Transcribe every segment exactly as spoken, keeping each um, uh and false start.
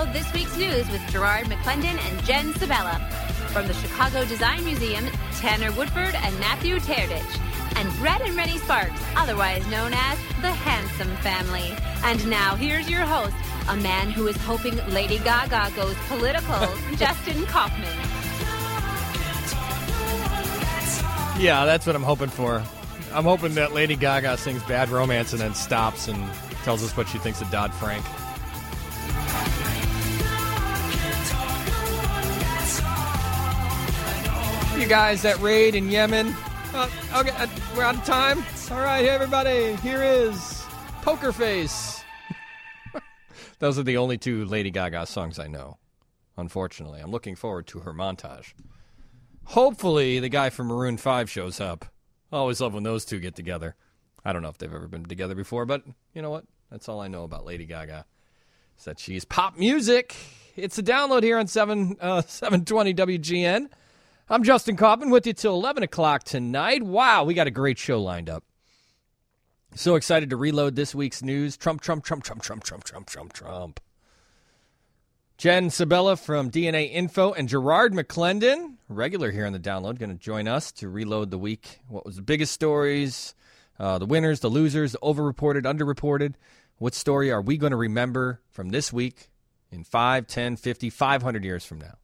reload this week's news with Gerard McClendon and Jen Sabella. From the Chicago Design Museum, Tanner Woodford and Matthew Terdich. And Brett and Rennie Sparks, otherwise known as the Handsome Family. And now here's your host, a man who is hoping Lady Gaga goes political, Justin Kaufman. Yeah, that's what I'm hoping for. I'm hoping that Lady Gaga sings Bad Romance and then stops and tells us what she thinks of Dodd-Frank. You guys that raid in Yemen. Uh, okay, uh, we're out of time. All right, everybody, here is Poker Face. Those are the only two Lady Gaga songs I know, unfortunately. I'm looking forward to her montage. Hopefully the guy from Maroon five shows up. I always love when those two get together. I don't know if they've ever been together before, but you know what? That's all I know about Lady Gaga, is that she's pop music. It's a download here on seven, uh, seven twenty W G N. I'm Justin Kaufman with you till eleven o'clock tonight. Wow, we got a great show lined up. So excited to reload this week's news. Trump, Trump, Trump, Trump, Trump, Trump, Trump, Trump, Trump. Jen Sabella from D N A Info and Gerard McClendon, regular here on the download, going to join us to reload the week. What was the biggest stories, uh, the winners, the losers, the overreported, underreported. What story are we going to remember from this week in five, ten, fifty, five hundred years from now?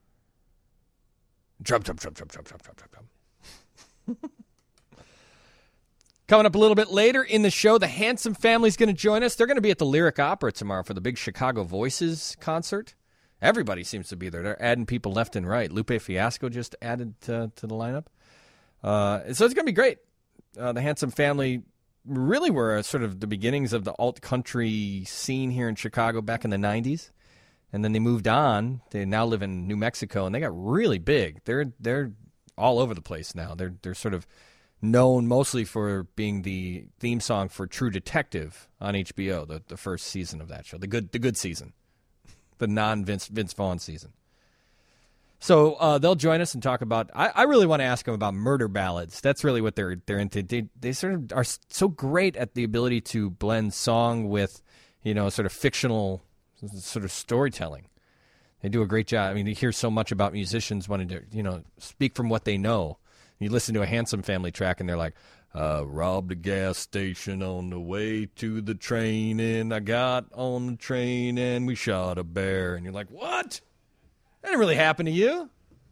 Trump, Trump, Trump, Trump, Trump, Trump, Trump, Trump, Trump. Coming up a little bit later in the show, the Handsome Family's going to join us. They're going to be at the Lyric Opera tomorrow for the big Chicago Voices concert. Everybody seems to be there. They're adding people left and right. Lupe Fiasco just added to, to the lineup. Uh, so it's going to be great. Uh, the Handsome Family really were uh, sort of the beginnings of the alt-country scene here in Chicago back in the nineties. And then they moved on. They now live in New Mexico, and they got really big. They're they're all over the place now. They're they're sort of known mostly for being the theme song for True Detective on H B O, the, the first season of that show, the good the good season, the non-Vince Vince Vaughn season. So uh, they'll join us and talk about. I, I really want to ask them about murder ballads. That's really what they're they're into. They they sort of are so great at the ability to blend song with, you know, sort of fictional sort of storytelling. They do a great job. I mean, you hear so much about musicians wanting to, you know, speak from what they know. You listen to a Handsome Family track, and they're like, uh, robbed a gas station on the way to the train, and I got on the train, and we shot a bear. And you're like, what? That didn't really happen to you.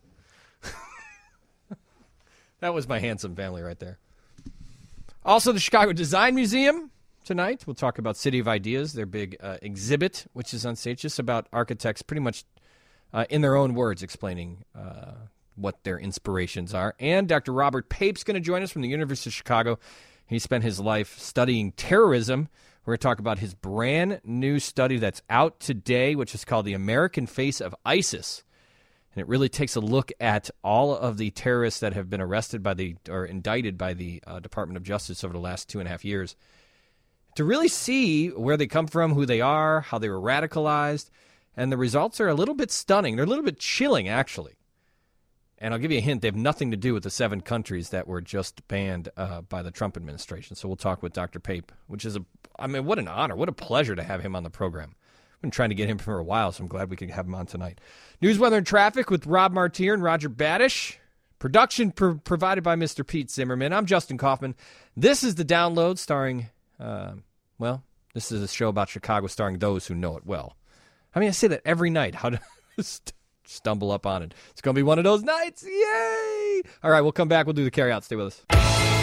That was my Handsome Family right there. Also, the Chicago Design Museum tonight. We'll talk about City of Ideas, their big uh, exhibit, which is on stage, just about architects pretty much uh, in their own words explaining uh, what their inspirations are. And Doctor Robert Pape's going to join us from the University of Chicago. He spent his life studying terrorism. We're going to talk about his brand new study that's out today, which is called The American Face of ISIS. And it really takes a look at all of the terrorists that have been arrested by the or indicted by the uh, Department of Justice over the last two and a half years, to really see where they come from, who they are, how they were radicalized. And the results are a little bit stunning. They're a little bit chilling, actually. And I'll give you a hint. They have nothing to do with the seven countries that were just banned uh, by the Trump administration. So we'll talk with Doctor Pape, which is, a, I mean, what an honor. What a pleasure to have him on the program. I've been trying to get him for a while, so I'm glad we could have him on tonight. News, weather, and traffic with Rob Martier and Roger Badish. Production pro- provided by Mister Pete Zimmerman. I'm Justin Kaufman. This is The Download, starring, uh, well, this is a show about Chicago starring those who know it well. I mean, I say that every night. How to st- stumble up on it. It's going to be one of those nights. Yay! All right, we'll come back. We'll do the carry out. Stay with us.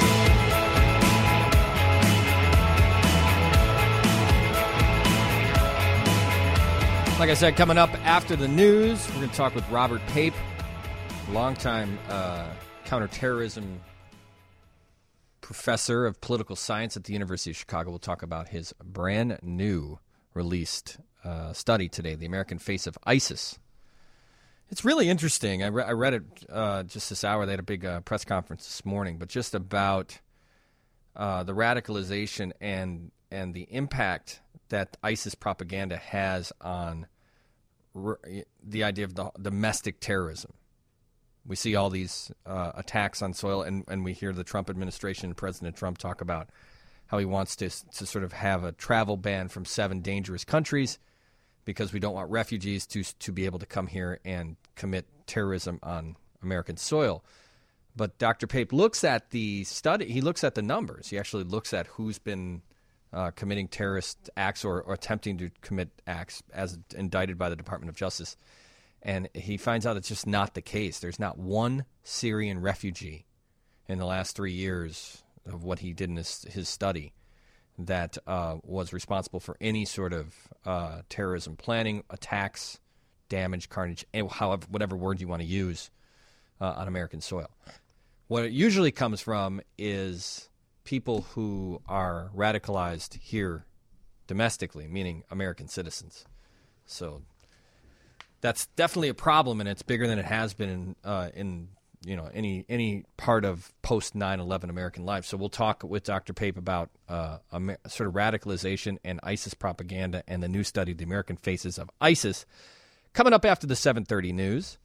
Like I said, coming up after the news, we're going to talk with Robert Pape, longtime uh, counterterrorism professor of political science at the University of Chicago. We'll talk about his brand new released uh, study today, The American Face of ISIS. It's really interesting. I, re- I read it uh, just this hour. They had a big uh, press conference this morning, but just about uh, the radicalization and and the impact that ISIS propaganda has on re- the idea of the domestic terrorism. We see all these uh, attacks on soil, and, and we hear the Trump administration, President Trump, talk about how he wants to to sort of have a travel ban from seven dangerous countries, because we don't want refugees to to be able to come here and commit terrorism on American soil. But Doctor Pape looks at the study. He looks at the numbers. He actually looks at who's been uh, committing terrorist acts or, or attempting to commit acts as indicted by the Department of Justice. And he finds out it's just not the case. There's not one Syrian refugee in the last three years of what he did in his, his study that uh, was responsible for any sort of uh, terrorism planning, attacks, damage, carnage, however, whatever word you want to use uh, on American soil. What it usually comes from is people who are radicalized here domestically, meaning American citizens. So that's definitely a problem, and it's bigger than it has been in, uh, in you know, any any part of post nine eleven American life. So we'll talk with Doctor Pape about uh, Amer- sort of radicalization and ISIS propaganda and the new study, The American Faces of ISIS, coming up after the seven thirty news.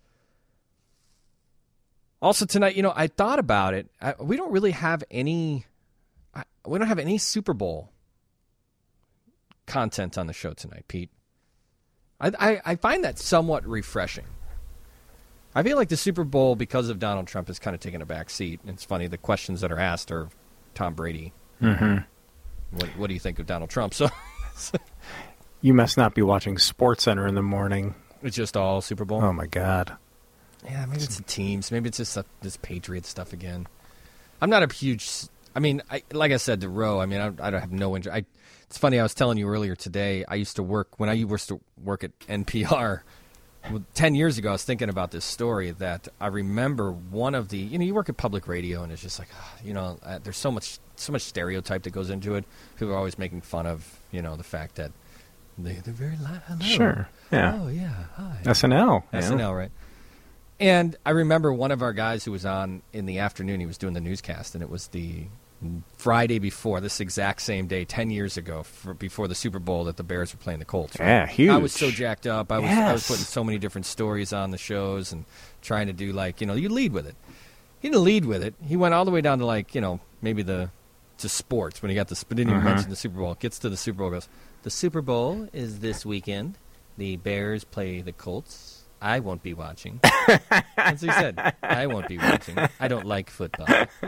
Also tonight, you know, I thought about it. I, we don't really have any I, we don't have any Super Bowl content on the show tonight, Pete. I, I, I find that somewhat refreshing. I feel like the Super Bowl, because of Donald Trump, has kind of taken a back seat. It's funny, the questions that are asked are Tom Brady. Mm-hmm. What, what do you think of Donald Trump? So, you must not be watching SportsCenter in the morning. It's just all Super Bowl? Oh, my God. Yeah, maybe it's the teams. Maybe it's just uh, this Patriot stuff again. I'm not a huge... I mean, I, like I said to Roe, I mean, I, I don't have no interest. I, it's funny, I was telling you earlier today, I used to work... When I used to work at N P R... Ten years ago, I was thinking about this story that I remember one of the, you know, you work at public radio and it's just like, oh, you know, uh, there's so much, so much stereotype that goes into it. People are always making fun of, you know, the fact that they, they're very loud. Sure. Yeah. Oh, yeah. Hi. S N L. S N L, yeah. Right. And I remember one of our guys who was on in the afternoon, he was doing the newscast, and it was the Friday before, this exact same day, ten years ago, for, before the Super Bowl, that the Bears were playing the Colts. Right? Yeah, huge. I was so jacked up. I was, yes. I was putting so many different stories on the shows and trying to do, like, you know, you lead with it. He didn't lead with it. He went all the way down to, like, you know, maybe the to sports when he got the, but didn't even uh-huh. mention the Super Bowl. Gets to the Super Bowl, goes, the Super Bowl is this weekend. The Bears play the Colts. I won't be watching. That's what he said. I won't be watching. I don't like football.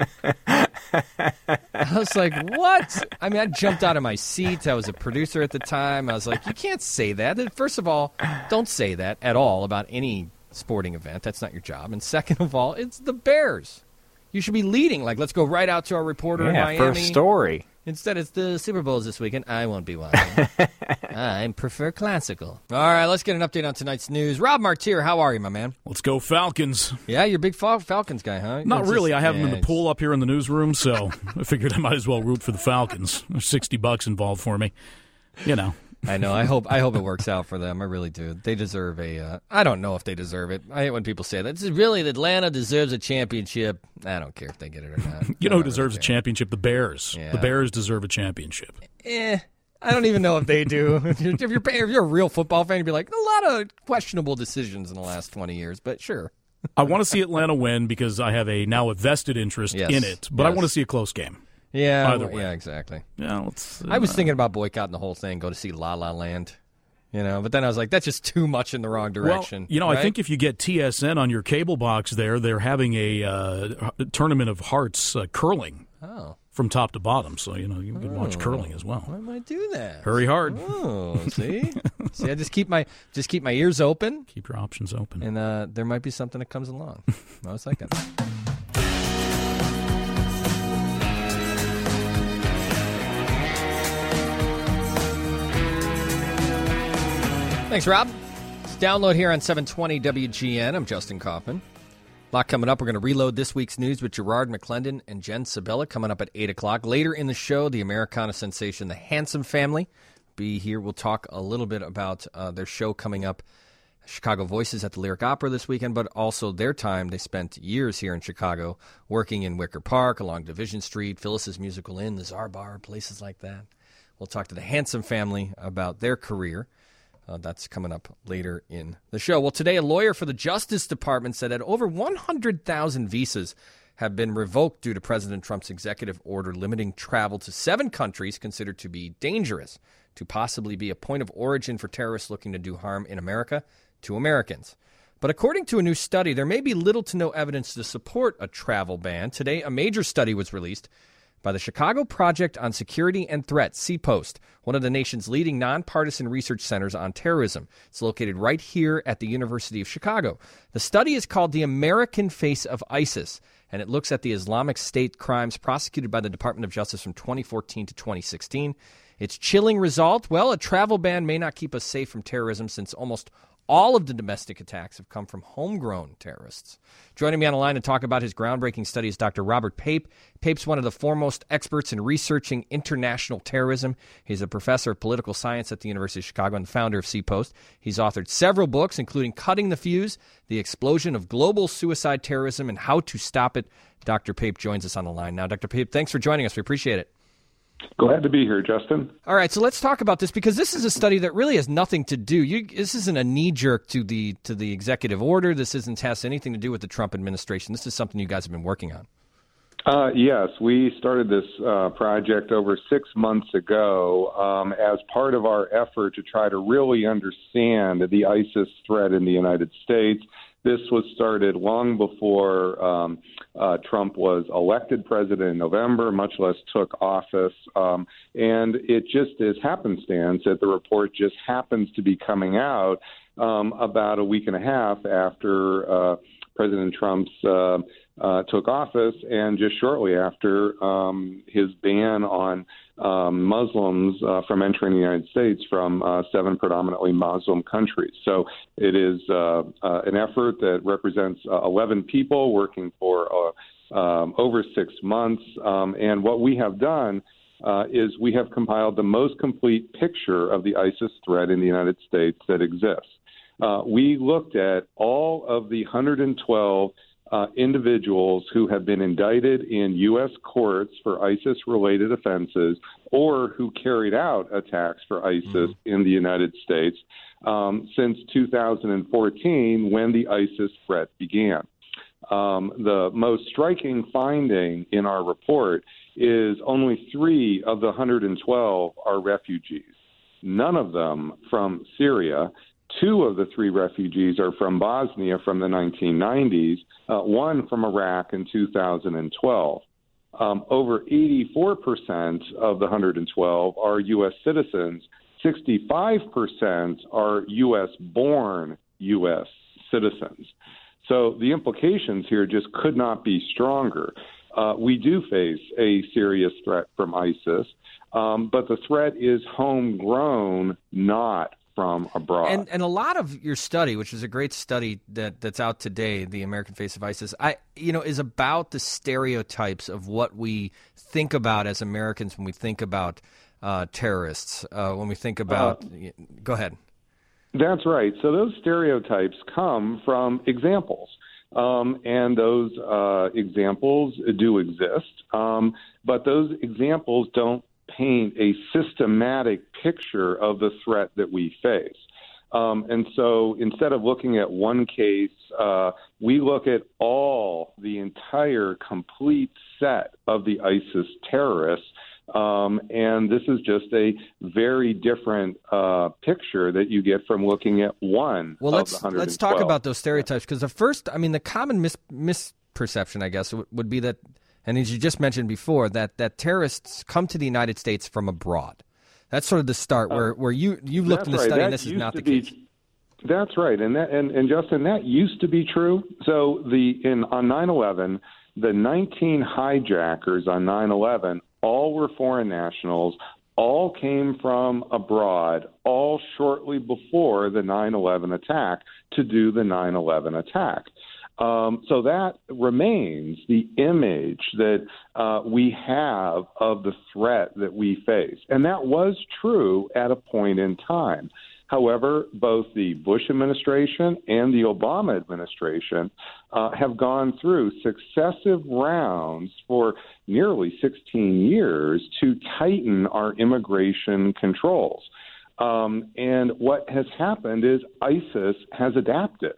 I was like, what? I mean, I jumped out of my seat. I was a producer at the time. I was like, you can't say that. First of all, don't say that at all about any sporting event. That's not your job. And second of all, it's the Bears. You should be leading. Like, let's go right out to our reporter yeah, in Miami. First story. Instead, it's the Super Bowl's this weekend. I won't be watching. I prefer classical. All right, let's get an update on tonight's news. Rob Martier, how are you, my man? Let's go Falcons. Yeah, you're a big Fal- Falcons guy, huh? Not it's really. Just, I have yeah, them in the pool up here in the newsroom, so I figured I might as well root for the Falcons. There's sixty bucks involved for me. You know. I know. I hope I hope it works out for them. I really do. They deserve a uh, – I don't know if they deserve it. I hate when people say that. This is really – Atlanta deserves a championship. I don't care if they get it or not. You know who deserves really a championship? The Bears. Yeah. The Bears deserve a championship. Eh. I don't even know if they do. if, you're, if, you're, if you're a real football fan, you'd be like, a lot of questionable decisions in the last twenty years, but sure. I want to see Atlanta win because I have a now a vested interest yes. in it, but yes. I want to see a close game. Yeah, Either way. yeah, exactly. Yeah, let's, uh, I was thinking about boycotting the whole thing, go to see La La Land, you know, but then I was like, that's just too much in the wrong direction. Well, you know, right? I think if you get T S N on your cable box there, they're having a uh, tournament of hearts uh, curling oh. from top to bottom, so, you know, you can oh. watch curling as well. Why might I do that? Hurry hard. Oh, see? see, I just keep my just keep my ears open. Keep your options open. And uh, there might be something that comes along. I was thinking. Thanks, Rob. It's download here on seven twenty W G N. I'm Justin Kaufman. A lot coming up. We're going to reload this week's news with Gerard McClendon and Jen Sabella coming up at eight o'clock. Later in the show, the Americana sensation, the Handsome Family, be here. We'll talk a little bit about uh, their show coming up, Chicago Voices at the Lyric Opera this weekend, but also their time. They spent years here in Chicago working in Wicker Park, along Division Street, Phyllis's Musical Inn, the Czar Bar, places like that. We'll talk to the Handsome Family about their career. Uh, that's coming up later in the show. Well, today, a lawyer for the Justice Department said that over one hundred thousand visas have been revoked due to President Trump's executive order limiting travel to seven countries considered to be dangerous to possibly be a point of origin for terrorists looking to do harm in America to Americans. But according to a new study, there may be little to no evidence to support a travel ban. Today, a major study was released by the Chicago Project on Security and Threat, C POST, one of the nation's leading nonpartisan research centers on terrorism. It's located right here at the University of Chicago. The study is called The American Face of ISIS, and it looks at the Islamic State crimes prosecuted by the Department of Justice from twenty fourteen to twenty sixteen. Its chilling result, well, a travel ban may not keep us safe from terrorism since almost all of the domestic attacks have come from homegrown terrorists. Joining me on the line to talk about his groundbreaking study is Doctor Robert Pape. Pape's one of the foremost experts in researching international terrorism. He's a professor of political science at the University of Chicago and the founder of C POST. He's authored several books, including Cutting the Fuse, The Explosion of Global Suicide Terrorism, and How to Stop It. Doctor Pape joins us on the line now. Doctor Pape, thanks for joining us. We appreciate it. Glad to be here, Justin. All right, so let's talk about this because this is a study that really has nothing to do. You, this isn't a knee jerk to the to the executive order. This isn't has anything to do with the Trump administration. This is something you guys have been working on. Uh, yes, we started this uh, project over six months ago um, as part of our effort to try to really understand the ISIS threat in the United States. This was started long before um, uh, Trump was elected president in November, much less took office. Um, and it just is happenstance that the report just happens to be coming out um, about a week and a half after uh, President Trump's uh, uh, took office and just shortly after um, his ban on um, Muslims uh, from entering the United States from uh, seven predominantly Muslim countries. So it is uh, uh, an effort that represents uh, eleven people working for uh, um, over six months. Um, and what we have done uh, is we have compiled the most complete picture of the ISIS threat in the United States that exists. Uh, we looked at all of the one hundred twelve uh, individuals who have been indicted in U S courts for ISIS-related offenses or who carried out attacks for ISIS mm-hmm. in the United States um, since two thousand fourteen, when the ISIS threat began. Um, the most striking finding in our report is only three of the one hundred twelve are refugees, none of them from Syria. Two of the three refugees are from Bosnia from the nineteen nineties, uh, one from Iraq in two thousand twelve. Um, over eighty-four percent of the one hundred twelve are U S citizens. sixty-five percent are U S-born U S citizens. So the implications here just could not be stronger. Uh, we do face a serious threat from ISIS, um, but the threat is homegrown, not from abroad. And and a lot of your study, which is a great study that, that's out today, The American Face of ISIS, I you know, is about the stereotypes of what we think about as Americans when we think about uh, terrorists, uh, when we think about uh, – go ahead. That's right. So those stereotypes come from examples. Um, and those uh, examples do exist, um, but those examples don't paint a systematic picture of the threat that we face. Um, and so instead of looking at one case, uh, we look at all the entire complete set of the ISIS terrorists. Um, and this is just a very different uh, picture that you get from looking at one well, of let's, the one hundred twelve. Let's talk about those stereotypes, because the first, I mean, the common mis- misperception, I guess, w- would be that, and as you just mentioned before, that, that terrorists come to the United States from abroad. That's sort of the start where, where you, you looked in the right. study that and this is not the be, case. That's right. And, that, and, and Justin, that used to be true. So the in on nine eleven, the nineteen hijackers on nine eleven all were foreign nationals, all came from abroad, all shortly before the nine eleven attack to do the nine eleven attack. Um, so that remains the image that uh, we have of the threat that we face. And that was true at a point in time. However, both the Bush administration and the Obama administration uh, have gone through successive rounds for nearly sixteen years to tighten our immigration controls. Um, and what has happened is ISIS has adapted.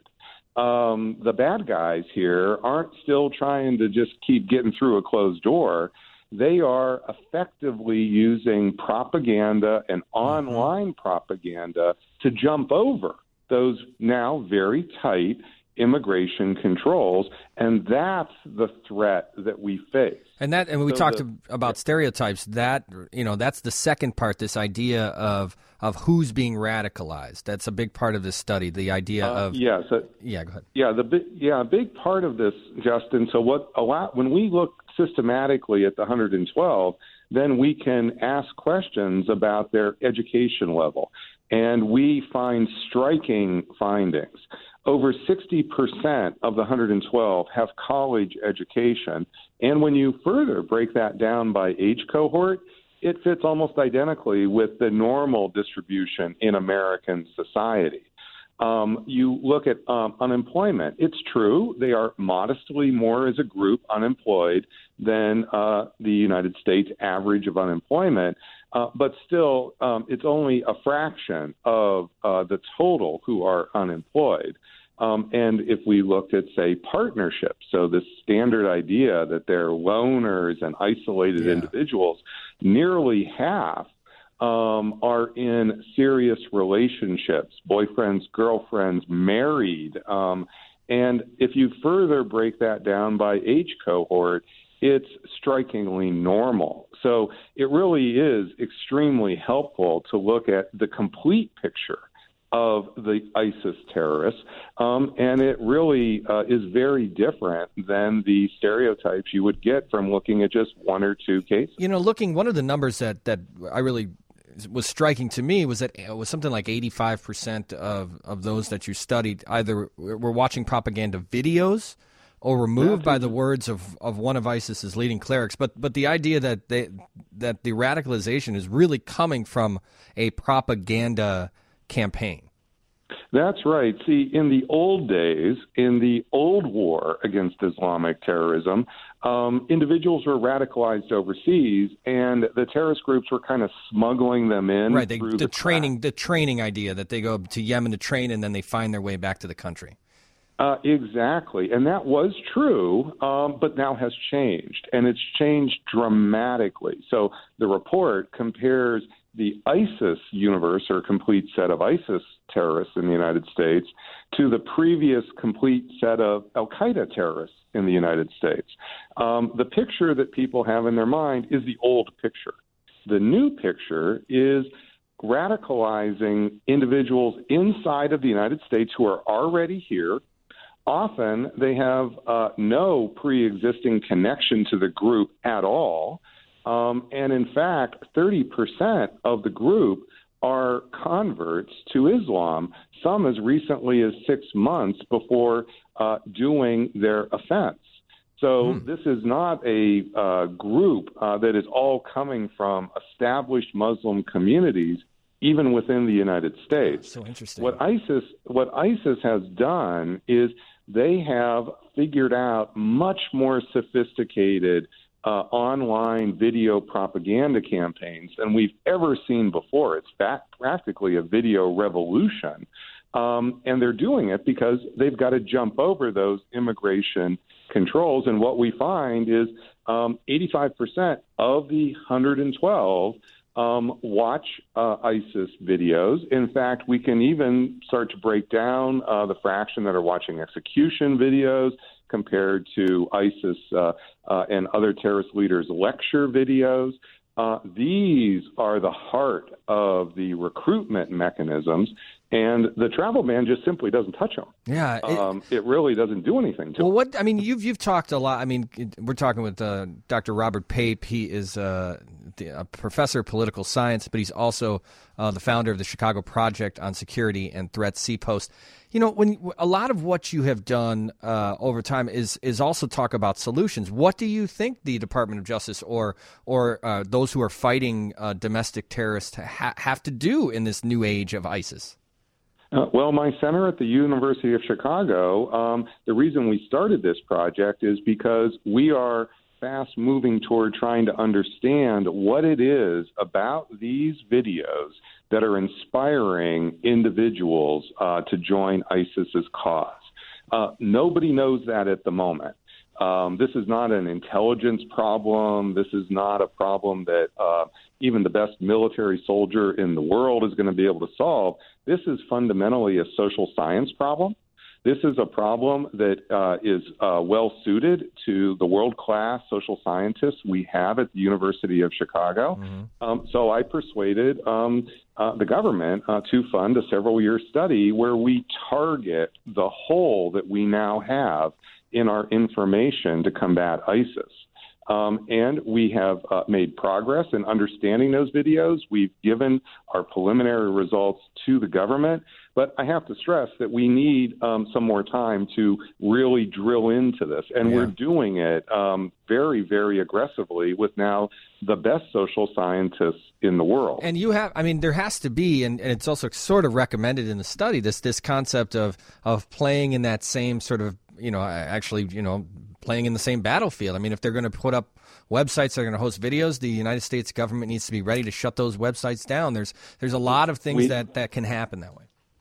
Um, the bad guys here aren't still trying to just keep getting through a closed door. they are effectively using propaganda and online propaganda to jump over those now very tight immigration controls, and that's the threat that we face. And that, and we So talked the- about stereotypes. That, you know, that's the second part. This idea of of who's being radicalized. That's a big part of this study. The idea Uh, of yes, uh, yeah. Go ahead. Yeah, the big, yeah, a big part of this, Justin. So what a lot when we look systematically at the one hundred twelve, then we can ask questions about their education level, and we find striking findings. Over sixty percent of the one hundred twelve have college education, and when you further break that down by age cohort, it fits almost identically with the normal distribution in American society. Um, you look at um, unemployment. It's true. They are modestly more as a group unemployed than uh, the United States average of unemployment. Uh, but still, um, it's only a fraction of uh, the total who are unemployed. Um, and if we looked at, say, partnerships, so this standard idea that they're loners and isolated Yeah. individuals, nearly half Um, are in serious relationships, boyfriends, girlfriends, married. Um, and if you further break that down by age cohort, it's strikingly normal. So it really is extremely helpful to look at the complete picture of the ISIS terrorists, um, and it really uh, is very different than the stereotypes you would get from looking at just one or two cases. You know, looking, one of the numbers that, that I really was striking to me was that it was something like eighty-five percent of, of those that you studied either were watching propaganda videos or were moved by the words of, of one of ISIS's leading clerics. But but the idea that they, that the radicalization is really coming from a propaganda campaign. That's right. See, in the old days, in the old war against Islamic terrorism, um, individuals were radicalized overseas, and the terrorist groups were kind of smuggling them in. Right, they, through the, the training, the training idea that they go to Yemen to train and then they find their way back to the country. Uh, exactly, and that was true, um, but now has changed, and it's changed dramatically. So the report compares the ISIS universe, or complete set of ISIS terrorists in the United States, to the previous complete set of al-Qaeda terrorists in the United States. Um, the picture that people have in their mind is the old picture. The new picture is radicalizing individuals inside of the United States who are already here. Often they have uh, no pre-existing connection to the group at all. Um, and in fact, thirty percent of the group are converts to Islam, some as recently as six months before uh, doing their offense. So hmm. this is not a uh, group uh, that is all coming from established Muslim communities, even within the United States. So interesting. What ISIS, what ISIS has done is they have figured out much more sophisticated Uh, online video propaganda campaigns than we've ever seen before. It's fact, practically a video revolution. Um, and they're doing it because they've got to jump over those immigration controls. And what we find is um, eighty-five percent of the one hundred twelve um, watch uh, ISIS videos. In fact, we can even start to break down uh, the fraction that are watching execution videos compared to ISIS uh, uh, and other terrorist leaders' lecture videos. Uh, these are the heart of the recruitment mechanisms, and the travel ban just simply doesn't touch them. Yeah, it, um, it really doesn't do anything to well, them. what I mean, you've you've talked a lot. I mean, we're talking with uh, Doctor Robert Pape. He is uh, a professor of political science, but he's also uh, the founder of the Chicago Project on Security and Threats, C POST. You know, when a lot of what you have done uh, over time is is also talk about solutions. What do you think the Department of Justice or or uh, those who are fighting uh, domestic terrorists ha- have to do in this new age of ISIS? Uh, well, my center at the University of Chicago, um, the reason we started this project is because we are fast moving toward trying to understand what it is about these videos that are inspiring individuals uh, to join ISIS's cause. Uh, nobody knows that at the moment. Um, this is not an intelligence problem. This is not a problem that uh, even the best military soldier in the world is going to be able to solve. This is fundamentally a social science problem. This is a problem that uh, is uh, well-suited to the world-class social scientists we have at the University of Chicago. Mm-hmm. Um, so I persuaded um, uh, the government uh, to fund a several-year study where we target the hole that we now have in our information to combat ISIS. Um, and we have uh, made progress in understanding those videos. We've given our preliminary results to the government. But I have to stress that we need um, some more time to really drill into this. And yeah. we're doing it um, very, very aggressively with now the best social scientists in the world. And you have, I mean, there has to be, and, and it's also sort of recommended in the study, this this concept of of playing in that same sort of, you know, actually, you know, playing in the same battlefield. I mean, if they're going to put up websites that are going to host videos, the United States government needs to be ready to shut those websites down. There's there's a lot of things we, that, that can happen that way.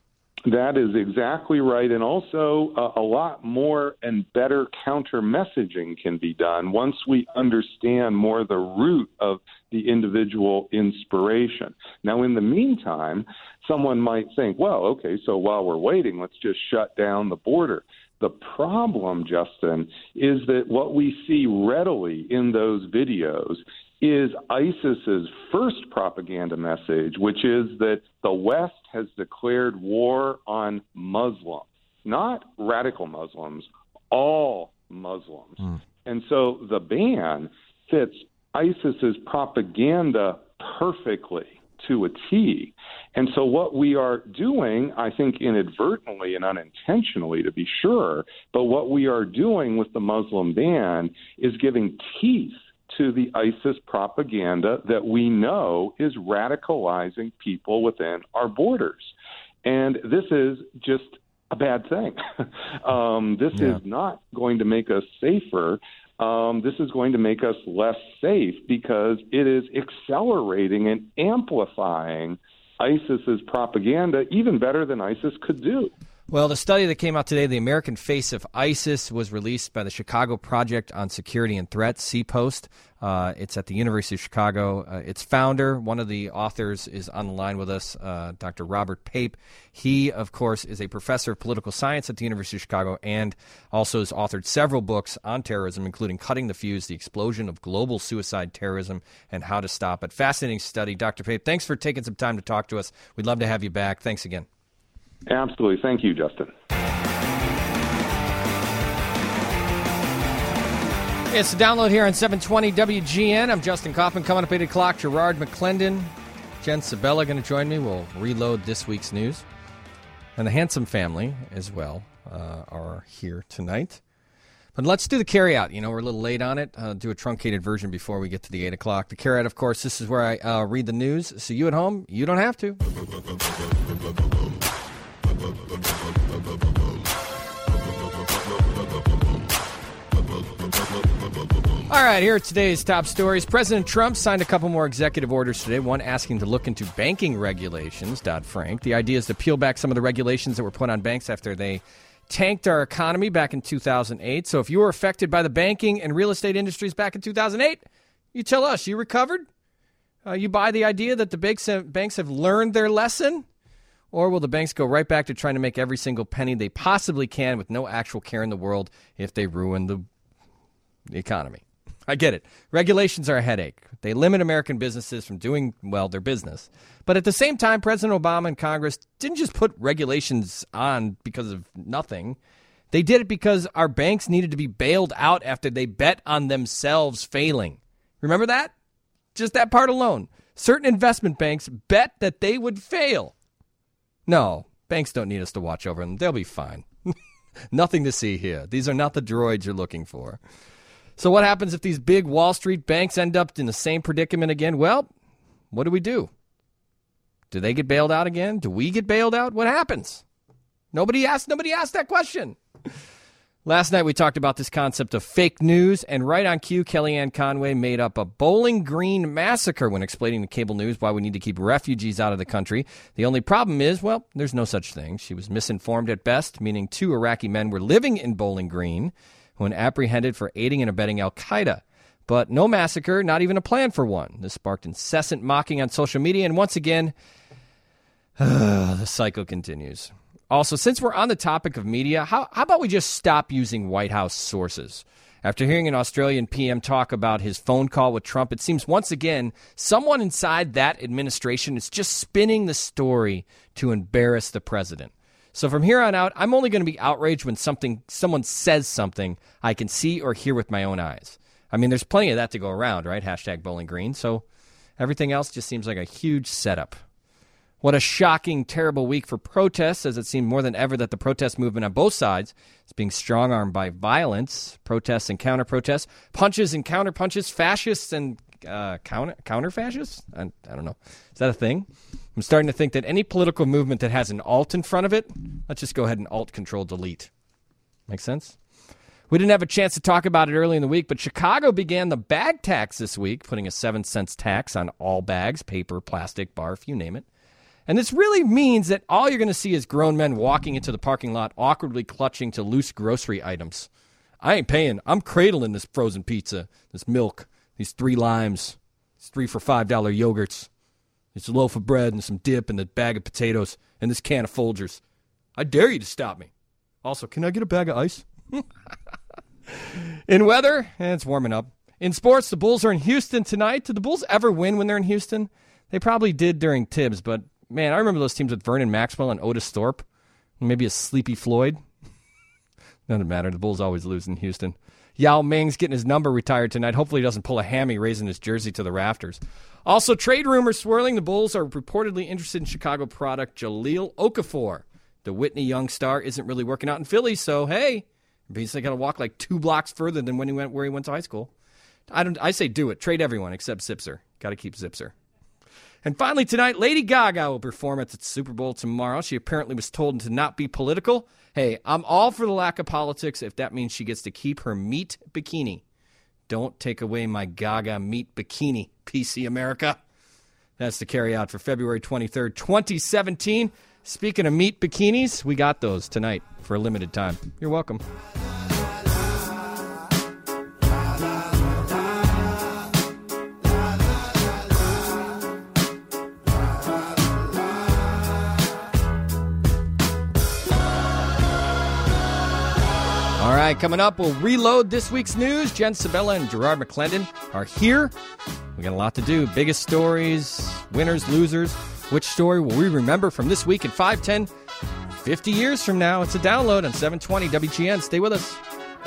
That is exactly right. And also uh, a lot more and better counter messaging can be done once we understand more the root of the individual inspiration. Now, in the meantime, someone might think, well, okay, so while we're waiting, let's just shut down the border. The problem, Justin, is that what we see readily in those videos is ISIS's first propaganda message, which is that the West has declared war on Muslims, not radical Muslims, all Muslims. Mm. And so the ban fits ISIS's propaganda perfectly to a T. And so what we are doing, I think inadvertently and unintentionally to be sure, but what we are doing with the Muslim ban is giving teeth to the ISIS propaganda that we know is radicalizing people within our borders. And this is just a bad thing. um, this yeah. is not going to make us safer. Um, this is going to make us less safe because it is accelerating and amplifying ISIS's propaganda even better than ISIS could do. Well, the study that came out today, The American Face of ISIS, was released by the Chicago Project on Security and Threats, C POST. Uh, it's at the University of Chicago. Uh, its founder, one of the authors, is on the line with us, uh, Doctor Robert Pape. He, of course, is a professor of political science at the University of Chicago and also has authored several books on terrorism, including Cutting the Fuse, The Explosion of Global Suicide Terrorism, and How to Stop It. Fascinating study. Doctor Pape, thanks for taking some time to talk to us. We'd love to have you back. Thanks again. Absolutely. Thank you, Justin. It's the download here on seven twenty W G N. I'm Justin Kaufman. Coming up eight o'clock, Gerard McClendon, Jen Sabella going to join me. We'll reload this week's news. And the Handsome family as well uh, are here tonight. But let's do the carryout. You know, we're a little late on it. Uh, do a truncated version before we get to the eight o'clock. The carryout, of course, this is where I uh, read the news. So you at home, you don't have to. All right, here are today's top stories. President Trump signed a couple more executive orders today, one asking to look into banking regulations, Dodd-Frank. The idea is to peel back some of the regulations that were put on banks after they tanked our economy back in two thousand eight. So if you were affected by the banking and real estate industries back in two thousand eight, you tell us, you recovered? Uh, you buy the idea that the banks have, banks have learned their lesson? Or will the banks go right back to trying to make every single penny they possibly can with no actual care in the world if they ruin the, the economy? I get it. Regulations are a headache. They limit American businesses from doing, well, their business. But at the same time, President Obama and Congress didn't just put regulations on because of nothing. They did it because our banks needed to be bailed out after they bet on themselves failing. Remember that? Just that part alone. Certain investment banks bet that they would fail. No, banks don't need us to watch over them. They'll be fine. Nothing to see here. These are not the droids you're looking for. So what happens if these big Wall Street banks end up in the same predicament again? Well, what do we do? Do they get bailed out again? Do we get bailed out? What happens? Nobody asked, nobody asked that question. Last night we talked about this concept of fake news, and right on cue, Kellyanne Conway made up a Bowling Green massacre when explaining to cable news why we need to keep refugees out of the country. The only problem is, well, there's no such thing. She was misinformed at best, meaning two Iraqi men were living in Bowling Green when apprehended for aiding and abetting al-Qaeda. But no massacre, not even a plan for one. This sparked incessant mocking on social media, and once again, the cycle continues. Also, since we're on the topic of media, how, how about we just stop using White House sources? After hearing an Australian P M talk about his phone call with Trump, it seems once again someone inside that administration is just spinning the story to embarrass the president. So from here on out, I'm only going to be outraged when something someone says something I can see or hear with my own eyes. I mean, there's plenty of that to go around, right? Hashtag Bowling Green. So everything else just seems like a huge setup. What a shocking, terrible week for protests, as it seemed more than ever that the protest movement on both sides is being strong-armed by violence, protests and counter-protests, punches and counter-punches, fascists and uh, counter, counter-fascists? I, I don't know. Is that a thing? I'm starting to think that any political movement that has an alt in front of it, let's just go ahead and alt-control-delete. Make sense? We didn't have a chance to talk about it early in the week, but Chicago began the bag tax this week, putting a seven cents tax on all bags, paper, plastic, barf, you name it. And this really means that all you're going to see is grown men walking into the parking lot awkwardly clutching to loose grocery items. I ain't paying. I'm cradling this frozen pizza, this milk, these three limes, these three for five dollar yogurts, this loaf of bread and some dip and a bag of potatoes and this can of Folgers. I dare you to stop me. Also, can I get a bag of ice? In weather, eh, it's warming up. In sports, the Bulls are in Houston tonight. Did the Bulls ever win when they're in Houston? They probably did during Tibbs, but man, I remember those teams with Vernon Maxwell and Otis Thorpe. Maybe a Sleepy Floyd. Doesn't matter. The Bulls always lose in Houston. Yao Ming's getting his number retired tonight. Hopefully he doesn't pull a hammy raising his jersey to the rafters. Also, trade rumors swirling. The Bulls are reportedly interested in Chicago product Jahlil Okafor. The Whitney Young star isn't really working out in Philly, so hey, he's got to walk like two blocks further than when he went where he went to high school. I don't. I say do it. Trade everyone except Zipser. Got to keep Zipser. And finally tonight, Lady Gaga will perform at the Super Bowl tomorrow. She apparently was told to not be political. Hey, I'm all for the lack of politics if that means she gets to keep her meat bikini. Don't take away my Gaga meat bikini, P C America. That's the carry out for February twenty-third, twenty seventeen. Speaking of meat bikinis, we got those tonight for a limited time. You're welcome. All right, coming up, we'll reload this week's news. Jen Sabella and Gerard McClendon are here. We got a lot to do. Biggest stories, winners, losers. Which story will we remember from this week in five, ten, fifty years from now? It's a download on seven twenty W G N. Stay with us.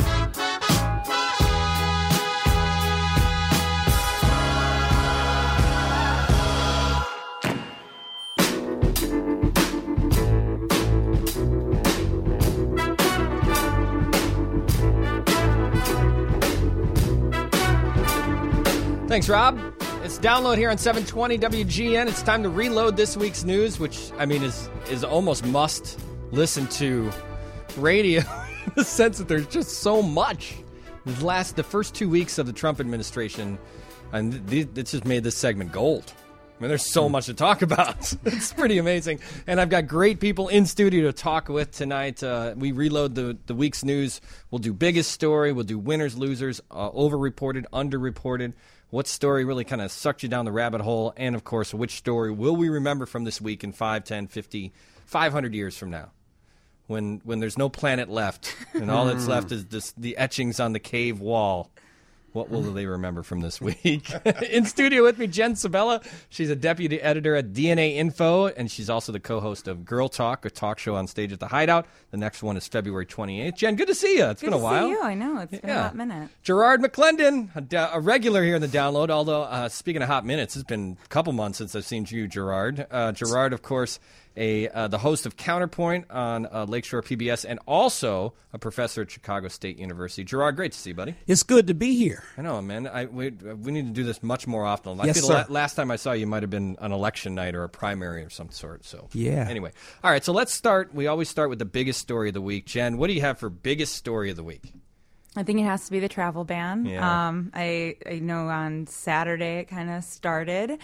Thanks, Rob. It's download here on seven twenty W G N. It's time to reload this week's news, which, I mean, is is almost must listen to radio in the sense that there's just so much. The last, the first two weeks of the Trump administration, and th- it's just made this segment gold. I mean, there's so much to talk about. It's pretty amazing. And I've got great people in studio to talk with tonight. Uh, we reload the, the week's news. We'll do biggest story. We'll do winners, losers, uh, overreported, underreported. What story really kind of sucked you down the rabbit hole? And, of course, which story will we remember from this week in five, ten, fifty, five hundred years from now? When when there's no planet left and all that's left is this, the etchings on the cave wall. What will they remember from this week? In studio with me, Jen Sabella. She's a deputy editor at D N A Info, and she's also the co-host of Girl Talk, a talk show on stage at the Hideout. The next one is February twenty-eighth. Jen, good to see you. It's good been a while. Good to see you. I know. It's been yeah. a hot minute. Gerard McClendon, a, da- a regular here in the download, although uh, speaking of hot minutes, it's been a couple months since I've seen you, Gerard. Uh, Gerard, of course, a uh, the host of Counterpoint on uh, Lakeshore P B S and also a professor at Chicago State University. Gerard, great to see you, buddy. It's good to be here. I know, man. I, we, we need to do this much more often. I yes, feel sir. La- last time I saw you might have been an election night or a primary of some sort. So yeah. Anyway, all right. So let's start. We always start with the biggest story of the week. Jen, what do you have for biggest story of the week? I think it has to be the travel ban. Yeah. Um, I, I know on Saturday it kind of started.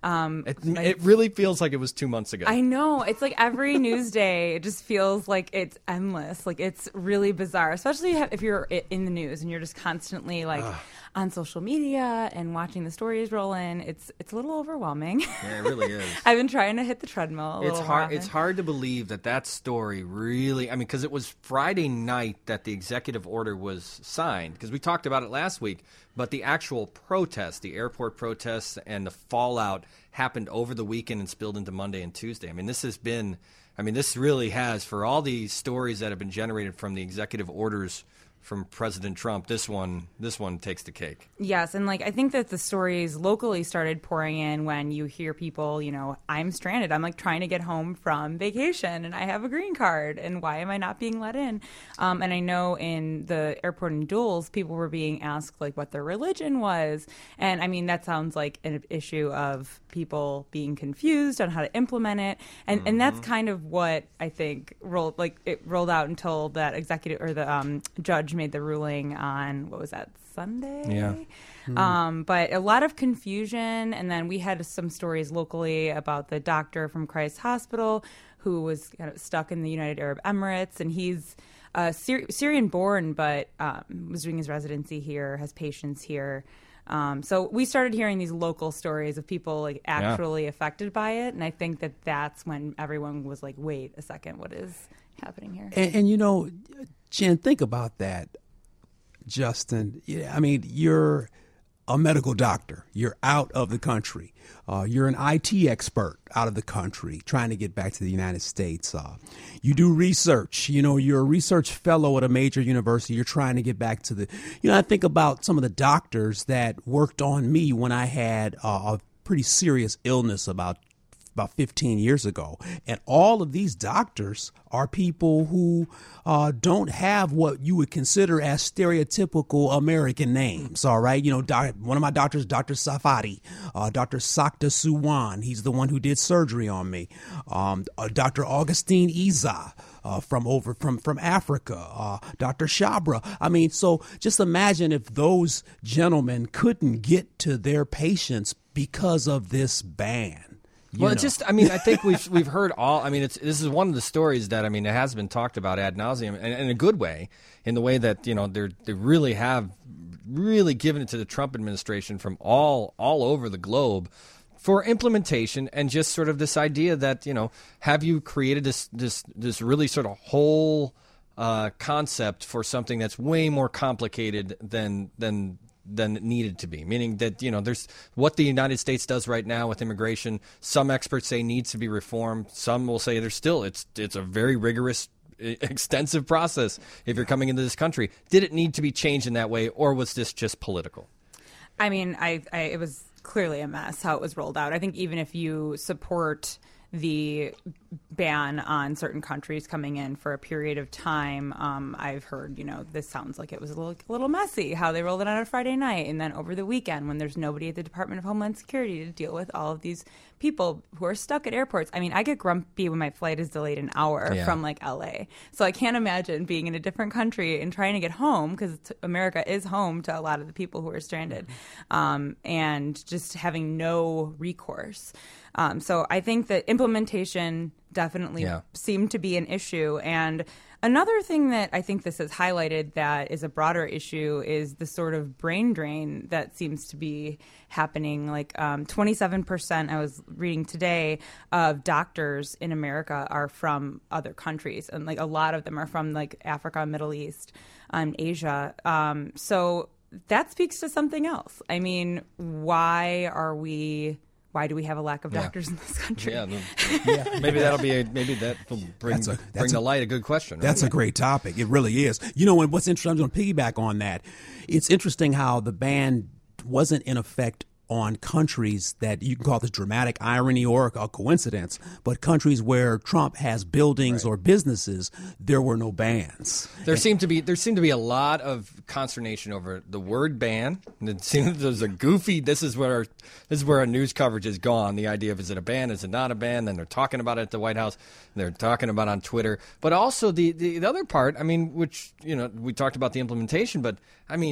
Um, It, my- it really feels like it was two months ago. I know. It's like every news day, it just feels like it's endless. Like it's really bizarre, especially if you're i- in the news and you're just constantly like on social media and watching the stories roll in. It's it's a little overwhelming. Yeah, it really is. I've been trying to hit the treadmill a It's little hard. more It's often. hard to believe that that story really. I mean, because it was Friday night that the executive order was signed. Because we talked about it last week, but the actual protest, the airport protests, and the fallout happened over the weekend and spilled into Monday and Tuesday. I mean, this has been. I mean, this really has, for all the stories that have been generated from the executive orders from President Trump, this one, this one takes the cake. Yes, and like I think that the stories locally started pouring in when you hear people, you know, I'm stranded. I'm like trying to get home from vacation, and I have a green card, and why am I not being let in? Um, and I know in the airport in Dulles, people were being asked like what their religion was, and I mean that sounds like an issue of people being confused on how to implement it, and mm-hmm. and that's kind of what I think rolled like it rolled out until that executive or the um, judge made the ruling on what was that Sunday? Yeah. Mm-hmm. Um, but a lot of confusion, and then we had some stories locally about the doctor from Christ Hospital who was kind of stuck in the United Arab Emirates, and he's uh, Syri- Syrian-born, but um, was doing his residency here, has patients here. Um, so we started hearing these local stories of people like actually yeah. affected by it, and I think that that's when everyone was like, "Wait a second, what is happening here?" And, and you know, Jen, think about that, Justin. Yeah, I mean, you're a medical doctor. You're out of the country. Uh, you're an I T expert out of the country trying to get back to the United States. Uh, you do research. You know, you're a research fellow at a major university. You're trying to get back to the, you know, I think about some of the doctors that worked on me when I had uh, a pretty serious illness about about fifteen years ago. And all of these doctors are people who uh, don't have what you would consider as stereotypical American names. All right. You know, doc, one of my doctors, Doctor Safadi, uh, Doctor Sakta Suwan. He's the one who did surgery on me. Um, uh, Doctor Augustine Iza. Uh, from over from from Africa, uh, Doctor Shabra. I mean, so just imagine if those gentlemen couldn't get to their patients because of this ban. You well, know. it's just, I mean, I think we've we've heard all. I mean, it's this is one of the stories that I mean, it has been talked about ad nauseum, and in a good way, in the way that you know they they really have really given it to the Trump administration from all all over the globe for implementation, and just sort of this idea that you know have you created this this this really sort of whole uh, concept for something that's way more complicated than than. than it needed to be, meaning that, you know, there's what the United States does right now with immigration. Some experts say needs to be reformed. Some will say there's still, it's it's a very rigorous, extensive process if you're coming into this country. Did it need to be changed in that way, or was this just political? I mean, I, I it was clearly a mess how it was rolled out. I think even if you support the ban on certain countries coming in for a period of time, um, I've heard, you know, this sounds like it was a little, a little messy how they rolled it out on a Friday night, and then over the weekend when there's nobody at the Department of Homeland Security to deal with all of these people who are stuck at airports. I mean, I get grumpy when my flight is delayed an hour yeah. from like L A. So I can't imagine being in a different country and trying to get home, because America is home to a lot of the people who are stranded, um, and just having no recourse. Um, so I think that implementation definitely yeah. seemed to be an issue. And another thing that I think this has highlighted that is a broader issue is the sort of brain drain that seems to be happening. Like um, twenty-seven percent, I was reading today, of doctors in America are from other countries. And like a lot of them are from like Africa, Middle East, and Asia. Um, so that speaks to something else. I mean, why are we... Why do we have a lack of doctors yeah. in this country? Yeah, yeah. maybe that'll be a, maybe that will bring that's a, that's bring a, to light a good question. Right? That's a great topic. It really is. You know, and what's interesting, I'm going to piggyback on that. It's interesting how the ban wasn't in effect on countries that you can call this dramatic irony or a coincidence, but countries where Trump has buildings right. or businesses, there were no bans. There and, seemed to be there seemed to be a lot of consternation over the word ban. And it seemed there's a goofy. This is where our, this is where our news coverage is gone. The idea of is it a ban? Is it not a ban? Then they're talking about it at the White House. They're talking about it on Twitter. But also the, the the other part. I mean, which you know we talked about the implementation, but I mean.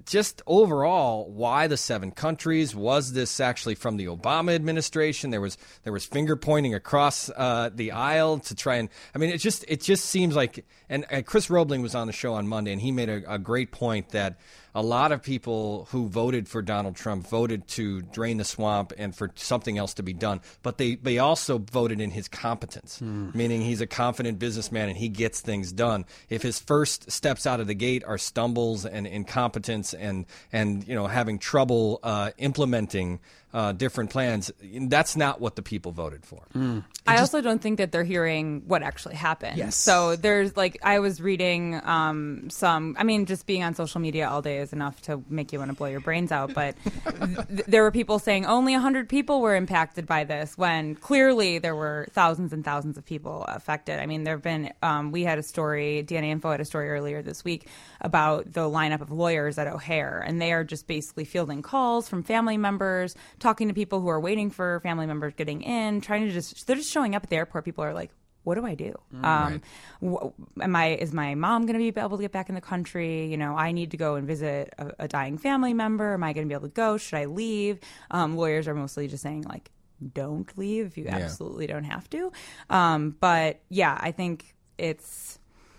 just overall, why the seven countries? Was this actually from the Obama administration? There was there was finger pointing across uh, the aisle to try and. I mean, it just it just seems like. And, and Chris Roebling was on the show on Monday, and he made a, a great point that a lot of people who voted for Donald Trump voted to drain the swamp and for something else to be done. But they, they also voted in his competence, mm. meaning he's a confident businessman and he gets things done. If his first steps out of the gate are stumbles and incompetence and, and you know, having trouble uh, implementing Uh, different plans, that's not what the people voted for. Mm. I just, also don't think that they're hearing what actually happened. Yes. So there's like, I was reading um, some, I mean, just being on social media all day is enough to make you want to blow your brains out. But th- there were people saying only one hundred people were impacted by this when clearly there were thousands and thousands of people affected. I mean, there have been, um, we had a story, D N A Info had a story earlier this week about the lineup of lawyers at O'Hare. And they are just basically fielding calls from family members, talking to people who are waiting for family members getting in, trying to just, they're just showing up at the airport. People are like, what do I do? Mm, um, right. wh- am I, is my mom going to be able to get back in the country? You know, I need to go and visit a, a dying family member. Am I going to be able to go? Should I leave? Um, lawyers are mostly just saying like, don't leave if you yeah. absolutely don't have to. Um, but yeah, I think it's,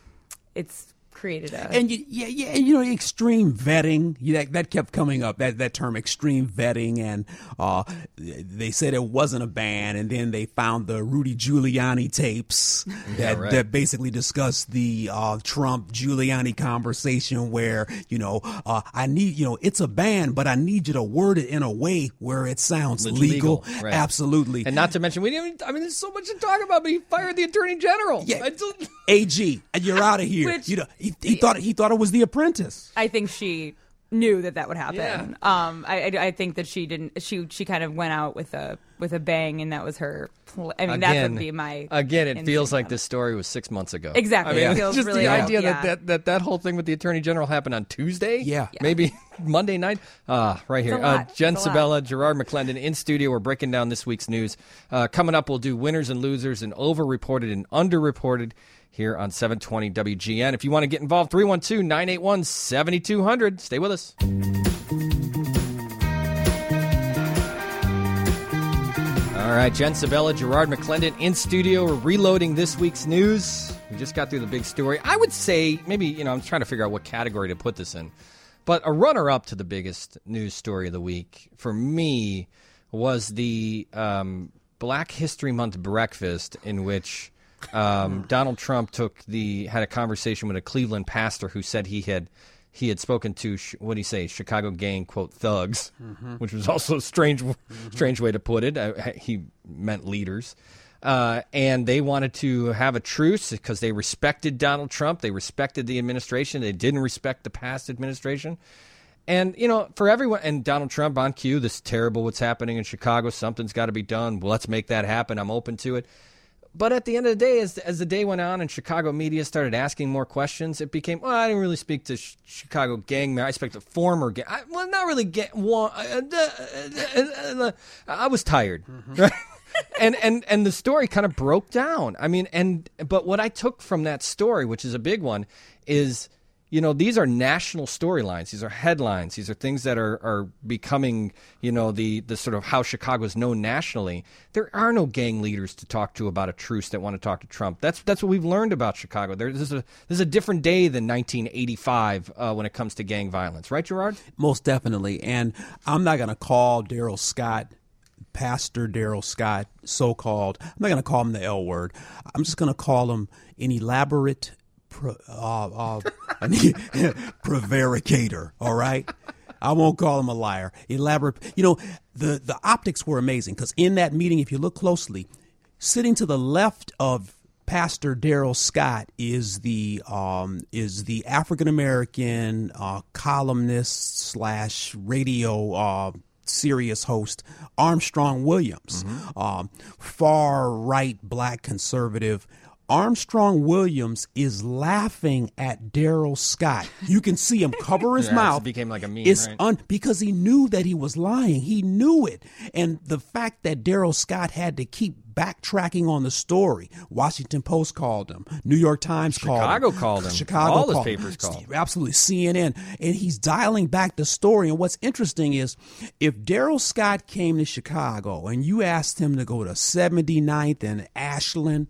it's, created a and you, yeah, yeah, and you know, extreme vetting. Yeah, that, that kept coming up. That that term, extreme vetting, and uh, they said it wasn't a ban, and then they found the Rudy Giuliani tapes that yeah, right. that basically discussed the uh, Trump Giuliani conversation, where you know, uh, I need you know, it's a ban, but I need you to word it in a way where it sounds legal. legal. Right. Absolutely, and not to mention, we didn't. I mean, there's so much to talk about, but he fired the Attorney General. Yeah, A G, and you're out of here. Which, you know. He, he thought he thought it was The Apprentice. I think she knew that that would happen. Yeah. Um, I, I I think that she didn't. She she kind of went out with a with a bang, and that was her. Pl- I mean, again, that would be my. Again, it feels like this story was six months ago. Exactly. I mean, it feels just really the old. idea yeah. that, that that that whole thing with the Attorney General happened on Tuesday. Yeah, yeah. maybe Monday night. Ah, uh, right here. Uh, Jen Sabella, Gerard McClendon in studio. We're breaking down this week's news. Uh, coming up, we'll do winners and losers and overreported and underreported here on seven twenty W G N. If you want to get involved, three one two, nine eight one, seven two zero zero. Stay with us. All right, Jen Sabella, Gerard McClendon in studio. We're reloading this week's news. We just got through the big story. I would say, maybe, you know, I'm trying to figure out what category to put this in. But a runner-up to the biggest news story of the week, for me, was the um, Black History Month breakfast in which Um, Donald Trump took the had a conversation with a Cleveland pastor who said he had he had spoken to what did he say Chicago gang quote thugs, mm-hmm. which was also a strange mm-hmm. strange way to put it. Uh, he meant leaders, uh, and they wanted to have a truce because they respected Donald Trump, they respected the administration, they didn't respect the past administration. And, you know, for everyone, and Donald Trump on cue, this is terrible what's happening in Chicago, something's got to be done. Well, let's make that happen. I'm open to it. But at the end of the day, as as the day went on and Chicago media started asking more questions, it became, well, I didn't really speak to sh- Chicago gang members. I spoke to former gang. I, well, not really gang. One, uh, uh, uh, uh, I was tired, mm-hmm. right? and and and the story kind of broke down. I mean, and but what I took from that story, which is a big one, is, you know, these are national storylines. These are headlines. These are things that are, are becoming, you know, the, the sort of how Chicago is known nationally. There are no gang leaders to talk to about a truce that want to talk to Trump. That's that's what we've learned about Chicago. There, this is a this is a different day than nineteen eighty-five uh, when it comes to gang violence, right, Gerard? Most definitely. And I'm not going to call Darrell Scott, Pastor Darrell Scott, so-called. I'm not going to call him the L word. I'm just going to call him an elaborate Pro, uh, uh, prevaricator, all right? I won't call him a liar. Elaborate. You know, the, the optics were amazing because in that meeting, if you look closely, sitting to the left of Pastor Darrell Scott is the um, is the African American uh, columnist slash radio uh, Sirius host Armstrong Williams, mm-hmm. um, far right black conservative. Armstrong Williams is laughing at Darrell Scott. You can see him cover his yeah, mouth. It became like a meme, it's right? un- because he knew that he was lying. He knew it. And the fact that Darrell Scott had to keep backtracking on the story. Washington Post called him. New York Times Chicago called him. called him. Chicago All called his him. papers called. Absolutely. C N N. And he's dialing back the story. And what's interesting is if Darrell Scott came to Chicago and you asked him to go to seventy-ninth and Ashland,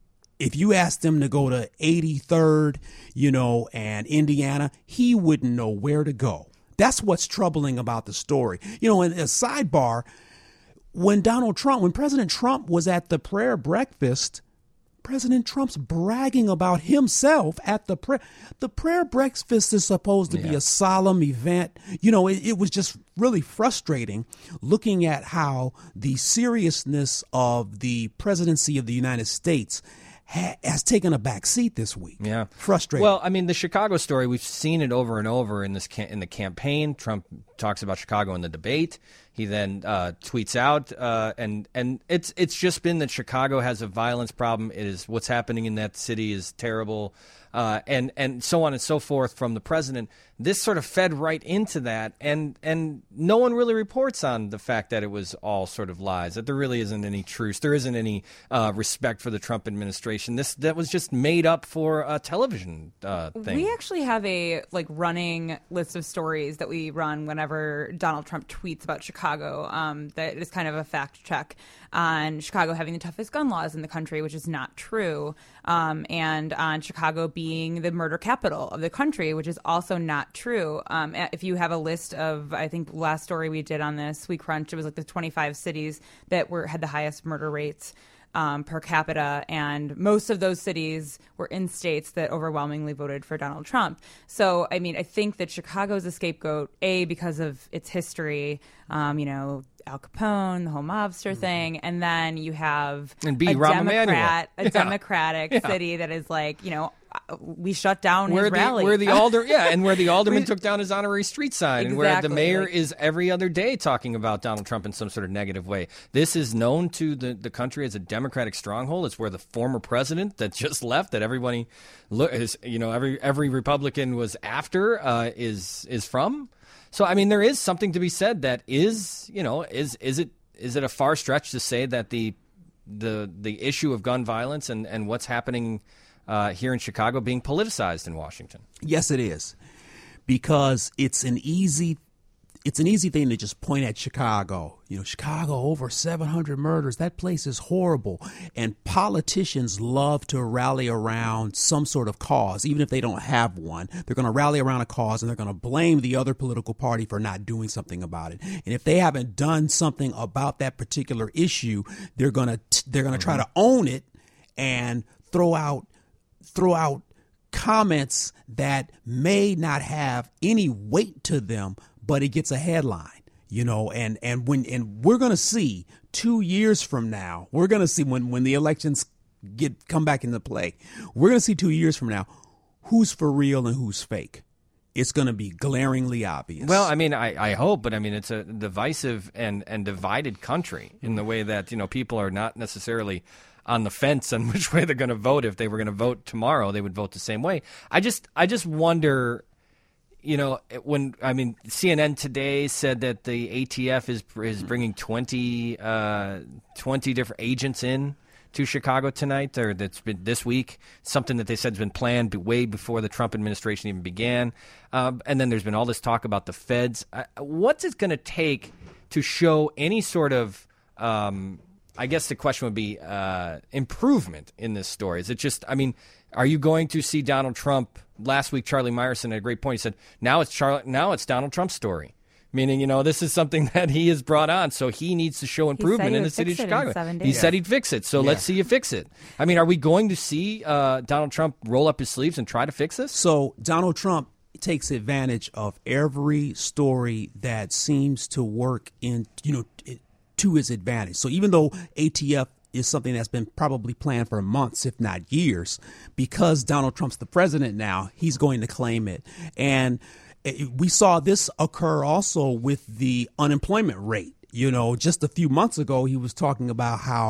if you asked him to go to eighty-third, you know, and Indiana, he wouldn't know where to go. That's what's troubling about the story. You know, in a sidebar, when Donald Trump, when President Trump was at the prayer breakfast, President Trump's bragging about himself at the prayer. The prayer breakfast is supposed to yeah. be a solemn event. You know, it, it was just really frustrating looking at how the seriousness of the presidency of the United States ha- has taken a back seat this week. Yeah, frustrating. Well, I mean, the Chicago story, we've seen it over and over in this ca- in the campaign. Trump talks about Chicago in the debate. He then uh, tweets out, uh, and and it's it's just been that Chicago has a violence problem. It is what's happening in that city is terrible, uh, and and so on and so forth from the president. This sort of fed right into that, and and no one really reports on the fact that it was all sort of lies. That there really isn't any truth. There isn't any uh, respect for the Trump administration. This that was just made up for a television uh, thing. We actually have a like running list of stories that we run whenever Donald Trump tweets about Chicago. Chicago, um, that is kind of a fact check on Chicago having the toughest gun laws in the country, which is not true, um, and on Chicago being the murder capital of the country, which is also not true. Um, if you have a list of, I think last story we did on this, we crunched, it was like the twenty-five cities that were had the highest murder rates Um, per capita, and most of those cities were in states that overwhelmingly voted for Donald Trump. So, I mean, I think that Chicago is a scapegoat, A, because of its history, um, you know, Al Capone, the whole mobster thing, and then you have and B, a, Rahm Democrat, a yeah. Democratic yeah. city that is like, you know, we shut down where his the, rally. Where the alder, yeah, and where the alderman we, took down his honorary street sign, exactly, and where the mayor like, is every other day talking about Donald Trump in some sort of negative way. This is known to the, the country as a Democratic stronghold. It's where the former president that just left, that everybody, is, you know, every every Republican was after, uh, is is from. So, I mean, there is something to be said that is, you know, is is it is it a far stretch to say that the the the issue of gun violence and, and what's happening Uh, here in Chicago being politicized in Washington? Yes, it is, because it's an easy, it's an easy thing to just point at Chicago. You know, Chicago, over seven hundred murders. That place is horrible, and politicians love to rally around some sort of cause, even if they don't have one. They're going to rally around a cause, and they're going to blame the other political party for not doing something about it. And if they haven't done something about that particular issue, they're going to they're going to try to own it and throw out. throw out comments that may not have any weight to them, but it gets a headline, you know, and, and when, and we're going to see two years from now, we're going to see when, when the elections get, come back into play, we're going to see two years from now, who's for real and who's fake. It's going to be glaringly obvious. Well, I mean, I, I hope, but I mean, it's a divisive and, and divided country in the way that, you know, people are not necessarily on the fence on which way they're going to vote. If they were going to vote tomorrow, they would vote the same way. I just, I just wonder, you know, when, I mean, C N N today said that the A T F is is bringing twenty, uh, twenty different agents in to Chicago tonight, or that's been this week, something that they said has been planned way before the Trump administration even began. Um, and then there's been all this talk about the feds. Uh, what's it going to take to show any sort of, um, I guess the question would be uh, improvement in this story? Is it just, I mean, are you going to see Donald Trump? Last week, Charlie Myerson had a great point. He said, now it's Charlie, now it's Donald Trump's story. Meaning, you know, this is something that he has brought on, so he needs to show improvement in the city of Chicago. He yeah. said he'd fix it, so yeah. let's see you fix it. I mean, are we going to see uh, Donald Trump roll up his sleeves and try to fix this? So Donald Trump takes advantage of every story that seems to work in, you know, to his advantage. So even though A T F is something that's been probably planned for months, if not years, because Donald Trump's the president now, he's going to claim it. And we saw this occur also with the unemployment rate. You know, just a few months ago, he was talking about how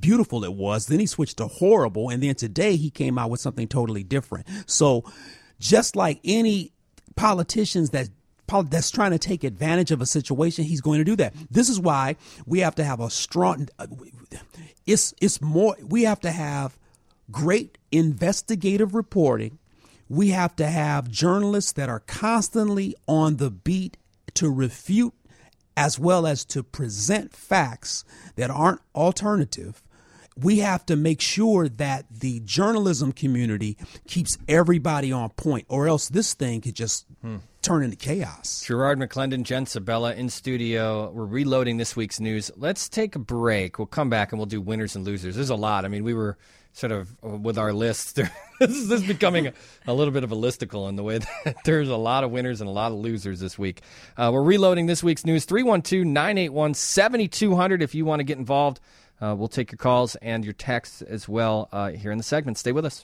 beautiful it was. Then he switched to horrible. And then today he came out with something totally different. So just like any politicians that that's trying to take advantage of a situation, he's going to do that. This is why we have to have a strong, it's, it's more, we have to have great investigative reporting. We have to have journalists that are constantly on the beat to refute as well as to present facts that aren't alternative. We have to make sure that the journalism community keeps everybody on point, or else this thing could just hmm. turn into chaos. Gerard McClendon, Jen Sabella in studio. We're reloading this week's news. Let's take a break. We'll come back and we'll do winners and losers. There's a lot. I mean, we were sort of with our list. this, is, this is becoming a, a little bit of a listicle in the way that there's a lot of winners and a lot of losers this week. Uh, we're reloading this week's news. three one two, nine eight one, seven two zero zero if you want to get involved. Uh, we'll take your calls and your texts as well uh, here in the segment. Stay with us.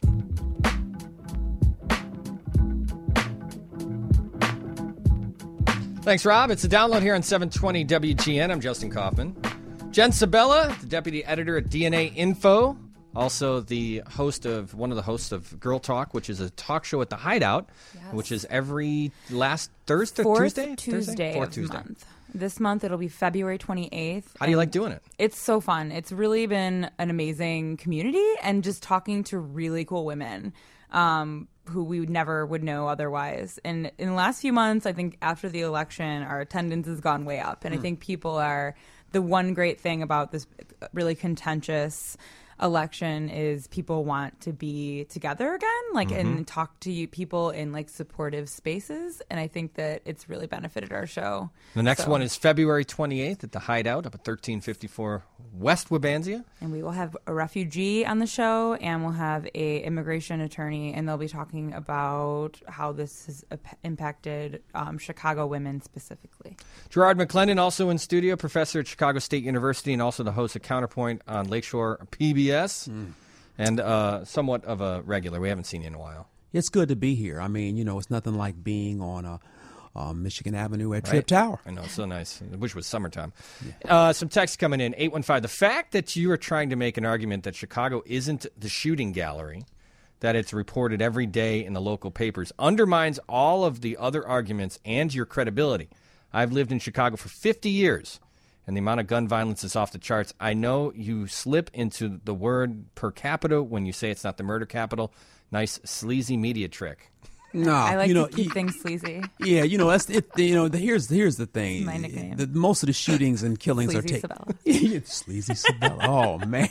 Thanks, Rob. It's a download here on seven twenty W G N. I'm Justin Kaufman. Jen Sabella, the deputy editor at D N A Info, also the host of one of the hosts of Girl Talk, which is a talk show at the Hideout, yes. which is every last Thursday, Fourth Tuesday, Tuesday, Thursday? Fourth of Tuesday. month. This month it'll be February twenty-eighth. How do you like doing it? It's so fun. It's really been an amazing community, and just talking to really cool women um, who we would never would know otherwise. And in the last few months, I think after the election, our attendance has gone way up. And mm. I think people are, the one great thing about this really contentious election is people want to be together again, like, mm-hmm. and talk to you people in like supportive spaces. And I think that it's really benefited our show. The next so. one is February twenty-eighth at the Hideout up at thirteen fifty-four West Wabansia. And we will have a refugee on the show, and we'll have a immigration attorney, and they'll be talking about how this has impacted um, Chicago women specifically. Gerard McClendon also in studio, professor at Chicago State University, and also the host of Counterpoint on Lakeshore P B S, mm. and uh, somewhat of a regular. We haven't seen you in a while. It's good to be here. I mean, you know, it's nothing like being on a uh, Michigan Avenue at right. Trip Tower. I know, it's so nice. I wish it was summertime. Yeah. Uh, some text coming in, eight one five. The fact that you are trying to make an argument that Chicago isn't the shooting gallery, that it's reported every day in the local papers, undermines all of the other arguments and your credibility. I've lived in Chicago for fifty years. And the amount of gun violence is off the charts. I know you slip into the word per capita when you say it's not the murder capital. Nice sleazy media trick. No, I like you know, to keep you, things sleazy. Yeah, you know, that's it. You know, the, here's here's the thing. My nickname. The, most of the shootings and killings sleazy are taken. Yeah, sleazy Sabella. Oh man,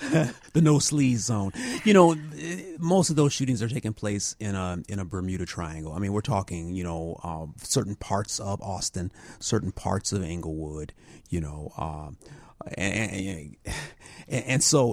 the no sleaze zone. You know, most of those shootings are taking place in a in a Bermuda Triangle. I mean, we're talking, you know, uh, certain parts of Austin, certain parts of Inglewood. You know, um, and, and, and so.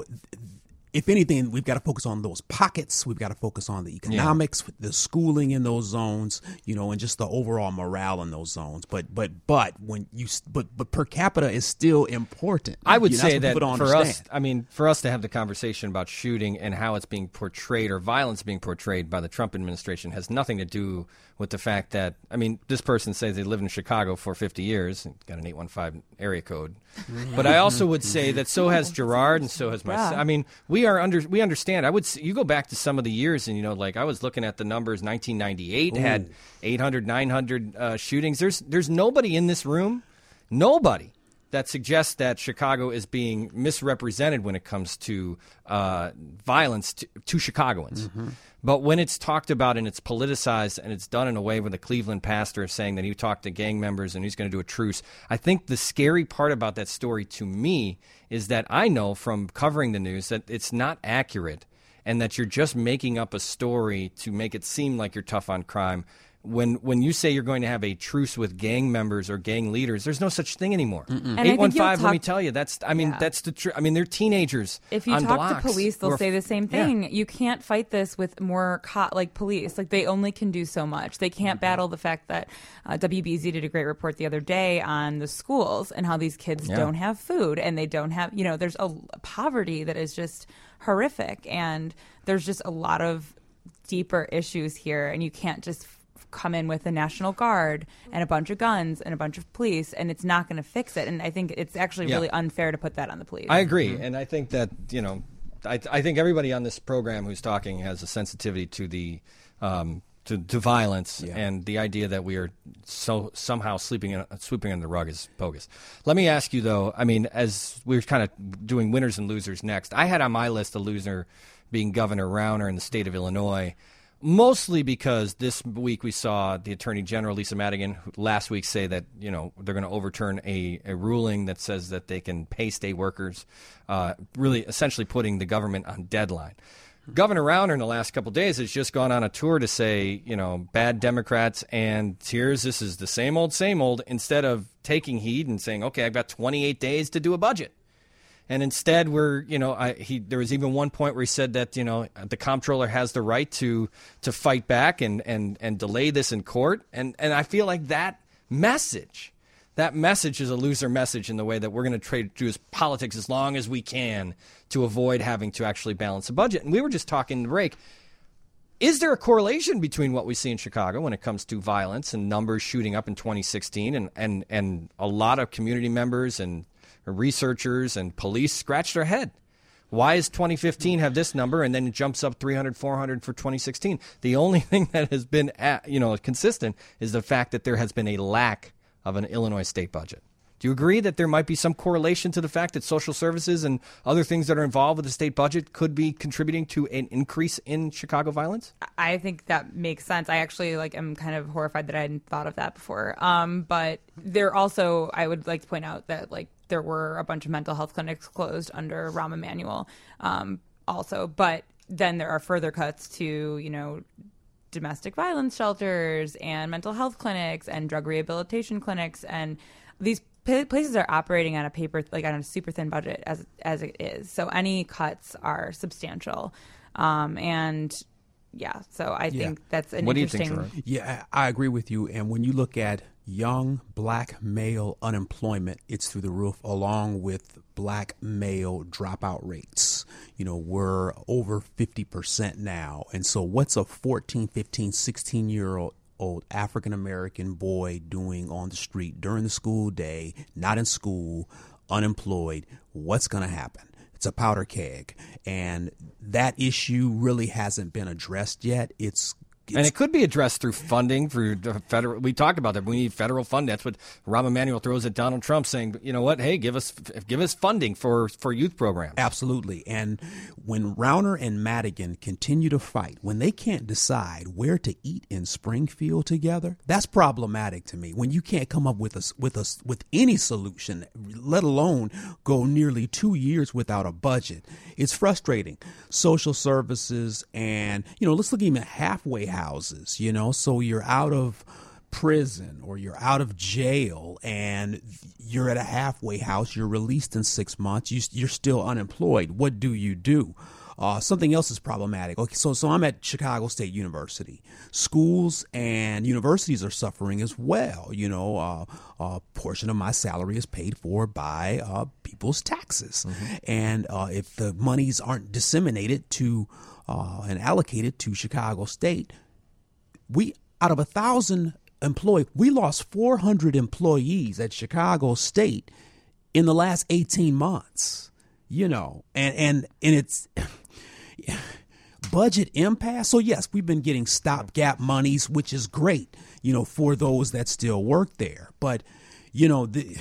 If anything, we've got to focus on those pockets. We've got to focus on the economics, yeah. the schooling in those zones, you know, and just the overall morale in those zones. But but but when you but but per capita is still important. I would you know, say that for understand. us, I mean, for us to have the conversation about shooting and how it's being portrayed or violence being portrayed by the Trump administration has nothing to do with the fact that, I mean, this person says they lived in Chicago for fifty years, got an eight one five area code. But I also would say that so has Gerard and so has my. Yeah. I mean, we are under. We understand. I would. You go back to some of the years, and you know, like I was looking at the numbers. nineteen ninety-eight Ooh. Had eight hundred, nine hundred uh, shootings. There's there's nobody in this room, nobody that suggests that Chicago is being misrepresented when it comes to uh, violence to, to Chicagoans. Mm-hmm. But when it's talked about and it's politicized and it's done in a way with a Cleveland pastor saying that he talked to gang members and he's going to do a truce, I think the scary part about that story to me is that I know from covering the news that it's not accurate and that you're just making up a story to make it seem like you're tough on crime. When when you say you're going to have a truce with gang members or gang leaders, there's no such thing anymore. eight one five, let me tell you, that's I mean, yeah. that's the truth. I mean, they're teenagers. If you on talk blocks to police, they'll or, say the same thing. Yeah. You can't fight this with more co- like police. Like they only can do so much. They can't mm-hmm. battle the fact that uh, W B Z did a great report the other day on the schools and how these kids yeah. don't have food and they don't have, you know, there's a poverty that is just horrific, and there's just a lot of deeper issues here, and you can't just come in with a National Guard and a bunch of guns and a bunch of police, and it's not going to fix it. And I think it's actually Yeah. really unfair to put that on the police. I agree, and I think that you know, I, I think everybody on this program who's talking has a sensitivity to the um, to, to violence, Yeah. and the idea that we are so somehow sleeping in, sweeping under the rug is bogus. Let me ask you though. I mean, as we're kind of doing winners and losers next, I had on my list a loser being Governor Rauner in the state of Illinois. Mostly because this week we saw the Attorney General, Lisa Madigan, who last week say that, you know, they're going to overturn a, a ruling that says that they can pay state workers, uh, really essentially putting the government on deadline. Governor Rauner in the last couple of days has just gone on a tour to say, you know, bad Democrats and here's this is the same old, same old, instead of taking heed and saying, okay, I've got twenty-eight days to do a budget. And instead, we're, you know, I, he, there was even one point where he said that, you know, the comptroller has the right to to fight back and, and, and delay this in court. And, and I feel like that message, that message is a loser message in the way that we're going to try to do politics as long as we can to avoid having to actually balance a budget. And we were just talking in the break. Is there a correlation between what we see in Chicago when it comes to violence and numbers shooting up in twenty sixteen and, and, and a lot of community members and researchers and police scratch their head? Why does twenty fifteen have this number and then it jumps up three hundred, four hundred for twenty sixteen? The only thing that has been at, you know, consistent is the fact that there has been a lack of an Illinois state budget. Do you agree that there might be some correlation to the fact that social services and other things that are involved with the state budget could be contributing to an increase in Chicago violence? I think that makes sense. I actually like am kind of horrified that I hadn't thought of that before. Um, but there also, I would like to point out that like there were a bunch of mental health clinics closed under Rahm Emanuel um, also. But then there are further cuts to, you know, domestic violence shelters and mental health clinics and drug rehabilitation clinics. And these p- places are operating on a paper, like on a super thin budget as as it is. So any cuts are substantial. Um, and yeah, so I Yeah. think that's an What do you interesting. think, Gerard? Yeah, I I agree with you. And when you look at young black male unemployment, it's through the roof, along with black male dropout rates. You know, we're over fifty percent now. And so what's a fourteen, fifteen, sixteen year old old African American boy doing on the street during the school day, not in school, unemployed? What's going to happen? It's a powder keg. And that issue really hasn't been addressed yet. It's And it could be addressed through funding for the federal. We talked about that. We need federal funding. That's what Rahm Emanuel throws at Donald Trump, saying, "You know what? Hey, give us give us funding for, for youth programs." Absolutely. And when Rauner and Madigan continue to fight, when they can't decide where to eat in Springfield together, that's problematic to me. When you can't come up with a with a with any solution, let alone go nearly two years without a budget, it's frustrating. Social services and you know, let's look even at halfway houses, you know, so you're out of prison or you're out of jail and you're at a halfway house, you're released in six months, you, you're still unemployed. What do you do? Uh, something else is problematic. Okay, so so I'm at Chicago State University. Schools and universities are suffering as well. You know, uh, a portion of my salary is paid for by uh, people's taxes, mm-hmm. and uh, if the monies aren't disseminated to uh, and allocated to Chicago State, we out of a thousand employees, we lost four hundred employees at Chicago State in the last eighteen months. You know, and and and it's. Budget impasse. So yes, we've been getting stopgap monies, which is great, you know, for those that still work there. But, you know, the,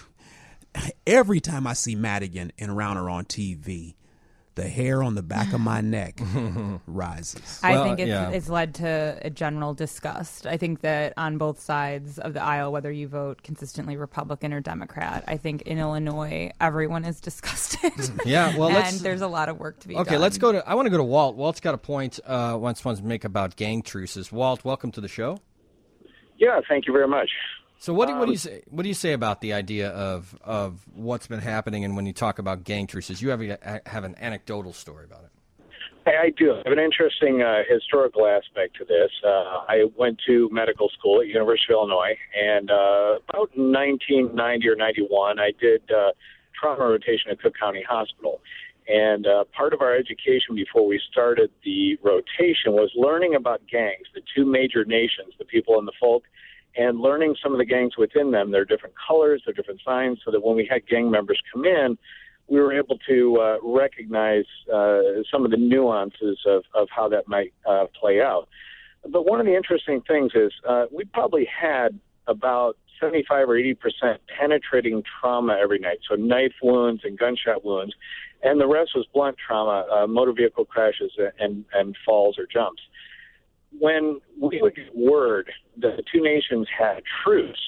every time I see Madigan and Rauner on T V, the hair on the back of my neck rises. I Well, think it's, yeah. it's led to a general disgust. I think that on both sides of the aisle, whether you vote consistently Republican or Democrat, I think in Illinois, everyone is disgusted. Yeah, well, and let's- there's a lot of work to be Okay, done. let's go to. I want to go to Walt. Walt's got a point. Uh, wants wants to make about gang truces. Walt, welcome to the show. Yeah, thank you very much. So what do, what do you say? What do you say about the idea of of what's been happening? And when you talk about gang truces, you have a, have an anecdotal story about it. I, I do. I have an interesting uh, historical aspect to this. Uh, I went to medical school at University of Illinois, and uh, about nineteen ninety or ninety-one, I did uh, trauma rotation at Cook County Hospital. And uh, part of our education before we started the rotation was learning about gangs, the two major nations, the people and the folk, and learning some of the gangs within them, their different colors, their different signs, so that when we had gang members come in, we were able to uh, recognize uh, some of the nuances of, of how that might uh, play out. But one of the interesting things is uh, we probably had about seventy-five or eighty percent penetrating trauma every night, so knife wounds and gunshot wounds, and the rest was blunt trauma, uh, motor vehicle crashes and, and falls or jumps. When we would get word that the two nations had truce,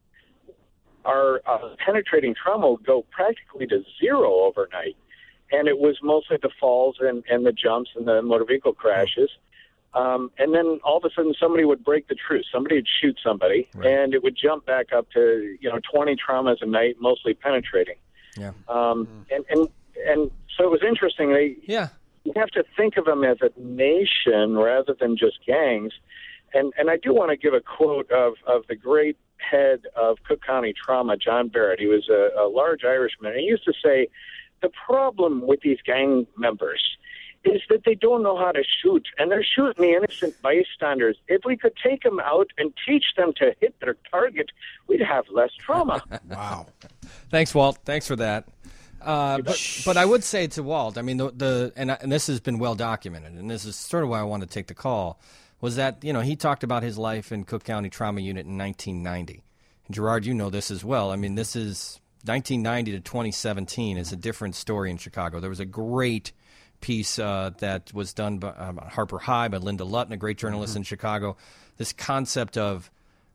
our uh, penetrating trauma would go practically to zero overnight, and it was mostly the falls and, and the jumps and the motor vehicle crashes. Um, and then all of a sudden somebody would break the truce. Somebody would shoot somebody, right. and it would jump back up to, you know, twenty traumas a night, mostly penetrating. Yeah. Um, and, and, and so it was interesting. They, yeah. You have to think of them as a nation rather than just gangs. And, and I do want to give a quote of, of the great head of Cook County Trauma, John Barrett. He was a, a large Irishman. He used to say, the problem with these gang members is that they don't know how to shoot, and they're shooting the innocent bystanders. If we could take them out and teach them to hit their target, we'd have less trauma. Wow. Thanks, Walt. Thanks for that. Uh, but, but I would say to Walt, I mean, the, the and, and this has been well documented, and this is sort of why I wanted to take the call, was that, you know, he talked about his life in Cook County Trauma Unit in nineteen ninety. And Gerard, you know this as well. I mean, this is nineteen ninety to twenty seventeen is a different story in Chicago. There was a great piece uh, that was done by um, Harper High by Linda Lutton, a great journalist mm-hmm. in Chicago. This concept of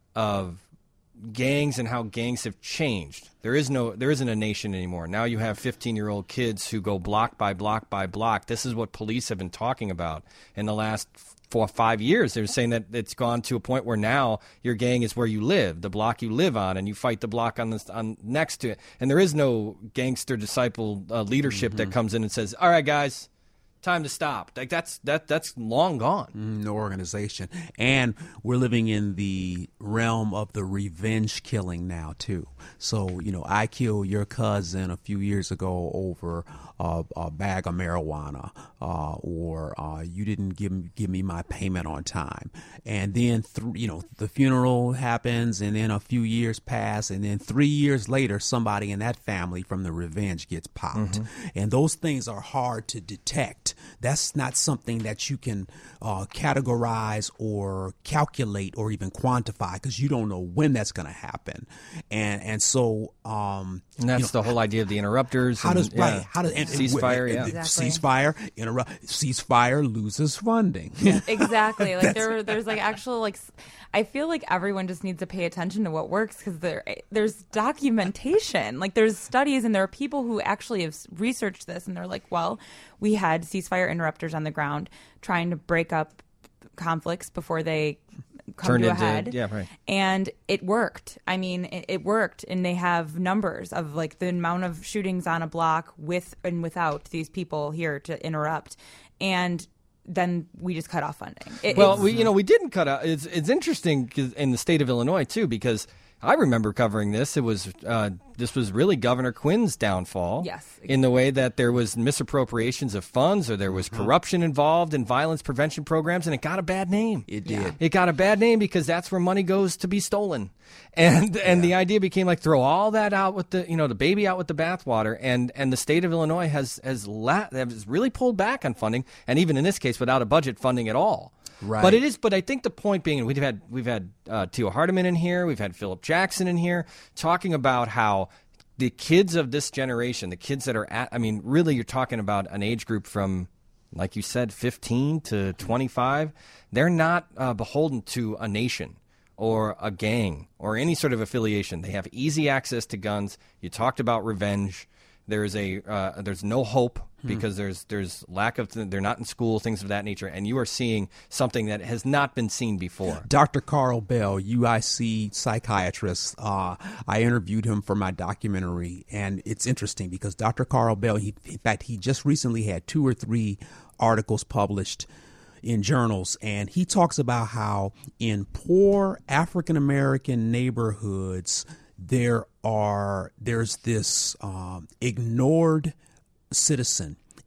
of gangs and how gangs have changed. There is no, there isn't a nation anymore. Now you have fifteen-year-old kids who go block by block by block. This is what police have been talking about in the last four or five years. They're saying that it's gone to a point where now your gang is where you live, the block you live on, and you fight the block on the on next to it. And there is no gangster disciple uh, leadership mm-hmm. that comes in and says, "All right, guys, time to stop." Like that's that that's long gone. No organization. And we're living in the realm of the revenge killing now too. So, you know, I killed your cousin a few years ago over uh, a bag of marijuana, uh, or uh, you didn't give give me my payment on time. And then, th- you know, the funeral happens, and then a few years pass, and then three years later, somebody in that family from the revenge gets popped. Mm-hmm. And those things are hard to detect. That's not something that you can uh, categorize or calculate or even quantify, because you don't know when that's going to happen. And and so um, and that's you know, the whole idea of the interrupters. How and, does yeah. right? How does and, ceasefire? And, yeah, and, exactly. ceasefire interrupt. Ceasefire loses funding. Exactly. Like there, there's like actual like. I feel like everyone just needs to pay attention to what works, because there there's documentation. Like there's studies, and there are people who actually have researched this, and they're like, well, we had ceasefire interrupters on the ground trying to break up conflicts before they come Turned to a into, head. Yeah, right. And it worked. I mean, it, it worked, and they have numbers of like the amount of shootings on a block with and without these people here to interrupt, and then we just cut off funding. It, well, we, you know, we didn't cut out. It's it's interesting 'cause in the state of Illinois too, because I remember covering this. It was uh, this was really Governor Quinn's downfall. Yes, exactly. In the way that there was misappropriations of funds, or there was corruption involved in violence prevention programs, and it got a bad name. It did. Yeah. It got a bad name because that's where money goes to be stolen, and and yeah. the idea became like throw all that out with the you know the baby out with the bathwater, and and the state of Illinois has has la- has really pulled back on funding, and even in this case without a budget funding at all. Right. But it is. But I think the point being, we've had we've had uh, Tio Hardiman in here, we've had Philip Jackson in here, talking about how the kids of this generation, the kids that are at, I mean, really, you're talking about an age group from, like you said, fifteen to twenty-five. They're not uh, beholden to a nation or a gang or any sort of affiliation. They have easy access to guns. You talked about revenge. There's a uh, there's no hope because hmm. there's there's lack of they're not in school, things of that nature, and you are seeing something that has not been seen before. Doctor Carl Bell, U I C psychiatrist, uh, I interviewed him for my documentary, and it's interesting because Doctor Carl Bell, he, in fact, he just recently had two or three articles published in journals, and he talks about how in poor African American neighborhoods there are there's this um, ignored citizen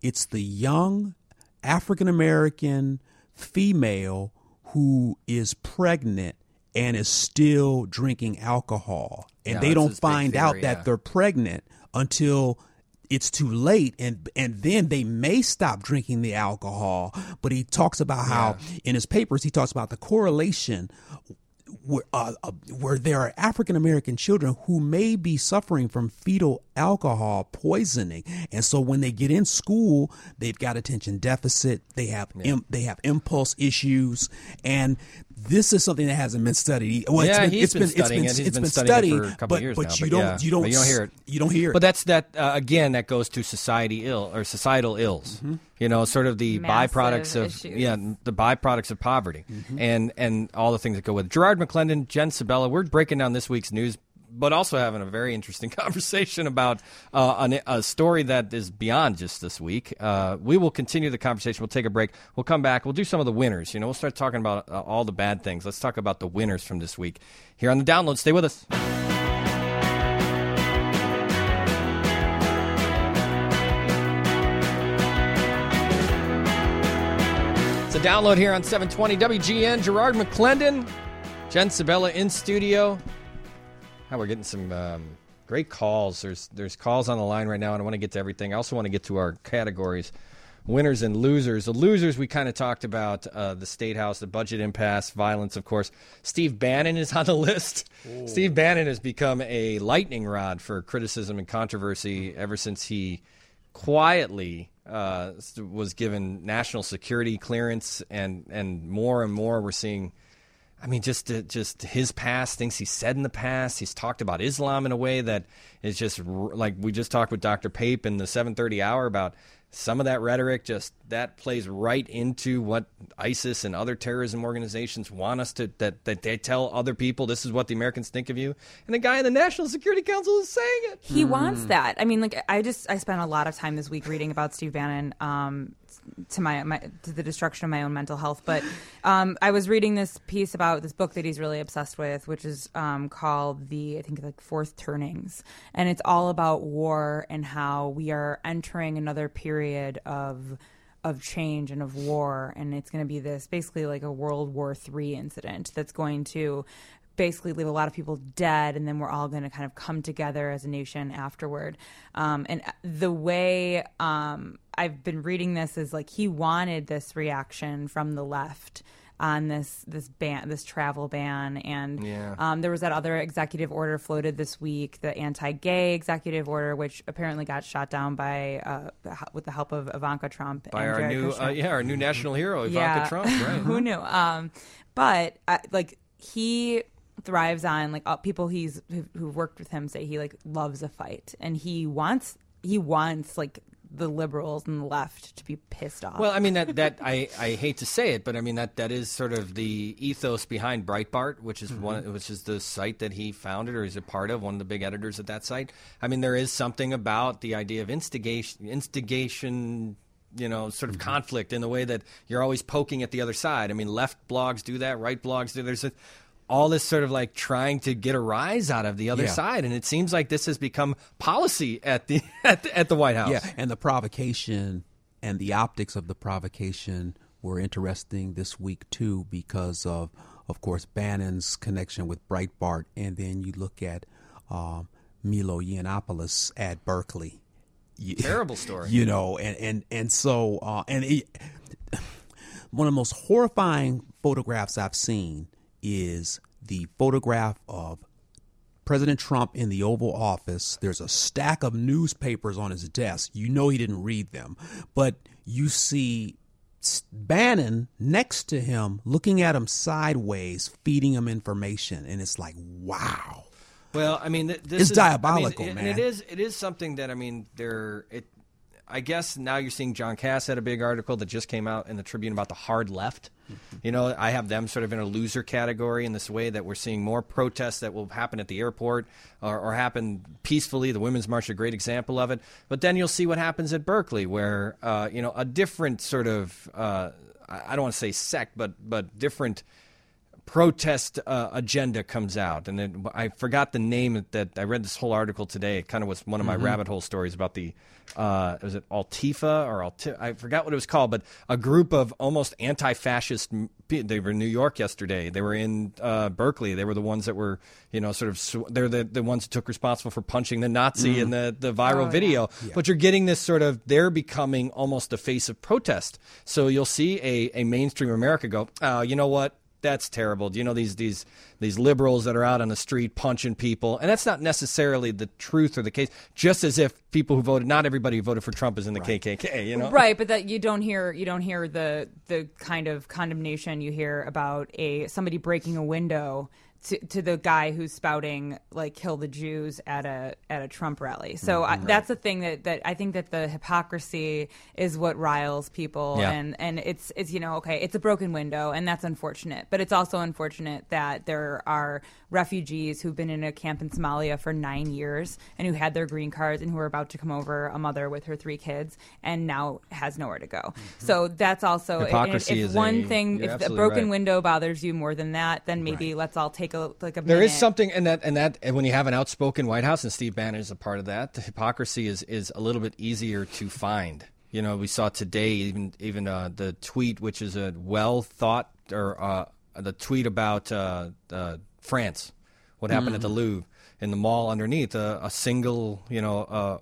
it's the young African American female who is pregnant and is still drinking alcohol. And Yeah, they that's don't his big find out theory, that yeah. they're pregnant until it's too late, and and then they may stop drinking the alcohol. But he talks about how in his papers he talks about the correlation where, uh, uh, where there are African American children who may be suffering from fetal alcohol poisoning, and so when they get in school, they've got attention deficit, they have Yeah. im- they have impulse issues, and this is something that hasn't been studied. Well, Yeah, it's been, he's it's been been, it's studying been, it. He's it's been been studying it studied, for a couple but, of years but now, you but don't yeah. you don't But you don't s- hear it. You don't hear it. But that's that uh, again. That goes to society ill or societal ills. Mm-hmm. You know, sort of the Massive byproducts of issues. yeah, the byproducts of poverty, Mm-hmm. and and all the things that go with it. Gerard McClendon, Jen Sabella. We're breaking down this week's news, but also having a very interesting conversation about uh, an, a story that is beyond just this week. Uh, we will continue the conversation. We'll take a break. We'll come back. We'll do some of the winners. You know, we'll start talking about uh, all the bad things. Let's talk about the winners from this week here on the Download. Stay with us. It's a Download here on seven twenty W G N. Gerard McClendon, Jen Sabella in studio. How we're getting some um, great calls. There's there's calls on the line right now, and I want to get to everything. I also want to get to our categories, winners and losers. The losers, we kind of talked about uh, the State House, the budget impasse, violence, of course. Steve Bannon is on the list. Ooh. Steve Bannon has become a lightning rod for criticism and controversy ever since he quietly uh, was given national security clearance, and, and more and more we're seeing, I mean, just uh, just his past, things he said in the past. He's talked about Islam in a way that is just r- like we just talked with Doctor Pape in the seven thirty hour about some of that rhetoric. Just that plays right into what ISIS and other terrorism organizations want us to, that, that they tell other people this is what the Americans think of you. And the guy in the National Security Council is saying it. He wants that. I mean, like I just I spent a lot of time this week reading about Steve Bannon. Um, to my, my to the destruction of my own mental health, but um, I was reading this piece about this book that he's really obsessed with, which is um, called the I think like Fourth Turnings, and it's all about war and how we are entering another period of of change and of war, and it's going to be this basically like a World War Three incident that's going to basically leave a lot of people dead, and then we're all going to kind of come together as a nation afterward. Um, and the way um, I've been reading this is like he wanted this reaction from the left on this this ban, this travel ban, and Yeah. um, there was that other executive order floated this week, the anti-gay executive order, which apparently got shot down by uh, with the help of Ivanka Trump By and our Jared new, Kushner. uh, yeah, our new national hero, Ivanka Yeah. Trump, right? Who knew? Um, but uh, like he thrives on like uh, people he's who, who've worked with him say he like loves a fight, and he wants he wants like the liberals and the left to be pissed off. Well, I mean that that I, I hate to say it, but I mean that that is sort of the ethos behind Breitbart, which is mm-hmm. one which is the site that he founded or is a part of, one of the big editors at that site. I mean, there is something about the idea of instigation instigation you know, sort of mm-hmm. conflict in the way that you're always poking at the other side. I mean, left blogs do that, right blogs do. There's a all this sort of like trying to get a rise out of the other yeah. side, and it seems like this has become policy at the at the, at the White House. Yeah, and the provocation and the optics of the provocation were interesting this week too, because of, of course, Bannon's connection with Breitbart, and then you look at um, Milo Yiannopoulos at Berkeley. You, Terrible story, you know, and and and so uh, and it, one of the most horrifying photographs I've seen is the photograph of President Trump in the Oval Office. There's a stack of newspapers on his desk. You know he didn't read them, but you see Bannon next to him, looking at him sideways, feeding him information, and it's like, wow. Well, I mean, th- this it's is diabolical, I mean, man. And it is. It is something that I mean, there. It. I guess now you're seeing John Cass had a big article that just came out in the Tribune about the hard left. Mm-hmm. You know, I have them sort of in a loser category in this way that we're seeing more protests that will happen at the airport or, or happen peacefully. The Women's March, a great example of it. But then you'll see what happens at Berkeley, where uh, you know a different sort of uh, I don't want to say sect, but but different protest uh, agenda comes out, and then I forgot the name that I read this whole article today. It kind of was one of my mm-hmm. rabbit hole stories about the uh, was it Altifa or Alti- I forgot what it was called, but a group of almost anti-fascist. They were in New York yesterday. They were in uh, Berkeley. They were the ones that were, you know, sort of. Sw- they're the, the ones who took responsible for punching the Nazi mm. in the the viral oh, video. Yeah. Yeah. But you're getting this sort of. They're becoming almost the face of protest. So you'll see a, a mainstream America go, oh, you know what? That's terrible. Do you know these these these liberals that are out on the street punching people? And that's not necessarily the truth or the case. Just as if people who voted, not everybody who voted for Trump is in the right. K K K. You know, right? But that you don't hear you don't hear the the kind of condemnation you hear about a somebody breaking a window to, to the guy who's spouting like "kill the Jews" at a at a Trump rally. So mm-hmm, I, right. that's the thing that, that I think that the hypocrisy is what riles people, yeah. and and it's it's you know okay, it's a broken window, and that's unfortunate. But it's also unfortunate that there are refugees who've been in a camp in Somalia for nine years and who had their green cards and who are about to come over, a mother with her three kids, and now has nowhere to go. Mm-hmm. So that's also hypocrisy. If, if is one a, thing, if a broken right. window bothers you more than that, then maybe right. let's all take a like a. There minute. is something, and that and that and when you have an outspoken White House, and Steve Bannon is a part of that, the hypocrisy is is a little bit easier to find. You know, we saw today even even uh, the tweet, which is a well thought, or uh, the tweet about uh, uh, France, what happened mm. at the Louvre in the mall underneath, uh, a single, you know, uh,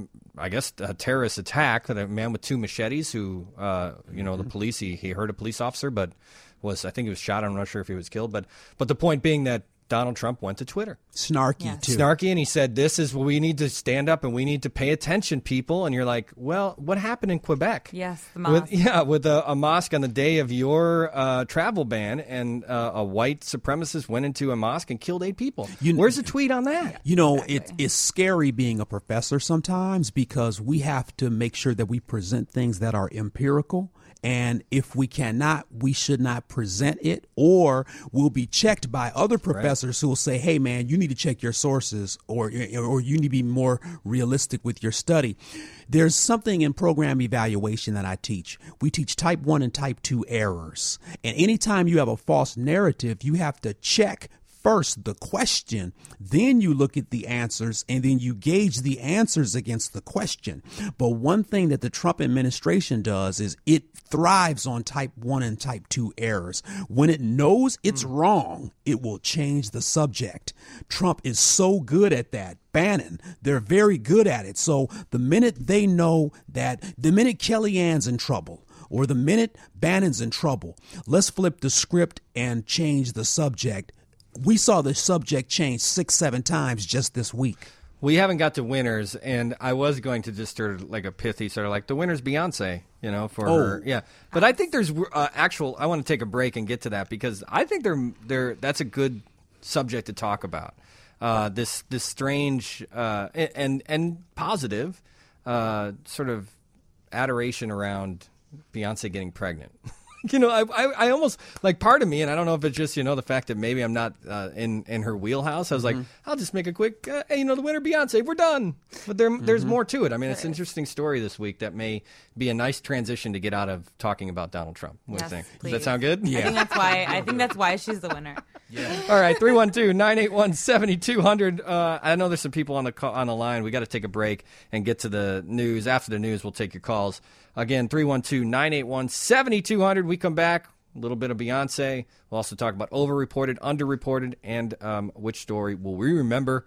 I guess a terrorist attack that a man with two machetes who, uh, you know, mm-hmm. the police he, he hurt a police officer, but was I think he was shot. I'm not sure if he was killed, but but the point being that Donald Trump went to Twitter. Snarky, yeah. too. Snarky, and he said, this is what we need to stand up and we need to pay attention, people. And you're like, well, what happened in Quebec? Yes, the mosque. With, yeah, with a, a mosque on the day of your uh, travel ban, and uh, a white supremacist went into a mosque and killed eight people. You, Where's the tweet on that? You know, exactly. it, it's scary being a professor sometimes because we have to make sure that we present things that are empirical. And if we cannot, we should not present it, or we'll be checked by other professors right. who will say, hey, man, you need to check your sources, or or you need to be more realistic with your study. There's something in program evaluation that I teach. We teach type one and type two errors. And anytime you have a false narrative, you have to check first the question, then you look at the answers, and then you gauge the answers against the question. But one thing that the Trump administration does is it thrives on type one and type two errors. When it knows it's mm. wrong, it will change the subject. Trump is so good at that. Bannon, they're very good at it. So the minute they know that, the minute Kellyanne's in trouble, or the minute Bannon's in trouble, let's flip the script and change the subject. We saw the subject change six, seven times just this week. We haven't got to winners, and I was going to just sort of like a pithy sort of like the winner's Beyonce, you know, for oh. her. Yeah. But I think there's uh, actual, I want to take a break and get to that because I think they're, they're, that's a good subject to talk about. Uh, this this strange uh, and, and positive uh, sort of adoration around Beyonce getting pregnant. You know, I, I I almost, like, part of me, and I don't know if it's just, you know, the fact that maybe I'm not uh, in, in her wheelhouse. I was mm-hmm. like, I'll just make a quick, uh, hey, you know, the winner, Beyonce, we're done. But there, mm-hmm. there's more to it. I mean, it's an interesting story this week that may be a nice transition to get out of talking about Donald Trump. What yes, do you think? Please. Does that sound good? Yeah. I think that's why, I think that's why she's the winner. Yeah. All right, three one two, nine eight one, seven two zero zero. Uh, I know there's some people on the call, on the line. We got to take a break and get to the news. After the news, we'll take your calls. Again, three one two, nine eight one, seven two zero zero. We come back. A little bit of Beyonce. We'll also talk about overreported, underreported, and um, which story will we remember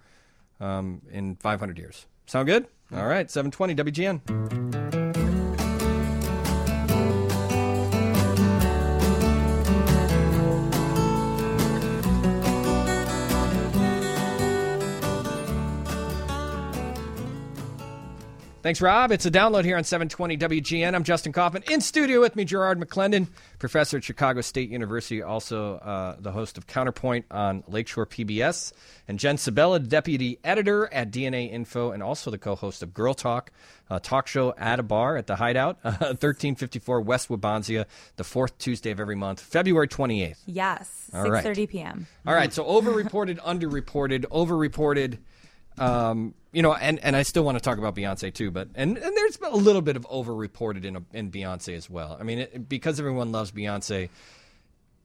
um, in five hundred years. Sound good? All right, seven twenty W G N. Thanks, Rob. It's a download here on seven twenty W G N. I'm Justin Kaufman. In studio with me, Gerard McClendon, professor at Chicago State University, also uh, the host of Counterpoint on Lakeshore P B S, and Jen Sabella, deputy editor at D N A Info, and also the co-host of Girl Talk, a talk show at a bar at the Hideout, uh, thirteen fifty-four West Wabansia, the fourth Tuesday of every month, February twenty-eighth. Yes, All six thirty right. p.m. All right, so overreported, underreported, overreported. Um, you know, and, and I still want to talk about Beyonce too, but and, and there's a little bit of over-reported in in Beyonce as well. I mean, it, because everyone loves Beyonce,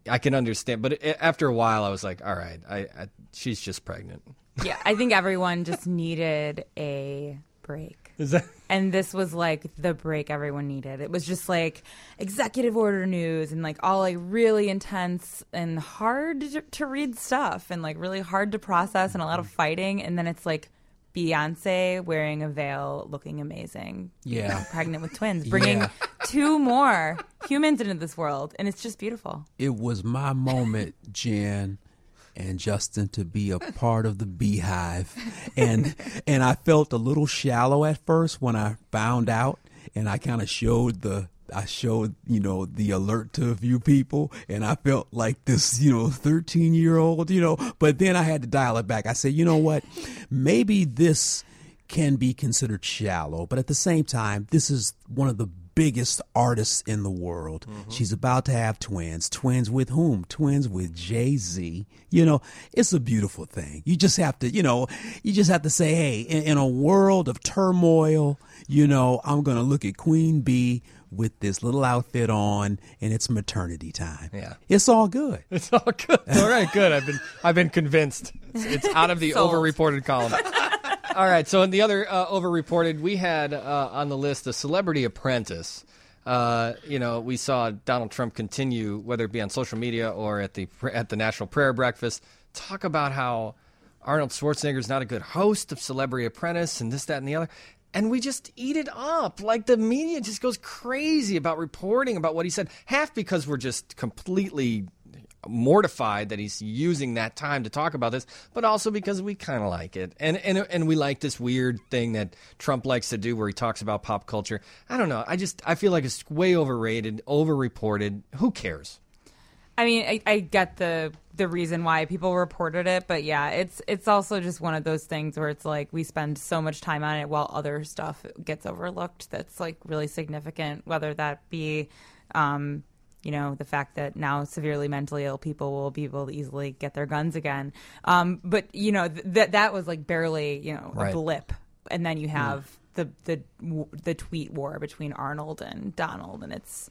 I can understand. But it, after a while, I was like, all right, I, I, she's just pregnant. Yeah, I think everyone just needed a break. Is that? And this was like the break everyone needed. It was just like executive order news and like all like really intense and hard to, to read stuff and like really hard to process and a lot of fighting. And then it's like Beyonce wearing a veil, looking amazing. Yeah. Pregnant with twins, bringing Yeah. two more humans into this world. And it's just beautiful. It was my moment, Jen and Justin, to be a part of the Beehive. And and I felt a little shallow at first when I found out, and I kind of showed the I showed, you know, the alert to a few people, and I felt like this, you know, thirteen-year-old, you know, but then I had to dial it back. I said, you know what, maybe this can be considered shallow, but at the same time, this is one of the biggest artists in the world. Mm-hmm. She's about to have twins. Twins with whom? Twins with Jay-Z. You know, it's a beautiful thing. You just have to, you know, you just have to say, hey, in, in a world of turmoil, you know, I'm going to look at Queen Bee with this little outfit on, and it's maternity time. Yeah. It's all good. It's all good. All right, good. I've been I've been convinced. It's, it's out of the Sold. overreported column. All right, so in the other uh, overreported, we had uh, on the list a Celebrity Apprentice. Uh, you know, we saw Donald Trump continue, whether it be on social media or at the at the National Prayer Breakfast, talk about how Arnold Schwarzenegger is not a good host of Celebrity Apprentice and this, that, and the other. And we just eat it up. Like, the media just goes crazy about reporting about what he said, half because we're just completely mortified that he's using that time to talk about this, but also because we kind of like it. And, and and we like this weird thing that Trump likes to do where he talks about pop culture. I don't know. I just I feel like it's way overrated, overreported. Who cares? I mean, I, I get the the reason why people reported it, but yeah, it's it's also just one of those things where it's like we spend so much time on it while other stuff gets overlooked that's like really significant, whether that be, um, you know, the fact that now severely mentally ill people will be able to easily get their guns again. Um, but, you know, th- that that was like barely, you know, Right. a blip. And then you have mm. the, the, the tweet war between Arnold and Donald, and it's...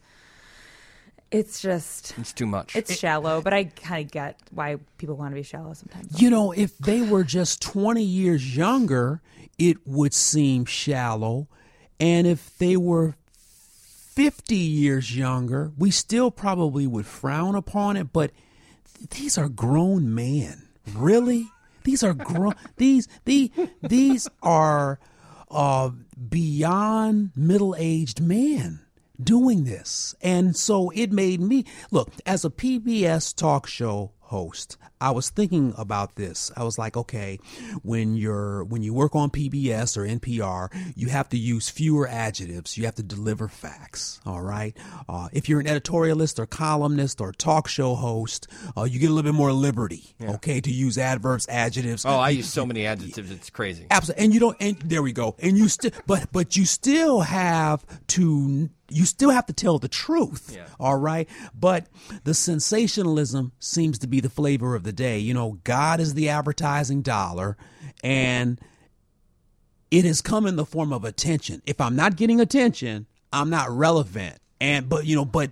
It's just... It's too much. It's it, shallow, but I kind of get why people want to be shallow sometimes. You know, if they were just twenty years younger, it would seem shallow. And if they were fifty years younger, we still probably would frown upon it. But th- these are grown men. Really? These are grown... these, these, these are uh, beyond middle-aged men doing this. And so it made me, look, as a P B S talk show host, I was thinking about this. I was like, okay, when you're when you work on P B S or N P R, you have to use fewer adjectives. You have to deliver facts. All right. Uh, if you're an editorialist or columnist or talk show host, uh, you get a little bit more liberty. Yeah. Okay, to use adverbs, adjectives. Oh, I use so many adjectives. It's crazy. Absolutely. And you don't. And there we go. And you still, but but you still have to. You still have to tell the truth, yeah. All right? But the sensationalism seems to be the flavor of the day. You know, God is the advertising dollar, and it has come in the form of attention. If I'm not getting attention, I'm not relevant. And but you know, but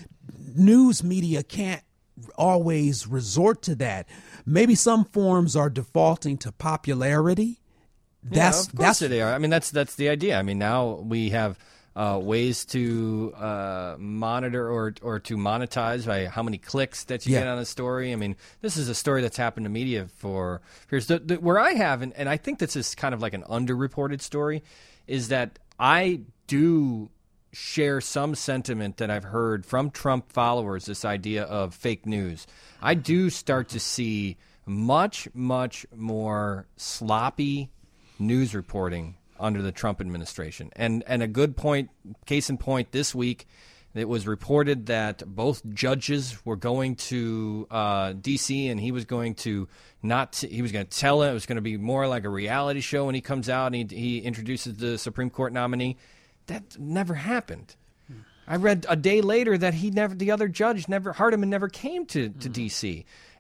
news media can't always resort to that. Maybe some forms are defaulting to popularity. That's yeah, of course that's they are. I mean, that's that's the idea. I mean, now we have Uh, ways to uh, monitor or or to monetize by how many clicks that you yeah. get on a story. I mean, this is a story that's happened to media for years. The, the, where I have, and, and I think this is kind of like an underreported story, is that I do share some sentiment that I've heard from Trump followers, this idea of fake news. I do start to see much, much more sloppy news reporting under the Trump administration. And and a good point, case in point, this week, it was reported that both judges were going to uh, D C and he was going to not, t- he was going to tell it, it was going to be more like a reality show when he comes out and he, he introduces the Supreme Court nominee. That never happened. I read a day later that he never, the other judge never, Hardiman never came to, to D C.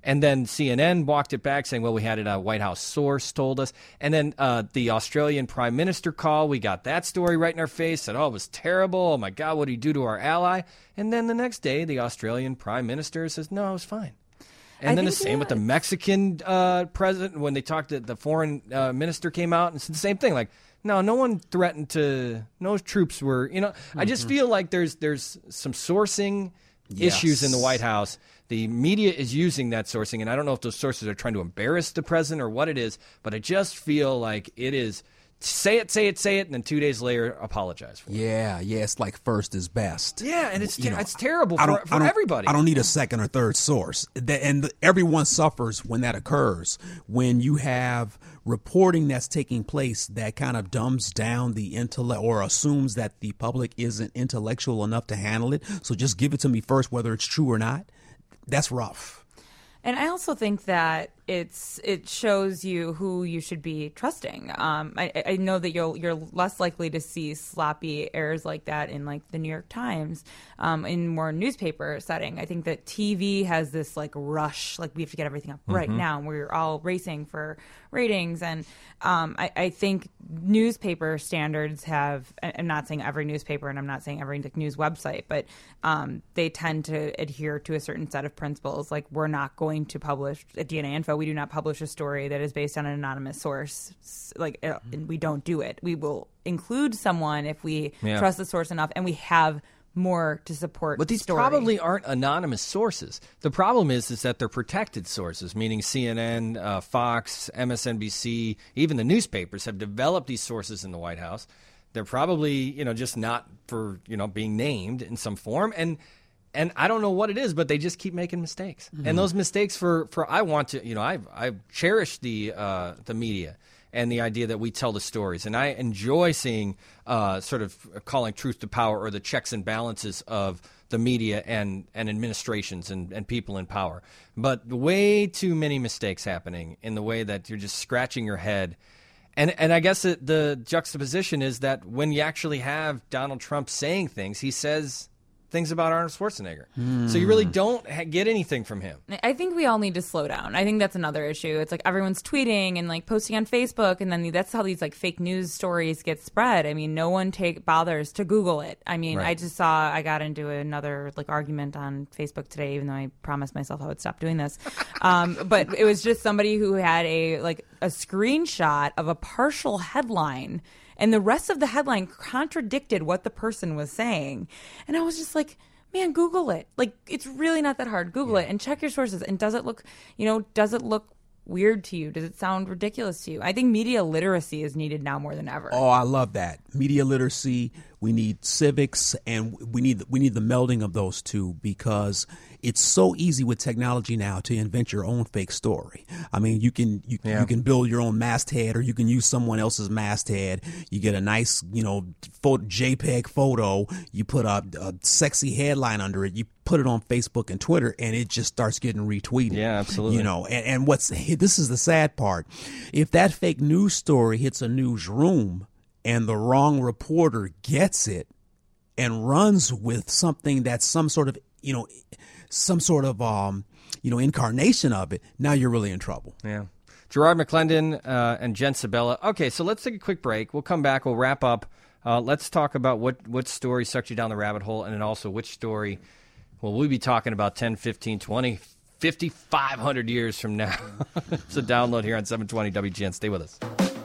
And then C N N walked it back, saying, well, we had it, a White House source told us. And then uh, the Australian Prime Minister call, we got that story right in our face, said, oh, it was terrible. Oh, my God, what did he do to our ally? And then the next day, the Australian Prime Minister says, no, it was fine. And I then the same yeah. with the Mexican uh, president, when they talked to the foreign uh, minister came out and said the same thing, like, no, no one threatened to, no troops were, you know, mm-hmm. I just feel like there's there's some sourcing yes. issues in the White House. The media is using that sourcing, and I don't know if those sources are trying to embarrass the president or what it is, but I just feel like it is say it, say it, say it, and then two days later apologize for it. Yeah, yeah, it's like first is best. Yeah, and it's ter- know, it's terrible I for, don't, for I don't, everybody. I don't need a second or third source. And everyone suffers when that occurs, when you have reporting that's taking place that kind of dumbs down the intellect or assumes that the public isn't intellectual enough to handle it. So just give it to me first, whether it's true or not. That's rough. And I also think that it's it shows you who you should be trusting. Um, I, I know that you're you're less likely to see sloppy errors like that in like the New York Times, um, in more newspaper setting. I think that T V has this like rush, like we have to get everything up mm-hmm. right now, and we're all racing for ratings. And um, I, I think newspaper standards have. I'm not saying every newspaper, and I'm not saying every like, news website, but um, they tend to adhere to a certain set of principles. Like we're not going to publish at D N A Info. We do not publish a story that is based on an anonymous source. Like mm-hmm. we don't do it. We will include someone if we yeah. trust the source enough, and we have more to support. But these story. probably aren't anonymous sources. The problem is, is that they're protected sources, meaning C N N, uh, Fox, M S N B C, even the newspapers have developed these sources in the White House. They're probably, you know, just not for, you know, being named in some form. And And I don't know what it is, but they just keep making mistakes. Mm-hmm. And those mistakes for, for I want to, you know, I I cherish the uh, the media and the idea that we tell the stories. And I enjoy seeing uh, sort of calling truth to power or the checks and balances of the media and, and administrations and, and people in power. But way too many mistakes happening in the way that you're just scratching your head. And and I guess it, the juxtaposition is that when you actually have Donald Trump saying things, he says things about Arnold Schwarzenegger. Mm. So you really don't ha- get anything from him. I think we all need to slow down. I think that's another issue. It's like everyone's tweeting and like posting on Facebook, and then that's how these like fake news stories get spread. I mean, no one take bothers to Google it. I mean, right. I just saw I got into another like argument on Facebook today, even though I promised myself I would stop doing this. Um, but it was just somebody who had a like a screenshot of a partial headline, and the rest of the headline contradicted what the person was saying. And I was just like, man, Google it. Like, it's really not that hard. Google yeah. it and check your sources. And does it look, you know, does it look weird to you? Does it sound ridiculous to you? I think media literacy is needed now more than ever. Oh, I love that. Media literacy. We need civics, and we need we need the melding of those two, because it's so easy with technology now to invent your own fake story. I mean, you can you, yeah. you can build your own masthead, or you can use someone else's masthead. You get a nice, you know, photo, JPEG photo. You put a, a sexy headline under it. You put it on Facebook and Twitter, and it just starts getting retweeted. Yeah, absolutely. You know, and, and what's this is the sad part. If that fake news story hits a newsroom and the wrong reporter gets it and runs with something that's some sort of, you know, some sort of, um, you know, incarnation of it, now you're really in trouble. Yeah. Gerard McClendon uh, and Jen Sabella. Okay, so let's take a quick break. We'll come back. We'll wrap up. Uh, let's talk about what, what story sucked you down the rabbit hole, and then also which story will we be talking about ten, fifteen, twenty, fifty-five hundred years from now. It's a download here on seven twenty W G N. Stay with us.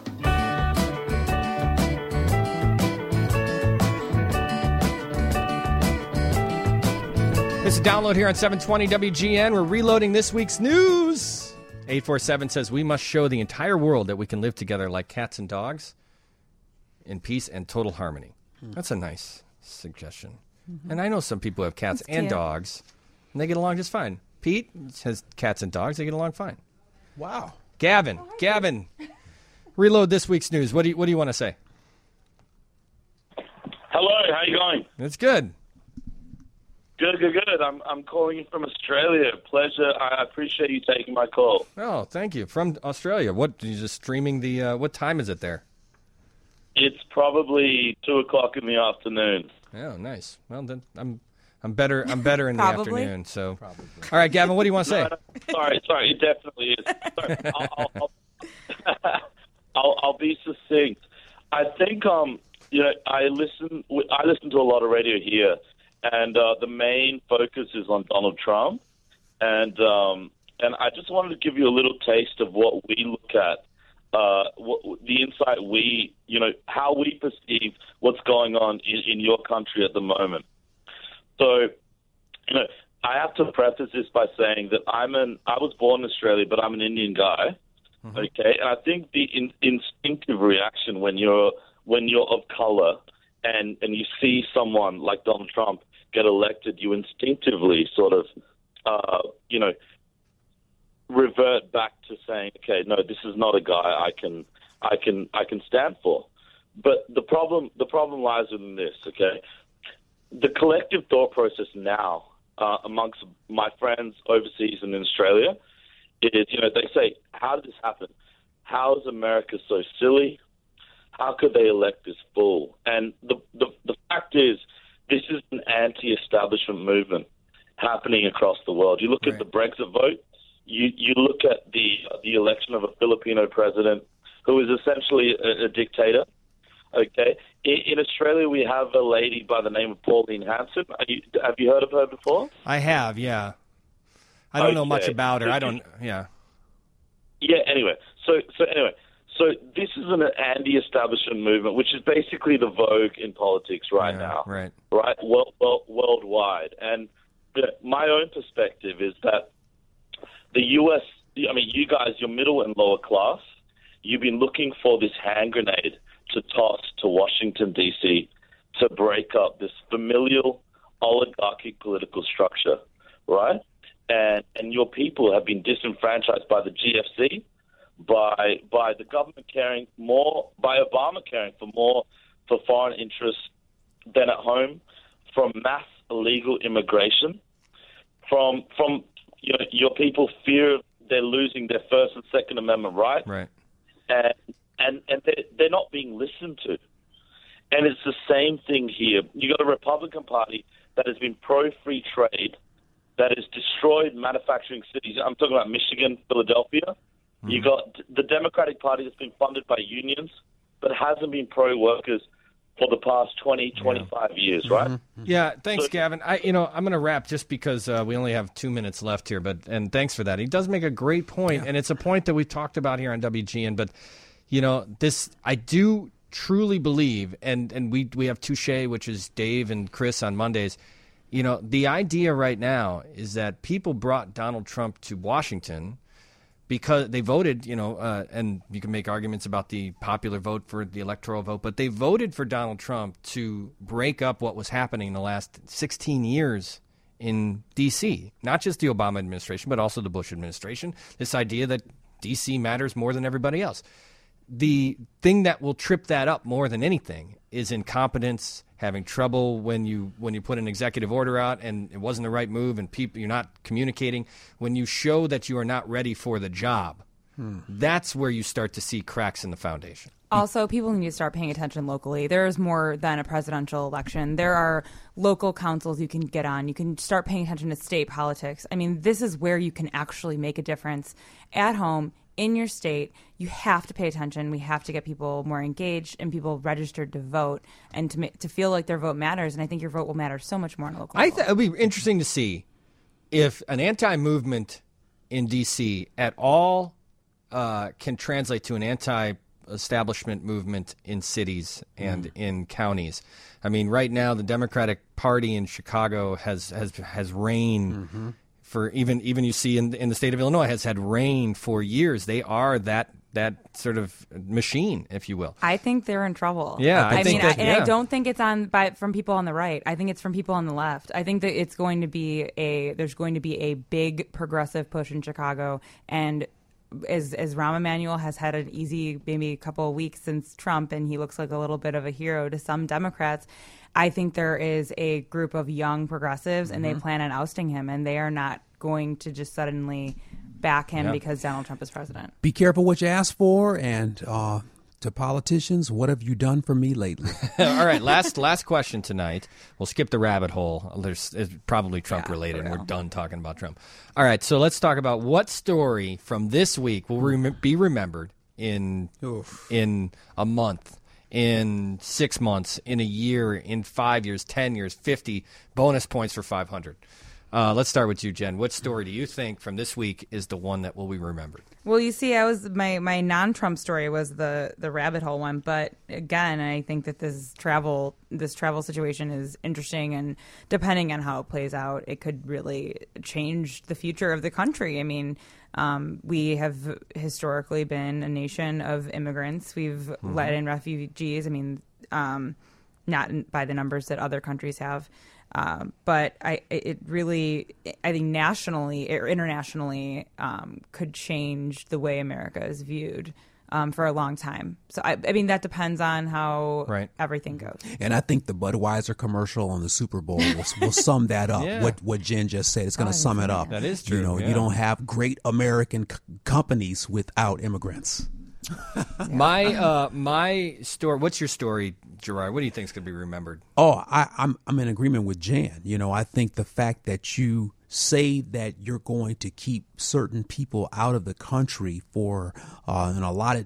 It's a download here on seven twenty W G N. We're reloading this week's news. eight four seven says, we must show the entire world that we can live together like cats and dogs in peace and total harmony. Hmm. That's a nice suggestion. Mm-hmm. And I know some people who have cats That's and cute. dogs, and they get along just fine. Pete has cats and dogs. They get along fine. Wow. Gavin, oh, Gavin, reload this week's news. What do you, what do you want to say? Hello, how you going? It's good. Good, good, good. I'm I'm calling you from Australia. Pleasure. I appreciate you taking my call. Oh, thank you. From Australia. What, you just streaming the, uh, what time is it there? It's probably two o'clock in the afternoon. Oh, nice. Well, then I'm I'm better. I'm better in the Probably. afternoon. So, Probably. All right, Gavin, what do you want to say? No, no, sorry, sorry, it definitely is. Sorry, I'll, I'll, I'll, I'll, I'll be succinct. I think, um, you know, I listen. I listen to a lot of radio here, and uh, the main focus is on Donald Trump, and um, and I just wanted to give you a little taste of what we look at. Uh, what, the insight we, you know, how we perceive what's going on in, in your country at the moment. So, you know, I have to preface this by saying that I'm an, I was born in Australia, but I'm an Indian guy, mm-hmm. okay? And I think the in, instinctive reaction when you're, when you're of color and, and you see someone like Donald Trump get elected, you instinctively sort of, uh, you know, revert back to saying, okay, no, this is not a guy I can I can I can stand for. But the problem the problem lies in this, okay? The collective thought process now uh, amongst my friends overseas and in Australia is, you know, they say, how did this happen? How is America so silly? How could they elect this fool? And the the, the fact is, this is an anti-establishment movement happening across the world. You look right. at the Brexit vote. You you look at the the election of a Filipino president who is essentially a, a dictator. Okay, in, in Australia we have a lady by the name of Pauline Hanson. Are you, have you heard of her before? I have, yeah. I don't okay. know much about her. So I don't. Yeah. Yeah. Anyway, so so anyway, so this is an anti-establishment movement, which is basically the vogue in politics right yeah, now. Right. Right. Well, well, worldwide, and you know, my own perspective is that the U S, I mean, you guys, you're middle and lower class. You've been looking for this hand grenade to toss to Washington, D C to break up this familial oligarchic political structure, right? And and your people have been disenfranchised by the G F C, by by the government caring more, by Obama caring for more for foreign interests than at home, from mass illegal immigration, from from You know, your people fear they're losing their First and Second Amendment rights, right? And and and they're, they're not being listened to. And it's the same thing here. You got a Republican Party that has been pro-free trade, that has destroyed manufacturing cities. I'm talking about Michigan, Philadelphia. Mm-hmm. You got the Democratic Party that's been funded by unions, but hasn't been pro-workers for the past twenty, twenty-five yeah. years, right? Mm-hmm. Yeah, thanks, so, Gavin. I, you know, I'm going to wrap just because uh, we only have two minutes left here, but and thanks for that. He does make a great point, yeah. and it's a point that we've talked about here on W G N. But you know, this I do truly believe, and and we we have Touche, which is Dave and Chris on Mondays. You know, the idea right now is that people brought Donald Trump to Washington because they voted, you know, uh, and you can make arguments about the popular vote for the electoral vote, but they voted for Donald Trump to break up what was happening in the last sixteen years in D C, not just the Obama administration, but also the Bush administration, this idea that D C matters more than everybody else. The thing that will trip that up more than anything is incompetence, having trouble when you when you put an executive order out and it wasn't the right move and people you're not communicating. When you show that you are not ready for the job, hmm. that's where you start to see cracks in the foundation. Also, people need to start paying attention locally. There is more than a presidential election. There are local councils you can get on. You can start paying attention to state politics. I mean, this is where you can actually make a difference at home. In your state, you have to pay attention. We have to get people more engaged and people registered to vote and to ma- to feel like their vote matters. And I think your vote will matter so much more in a local I level. think it would be interesting to see if an anti-movement in D C at all uh, can translate to an anti-establishment movement in cities and mm. in counties. I mean, right now, the Democratic Party in Chicago has has has reign. Mm-hmm. For even even you see in in the state of Illinois has had reign for years. They are that that sort of machine, if you will. I think they're in trouble. Yeah, I, I think mean, that, I, and yeah. I don't think it's on by from people on the right. I think it's from people on the left. I think that it's going to be a there's going to be a big progressive push in Chicago, and as as Rahm Emanuel has had an easy maybe a couple of weeks since Trump, and he looks like a little bit of a hero to some Democrats. I think there is a group of young progressives, and mm-hmm. they plan on ousting him, and they are not going to just suddenly back him yeah. because Donald Trump is president. Be careful what you ask for, and uh, to politicians, what have you done for me lately? All right, last last question tonight. We'll skip the rabbit hole. There's it's probably Trump Yeah, related, for and we're real. done talking about Trump. All right, so let's talk about what story from this week will rem- be remembered in Oof. in a month, in six months, in a year, in five years, ten years, fifty. Bonus points for five hundred. Uh, let's start with you, Jen. What story do you think from this week is the one that will be remembered? Well, you see, I was my, my non-Trump story was the, the rabbit hole one, but again, I think that this travel this travel situation is interesting, and depending on how it plays out, it could really change the future of the country. I mean, um, we have historically been a nation of immigrants. We've mm-hmm. let in refugees. I mean, um, not in, by the numbers that other countries have. Um, but I, it really, I think nationally or internationally, um, could change the way America is viewed um, for a long time. So, I, I mean, that depends on how right. everything goes. And I think the Budweiser commercial on the Super Bowl will, will sum that up. Yeah. What what Jen just said, it's going to Oh, sum it up. That is true. You know, yeah. you don't have great American c- companies without immigrants. My uh, my story. What's your story, Gerard? What do you think is going to be remembered? Oh, I, I'm I'm in agreement with Jan. You know, I think the fact that you say that you're going to keep certain people out of the country for uh, an allotted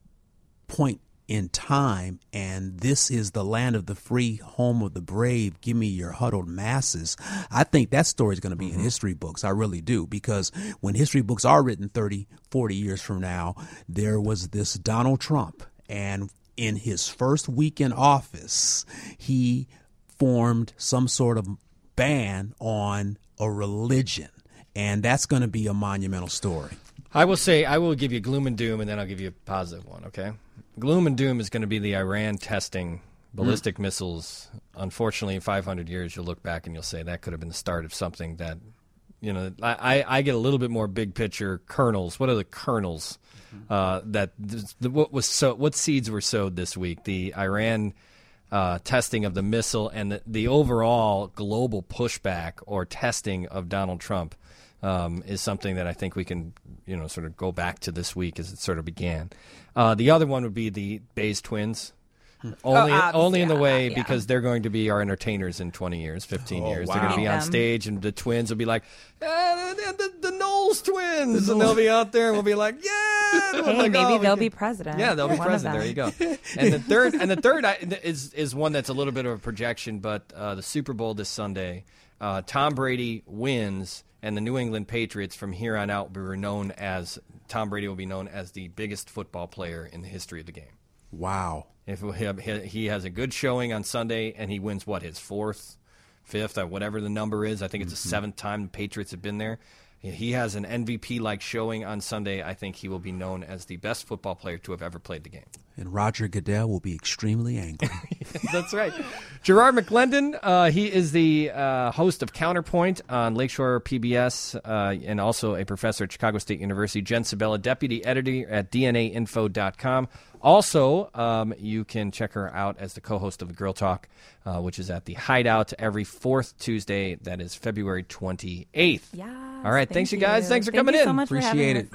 point in time, and this is the land of the free, home of the brave, give me your huddled masses. I think that story is going to be mm-hmm. in history books. I really do, because when history books are written thirty, forty years from now, there was this Donald Trump, and in his first week in office, he formed some sort of ban on a religion, and that's going to be a monumental story. I will say, I will give you gloom and doom, and then I'll give you a positive one, okay? Gloom and doom is going to be the Iran testing ballistic mm. missiles. Unfortunately, in five hundred years, you'll look back and you'll say that could have been the start of something that, you know, I, I get a little bit more big picture kernels. What are the kernels uh, that, the, what was so, what seeds were sowed this week? The Iran uh, testing of the missile and the, the overall global pushback or testing of Donald Trump. Um, is something that I think we can, you know, sort of go back to this week as it sort of began. Uh, the other one would be the Bays twins, only oh, only in the yeah, way yeah. because they're going to be our entertainers in twenty years, fifteen oh, years. wow. They're going to be on Them. stage, and the twins will be like, eh, the, the, the Knowles twins, and they'll be out there, and we'll be like, yeah. And we'll Hey, like, maybe oh, they'll can... be president. Yeah, they'll be One of president. There you go. them. And the third, and the third is is one that's a little bit of a projection, but uh, the Super Bowl this Sunday, uh, Tom Brady wins. And the New England Patriots from here on out will be known as Tom Brady will be known as the biggest football player in the history of the game. Wow. If he has a good showing on Sunday and he wins, what, his fourth, fifth, or whatever the number is. I think it's the mm-hmm. seventh time the Patriots have been there. He has an M V P-like showing on Sunday. I think he will be known as the best football player to have ever played the game. And Roger Goodell will be extremely angry. That's right. Gerard McClendon, uh, he is the uh, host of Counterpoint on Lakeshore P B S uh, and also a professor at Chicago State University. Jen Sabella, deputy editor at D N A info dot com. Also, um, you can check her out as the co-host of the Girl Talk, uh, which is at the Hideout every fourth Tuesday. That is February twenty-eighth. Yeah. All right. Thank Thanks, you you guys. Thanks for Thank coming you in. So much for Appreciate having it.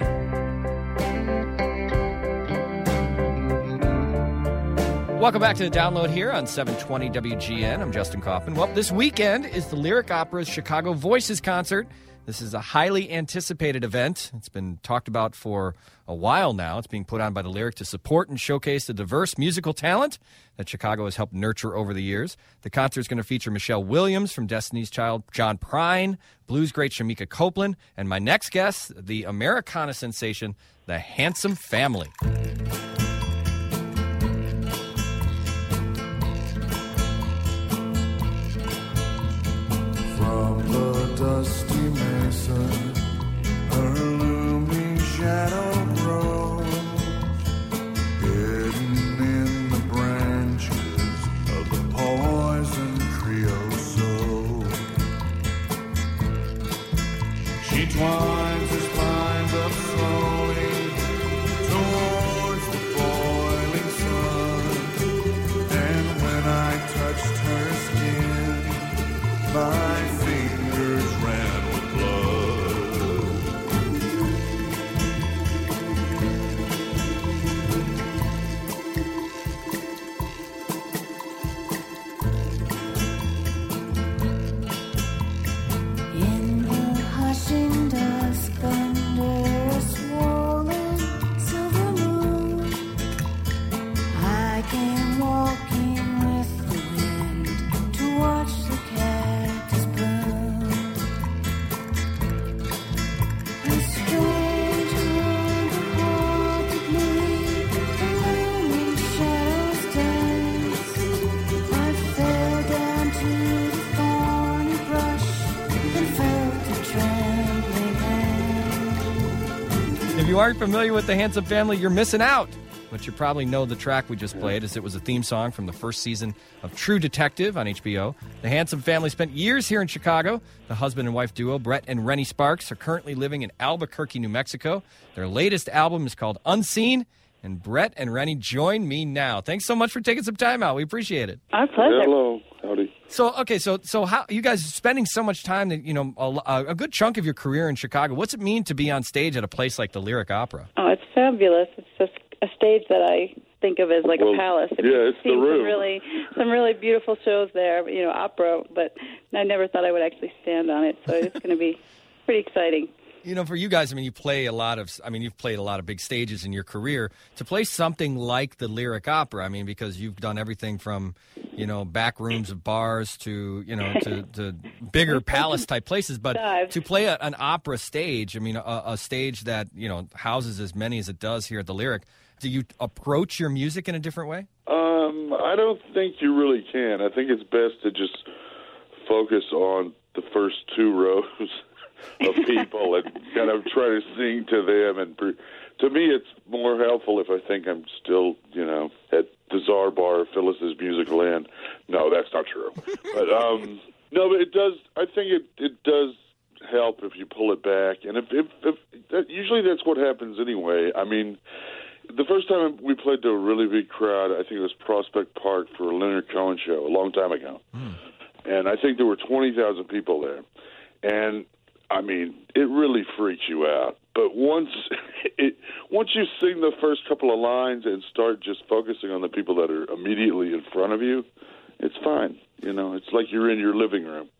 us. Welcome back to the Download here on seven twenty W G N. I'm Justin Kaufman. Well, this weekend is the Lyric Opera's Chicago Voices concert. This is a highly anticipated event. It's been talked about for a while now. It's being put on by the Lyric to support and showcase the diverse musical talent that Chicago has helped nurture over the years. The concert is going to feature Michelle Williams from Destiny's Child, John Prine, blues great Shamika Copeland, and my next guest, the Americana sensation, the Handsome Family. From the dusty mesa, her looming shadow grows, hidden in the branches of the poison creosote. She twines her spines up slowly towards the boiling sun, and when I touched her skin, my fingers ran with blood. you aren't familiar with the Handsome Family, you're missing out. But you probably know the track we just played, as it was a theme song from the first season of True Detective on H B O. The Handsome Family spent years here in Chicago. The husband and wife duo, Brett and Rennie Sparks, are currently living in Albuquerque, New Mexico. Their latest album is called Unseen, and Brett and Rennie join me now. Thanks so much for taking some time out. We appreciate it. Our pleasure. Hello. Howdy. So, okay, so so how you guys are spending so much time, that you know, a, a good chunk of your career in Chicago. What's it mean to be on stage at a place like the Lyric Opera? Oh, it's fabulous. It's just a stage that I think of as like Well, a palace. I've yeah, it's the seen room. Some really, some really beautiful shows there, you know, opera, but I never thought I would actually stand on it, so it's going to be pretty exciting. You know, for you guys, I mean, you play a lot of, I mean, you've played a lot of big stages in your career. To play something like the Lyric Opera, I mean, because you've done everything from, you know, back rooms of bars to, you know, to, to bigger palace-type places. But Dive. to play a, an opera stage, I mean, a, a stage that, you know, houses as many as it does here at the Lyric, do you approach your music in a different way? Um, I don't think you really can. I think it's best to just focus on the first two rows of people and kind of try to sing to them. And pre- to me, it's more helpful if I think I'm still, you know, at the Czar Bar, Phyllis's Musical Inn. No, that's not true. But um, no, but it does. I think it it does help if you pull it back, and if if, if that, usually that's what happens anyway. I mean. The first time we played to a really big crowd, I think it was Prospect Park for a Leonard Cohen show a long time ago. Mm. And I think there were twenty thousand people there. And, I mean, it really freaks you out. But once it, once you sing the first couple of lines and start just focusing on the people that are immediately in front of you, it's fine. You know, it's like you're in your living room.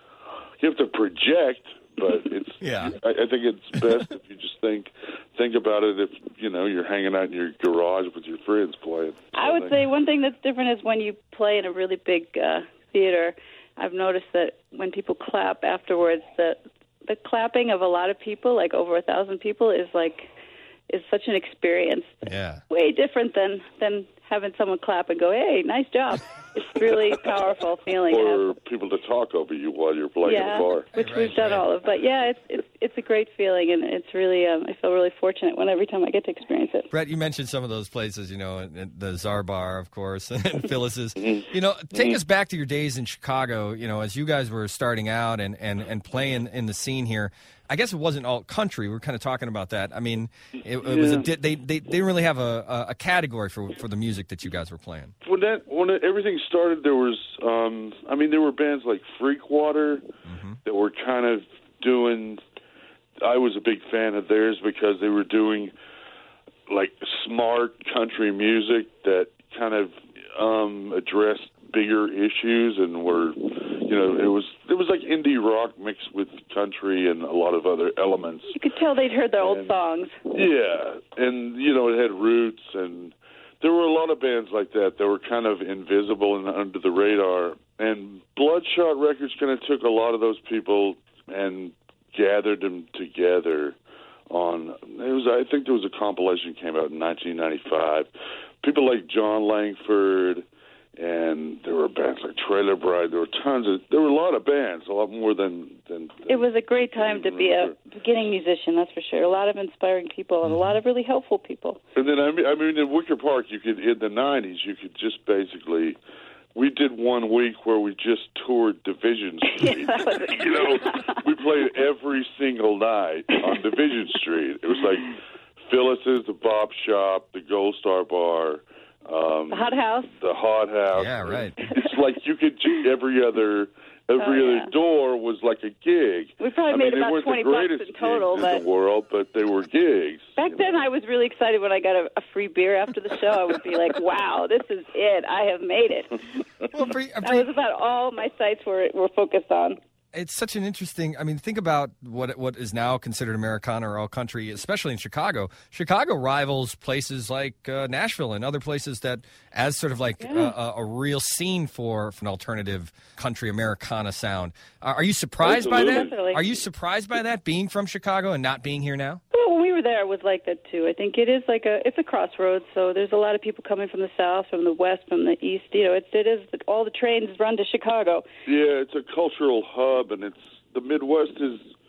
You have to project, but it's. Yeah. I, I think it's best if you just think think about it. If you know you're hanging out in your garage with your friends playing. I would say one thing that's different is when you play in a really big uh, theater. I've noticed that when people clap afterwards, that the clapping of a lot of people, like over a thousand people, is like is such an experience. Yeah. Way different than than having someone clap and go, "Hey, nice job." It's really powerful feeling. Or people to talk over you while you're playing yeah, at the bar. which Right, we've done right. all of. But yeah, it's it's it's a great feeling, and it's really um, I feel really fortunate when every time I get to experience it. Brett, you mentioned some of those places, you know, and- and the Czar Bar, of course, and Phyllis's. You know, take us back to your days in Chicago, you know, as you guys were starting out and, and, and playing in the scene here. I guess it wasn't all country. We were kind of talking about that. I mean, it, it was a, Yeah. they, they they didn't really have a, a, a category for for the music that you guys were playing. When that when it, everything started, there was um, I mean there were bands like Freakwater Mm-hmm. that were kind of doing. I was a big fan of theirs because they were doing like smart country music that kind of um, addressed bigger issues and were, you know, it was it was like indie rock mixed with country and a lot of other elements. You could tell they'd heard their old And- songs. Yeah, and you know it had roots, and there were a lot of bands like that that were kind of invisible and under the radar. And Bloodshot Records kind of took a lot of those people and gathered them together. On it was, I think there was a compilation came out in nineteen ninety-five. People like John Langford, and there were bands like Trailer Bride. There were tons of, there were a lot of bands, a lot more than. than, than It was a great time to be a beginning musician, that's for sure. A lot of inspiring people and a lot of really helpful people. And then I mean, I mean, in Wicker Park, you could in the nineties, you could just basically. We did one week where we just toured Division Street. That was You know, we played every single night on Division Street. It was like Phyllis's, the Bop Shop, the Gold Star Bar, um, The Hot House. the Hot House. Yeah, right. It's like you could ju- every other every Oh, yeah. other door was like a gig. We probably I made mean, they about weren't twenty the bucks greatest in total, gigs in but the world, but they were gigs. back then I was really excited when I got a, a free beer after the show. I would be like, wow, this is it. I have made it. Well, for, That for, was about all my sites were were focused on. it's such an interesting. I mean, think about what what is now considered Americana or all country, especially in Chicago. Chicago rivals places like uh, Nashville and other places that, as sort of like Yeah. a, a real scene for, for an alternative country Americana sound. Uh, are you surprised by that? Definitely. Are you surprised by that, being from Chicago and not being here now? Well, when we were there, it was like that too. I think it is like a it's a crossroads. So there's a lot of people coming from the south, from the west, from the east. You know, it's it is all the trains run to Chicago. Yeah, it's a cultural hub, and it's the Midwest is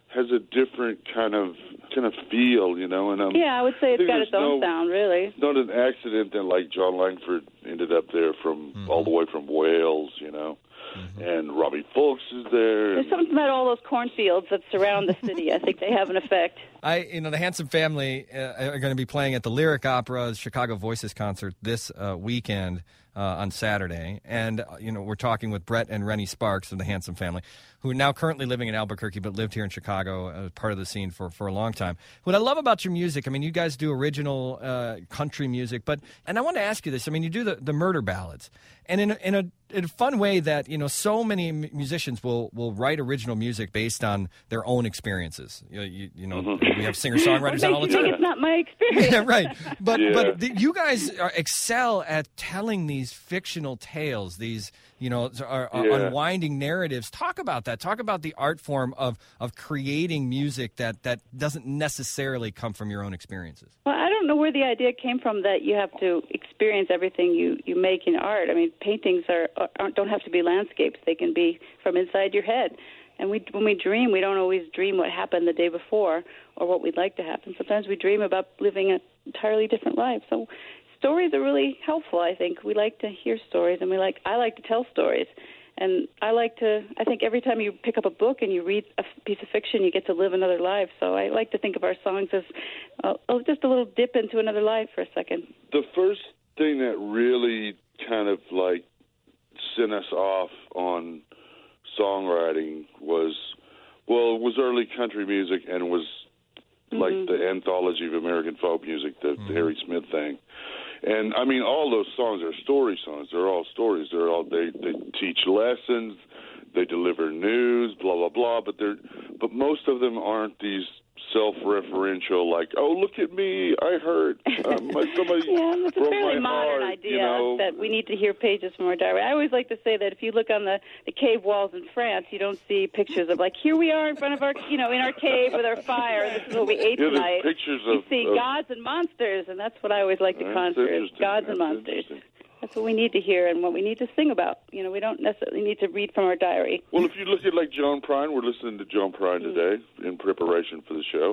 has a different kind of kind of feel, you know. And um, yeah, I would say it's got its own no, sound, really. It's not an accident that like John Langford ended up there from mm-hmm. all the way from Wales, you know. Mm-hmm. And Robbie Fulks is there. There's something about all those cornfields that surround the city. I think they have an effect. I, you know, the Handsome Family uh, are going to be playing at the Lyric Opera's Chicago Voices concert this uh, weekend uh, on Saturday. And, uh, you know, we're talking with Brett and Rennie Sparks of the Handsome Family, who are now currently living in Albuquerque but lived here in Chicago as part of the scene for, for a long time. What I love about your music, I mean, you guys do original uh, country music, but, and I want to ask you this, I mean, you do the, the murder ballads. And in a, in a in a fun way that, you know, so many musicians will, will write original music based on their own experiences. You know, you, you know mm-hmm. we have singer-songwriters on all the time. It's not my experience. Yeah, right. But yeah. but the, you guys are, excel at telling these fictional tales, these, you know, are, are yeah. unwinding narratives. Talk about that. Talk about the art form of, of creating music that, that doesn't necessarily come from your own experiences. Well, I don't know where the idea came from that you have to experience everything you, you make in art. I mean, paintings are, aren't, don't have to be landscapes. They can be from inside your head. And we, when we dream, we don't always dream what happened the day before or what we'd like to happen. Sometimes we dream about living an entirely different life. So stories are really helpful, I think. We like to hear stories, and we like I like to tell stories. And I like to, I think every time you pick up a book and you read a piece of fiction, you get to live another life. So I like to think of our songs as uh, just a little dip into another life for a second. The first thing that really kind of like sent us off on songwriting was, well, it was early country music and it was mm-hmm. like the anthology of American folk music, the, mm-hmm. the Harry Smith thing. And I mean, all those songs are story songs. They're all stories. They're all they, they teach lessons, they deliver news, blah blah blah. But they're but most of them aren't these self-referential, like, oh, look at me, I heard um, somebody yeah, it's a broke fairly my modern heart, idea you know? that we need to hear pages from our diary. I always like to say that if you look on the, the cave walls in France, you don't see pictures of, like, here we are in front of our, you know, in our cave with our fire, and this is what we ate yeah, tonight. Pictures you of, see of, gods and monsters, and that's what I always like to that's conjure, is gods that's and monsters. That's what we need to hear and what we need to sing about. You know, we don't necessarily need to read from our diary. Well, if you look at, like, John Prine, we're listening to John Prine today in preparation for the show.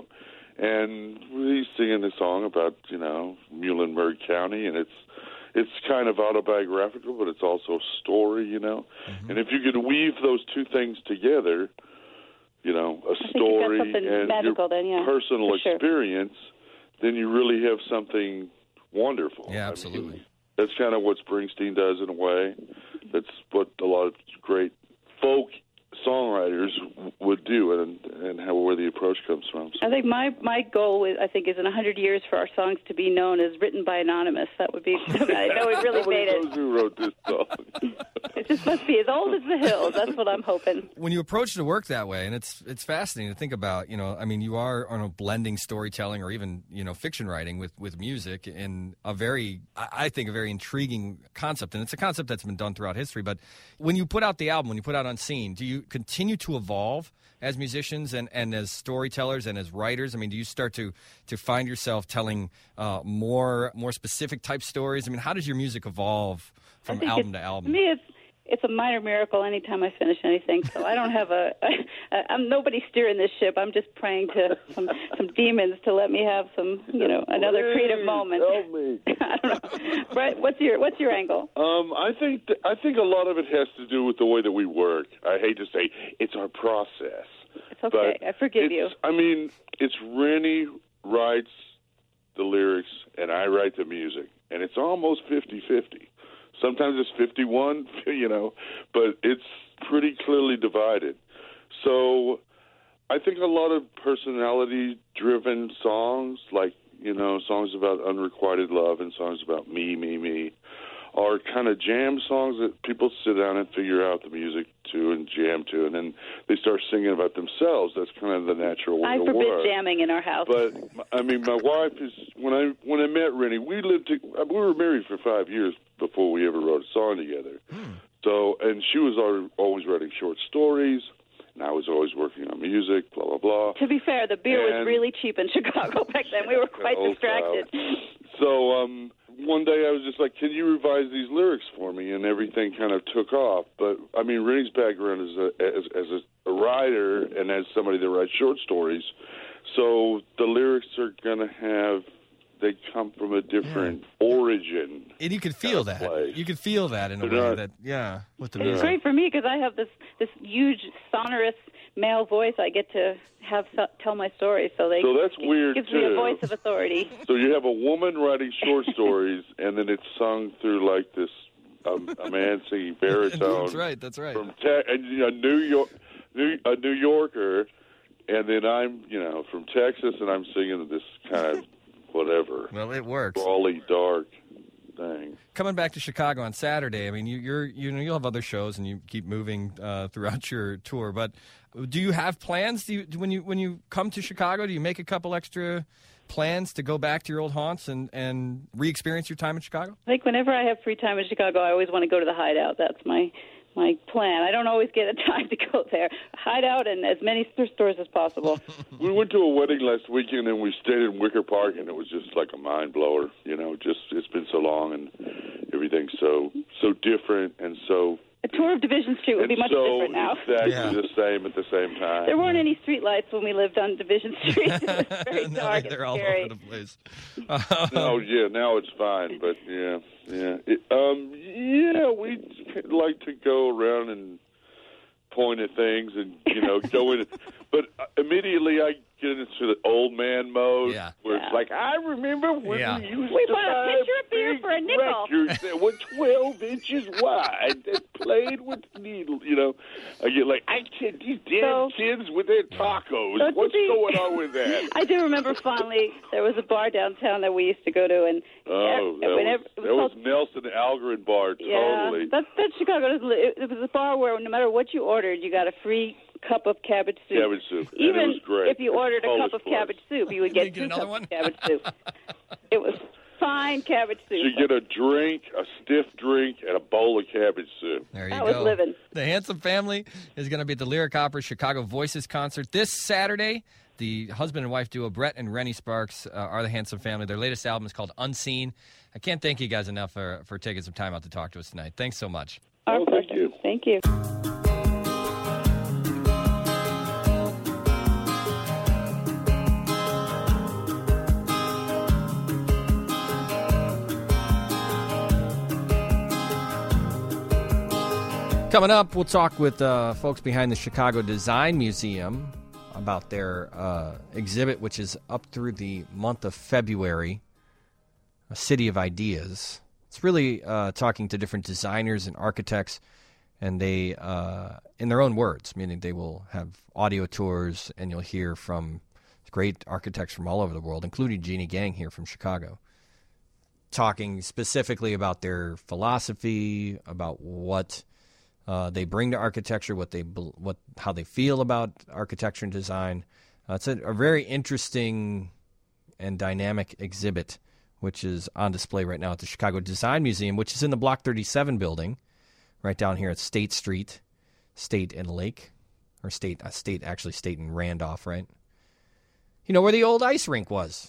And he's singing a song about, you know, Muhlenberg County, and it's it's kind of autobiographical, but it's also a story, you know. Mm-hmm. And if you could weave those two things together, you know, a story and magical, your then, yeah, personal experience, sure. then you really have something wonderful. Yeah, absolutely. I mean, that's kind of what Springsteen does in a way. That's what a lot of great folk songwriters would do, and and how where the approach comes from. So. I think my my goal is, I think, is in a hundred years for our songs to be known as written by anonymous. That would be. I know we really made it. Who wrote this song? It just must be as old as the hills. That's what I'm hoping. When you approach the work that way, and it's it's fascinating to think about. You know, I mean, you are on a blending storytelling or even you know fiction writing with with music in a very, I think, a very intriguing concept, and it's a concept that's been done throughout history. But when you put out the album, when you put out Unseen, do you continue to evolve as musicians and, and as storytellers and as writers? I mean, do you start to, to find yourself telling uh, more more specific type stories? I mean, how does your music evolve from album to album? To me, it's it's a minor miracle anytime I finish anything. So I don't have a, a I'm nobody steering this ship. I'm just praying to some some demons to let me have some, you know, another Please, creative moment. Help me. I don't know. Brett, what's your what's your angle? Um, I think th- I think a lot of it has to do with the way that we work. I hate to say it's our process. It's okay. I forgive you. I mean, it's Rennie writes the lyrics and I write the music, and it's almost fifty-fifty. Sometimes it's fifty-one, you know, but it's pretty clearly divided. So I think a lot of personality-driven songs, like, you know, songs about unrequited love and songs about me, me, me, are kind of jam songs that people sit down and figure out the music to and jam to, and then they start singing about themselves. That's kind of the natural way I to forbid work. jamming in our house. But I mean, my wife is when I when I met Rennie, we lived to, we were married for five years before we ever wrote a song together. Hmm. So, and she was always writing short stories, and I was always working on music, blah blah blah. To be fair, the beer and, was really cheap in Chicago back then. We were quite distracted. So, um. One day I was just like, can you revise these lyrics for me? And everything kind of took off. But, I mean, Rennie's background as a, as, as a writer and as somebody that writes short stories, so the lyrics are going to have, they come from a different yeah. origin. And you could feel that. Place. You could feel that in a They're way not, that, yeah. With the it's music. great for me because I have this, this huge, sonorous male voice. I get to have tell my story, so they so that's it weird gives too. me a voice of authority. So you have a woman writing short stories, and then it's sung through like this um, a man singing baritone. That's right. That's right. From te- and you know, New York, New, a New Yorker, and then I'm you know from Texas, and I'm singing this kind of whatever. Well, it works. Brawly, dark thing. Coming back to Chicago on Saturday, I mean, you, you're you know you'll have other shows and you keep moving uh, throughout your tour. But do you have plans? Do you when you when you come to Chicago? Do you make a couple extra plans to go back to your old haunts and and re-experience your time in Chicago? I think whenever I have free time in Chicago, I always want to go to the Hideout. That's my my plan. I don't always get a time to go there. Hideout and as many stores as possible. We went to a wedding last weekend and we stayed in Wicker Park, and it was just like a mind blower. You know, just it's been so long and everything's so so different and so. A tour of Division Street would be much so different now. Exactly Yeah. the same at the same time. There weren't any street lights when we lived on Division Street. It was very No, dark they're and all scary. over the place. Oh yeah, now it's fine, but yeah, yeah, it, um, yeah, we like to go around and point at things and you know go in, but immediately I get into the old man mode Yeah. where Yeah. it's like I remember when Yeah. we used We to bought a buy pitcher of beer big for a nickel. records that were twelve inches wide that played with needles. You know, I get like I can't these damn So- kids with their tacos. So to What's be- going on with that? I do remember fondly there was a bar downtown that we used to go to, and Oh, and that whenever was, it that was called- Nelson Algren Bar, yeah, totally. that's that's Chicago. It was, it was a bar where no matter what you ordered, you got a free cup of cabbage soup. Cabbage soup. And Even it was great. if you ordered a Polish cup of place. cabbage soup, you would You get get two another cups one? of cabbage soup. It was fine cabbage soup. You get a drink, a stiff drink, and a bowl of cabbage soup. There you That go. was living. The Handsome Family is going to be at the Lyric Opera Chicago Voices concert this Saturday. The husband and wife duo, Brett and Rennie Sparks, uh, are the Handsome Family. Their latest album is called Unseen. I can't thank you guys enough for, for taking some time out to talk to us tonight. Thanks so much. Our Oh, thank pleasure. you. Thank you. Coming up, we'll talk with uh, folks behind the Chicago Design Museum about their uh, exhibit, which is up through the month of February, A City of Ideas. It's really uh, talking to different designers and architects, and they, uh, in their own words, meaning they will have audio tours, and you'll hear from great architects from all over the world, including Jeannie Gang here from Chicago, talking specifically about their philosophy, about what Uh, they bring to architecture, what they what how they feel about architecture and design. Uh, it's a, a very interesting and dynamic exhibit, which is on display right now at the Chicago Design Museum, which is in the Block thirty-seven building, right down here at State Street, State and Lake, or State uh, State actually State and Randolph, right? You know where the old ice rink was.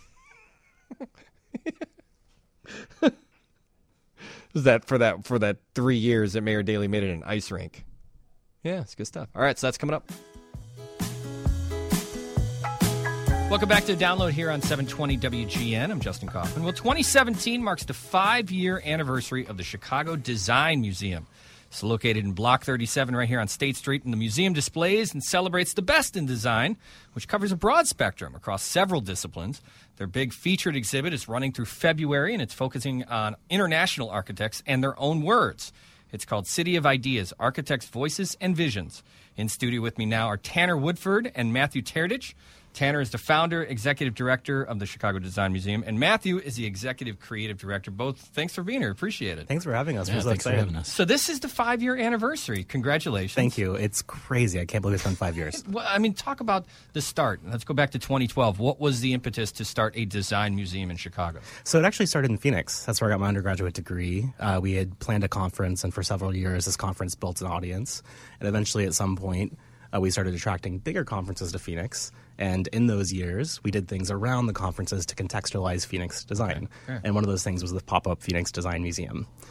Is that for that for that three years that Mayor Daley made it an ice rink? Yeah, it's good stuff. All right, so that's coming up. Welcome back to Download here on seven twenty W G N. I'm Justin Kaufman. Well, twenty seventeen marks the five-year anniversary of the Chicago Design Museum. It's located in Block thirty-seven right here on State Street, and the museum displays and celebrates the best in design, which covers a broad spectrum across several disciplines. Their big featured exhibit is running through February, and it's focusing on international architects and their own words. It's called City of Ideas, Architects' Voices and Visions. In studio with me now are Tanner Woodford and Matthew Terdich. Tanner is the founder, executive director of the Chicago Design Museum, and Matthew is the executive creative director. Both, thanks for being here. Appreciate it. Thanks for having us. Yeah, We're so thanks for excited. having us. So this is the five-year anniversary. Congratulations. Thank you. It's crazy. I can't believe it's been five years. Well, I mean, talk about the start. Let's go back to twenty twelve. What was the impetus to start a design museum in Chicago? So it actually started in Phoenix. That's where I got my undergraduate degree. Uh, we had planned a conference, and for several years, this conference built an audience. And eventually, at some point, uh, we started attracting bigger conferences to Phoenix. And in those years, we did things around the conferences to contextualize Phoenix design. Okay. And one of those things was the pop-up Phoenix Design Museum.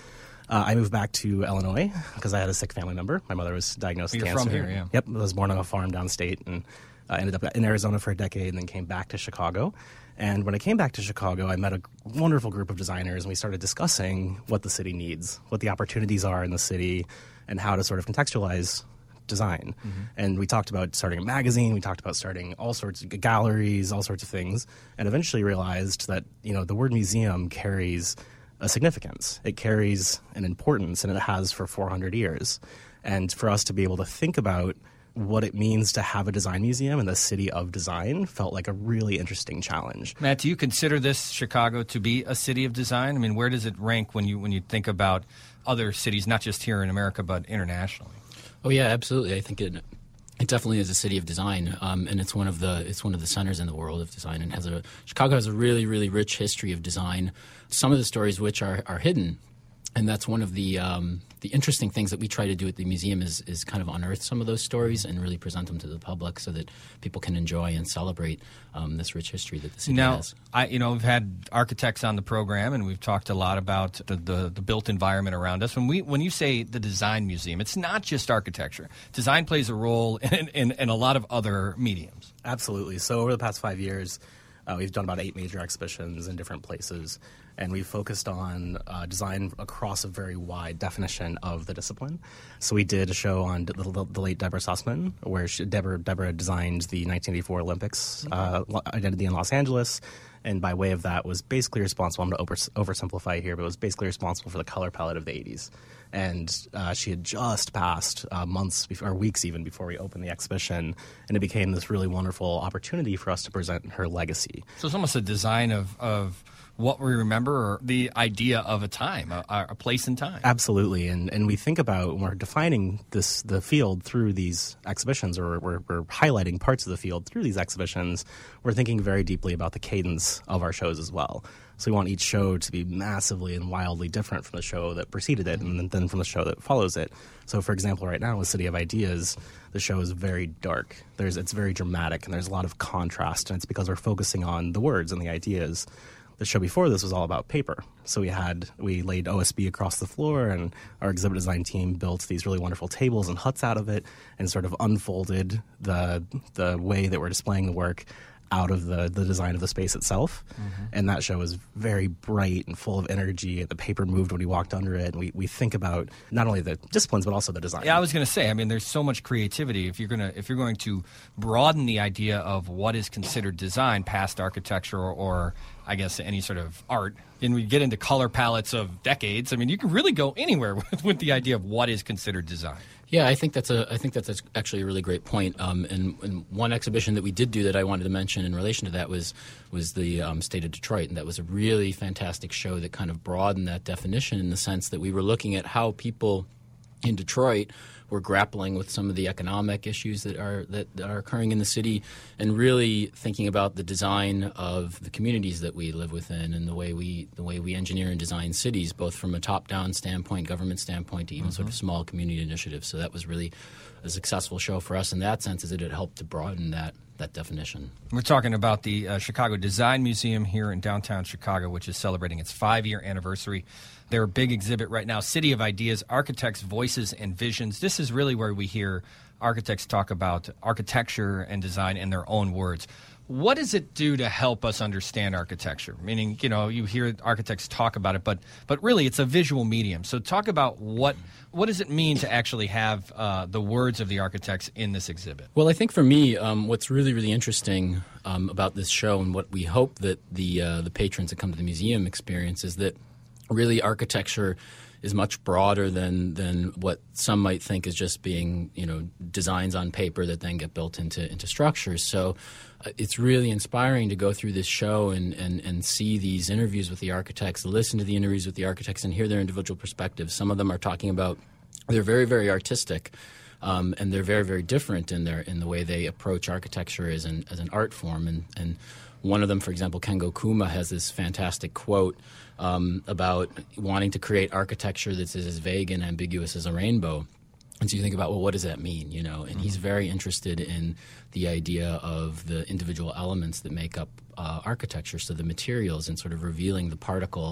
Uh, I moved back to Illinois because I had a sick family member. My mother was diagnosed with You're cancer. from here, yeah. Yep, I was born on a farm downstate and uh, ended up in Arizona for a decade and then came back to Chicago. And when I came back to Chicago, I met a wonderful group of designers, and we started discussing what the city needs, what the opportunities are in the city, and how to sort of contextualize design. Mm-hmm. And we talked about starting a magazine, we talked about starting all sorts of galleries, all sorts of things, and eventually realized that, you know, the word museum carries a significance. It carries an importance, and it has for four hundred years. And for us to be able to think about what it means to have a design museum in the city of design felt like a really interesting challenge. Matt, do you consider this Chicago to be a city of design? I mean, where does it rank when you when you think about other cities, not just here in America, but internationally? Oh yeah, absolutely. I think it it definitely is a city of design, um, and it's one of the it's one of the centers in the world of design. And has a Chicago has a really really rich history of design. Some of the stories which are, are hidden, and that's one of the um, the interesting things that we try to do at the museum is is kind of unearth some of those stories and really present them to the public so that people can enjoy and celebrate um, this rich history that the city now, has. I, you know, we've had architects on the program, and we've talked a lot about the, the, the built environment around us. When we when you say the design museum, it's not just architecture. Design plays a role in, in, in a lot of other mediums. Absolutely. So over the past five years, uh, we've done about eight major exhibitions in different places. And we've focused on uh, design across a very wide definition of the discipline. So we did a show on the, the, the late Deborah Sussman, where she, Deborah, Deborah designed the nineteen eighty-four Olympics uh, identity in Los Angeles, and by way of that was basically responsible, I'm going to over, oversimplify here, but was basically responsible for the color palette of the eighties. And uh, she had just passed uh, months before, or weeks even before we opened the exhibition, and it became this really wonderful opportunity for us to present her legacy. So it's almost a design of, of what we remember, or the idea of a time, a, a place in time. Absolutely, and and we think about when we're defining this the field through these exhibitions, or we're, we're highlighting parts of the field through these exhibitions. We're thinking very deeply about the cadence of our shows as well. So we want each show to be massively and wildly different from the show that preceded it, and then from the show that follows it. So, for example, right now with City of Ideas, the show is very dark. There's it's very dramatic, and there's a lot of contrast, and it's because we're focusing on the words and the ideas. The show before this was all about paper. So we had we laid O S B across the floor, and our exhibit design team built these really wonderful tables and huts out of it, and sort of unfolded the the way that we're displaying the work out of the, the design of the space itself. Mm-hmm. And that show was very bright and full of energy. The paper moved when we walked under it. And we, we think about not only the disciplines, but also the design. Yeah, I was going to say, I mean, there's so much creativity. If you're going to if you're going to broaden the idea of what is considered design past architecture or, or I guess any sort of art, and we get into color palettes of decades, I mean, you can really go anywhere with, with the idea of what is considered design. Yeah, I think that's a I think that's actually a really great point. Um, and, and one exhibition that we did do that I wanted to mention in relation to that was was the um, State of Detroit, and that was a really fantastic show that kind of broadened that definition in the sense that we were looking at how people in Detroit were grappling with some of the economic issues that are that, that are occurring in the city, and really thinking about the design of the communities that we live within, and the way we the way we engineer and design cities, both from a top-down standpoint, government standpoint, to even mm-hmm. sort of small community initiatives. So that was really a successful show for us in that sense, as it had helped to broaden that that definition. We're talking about the uh, Chicago Design Museum here in downtown Chicago, which is celebrating its five-year anniversary. Their big exhibit right now, City of Ideas, Architects' Voices and Visions. This is really where we hear architects talk about architecture and design in their own words. What does it do to help us understand architecture? Meaning, you know, you hear architects talk about it, but but really it's a visual medium. So talk about what what does it mean to actually have uh, the words of the architects in this exhibit? Well, I think for me, um, what's really, really interesting um, about this show, and what we hope that the uh, the patrons that come to the museum experience, is that really architecture is much broader than than what some might think is just being, you know, designs on paper that then get built into into structures. So uh, it's really inspiring to go through this show and, and, and see these interviews with the architects, listen to the interviews with the architects, and hear their individual perspectives. Some of them are talking about, they're very, very artistic, um, and they're very, very different in their in the way they approach architecture as an as an art form. And and one of them, for example, Kengo Kuma, has this fantastic quote um, about wanting to create architecture that's as vague and ambiguous as a rainbow. And so you think about, well, what does that mean? You know, and he's very interested in the idea of the individual elements that make up uh, architecture, so the materials, and sort of revealing the particle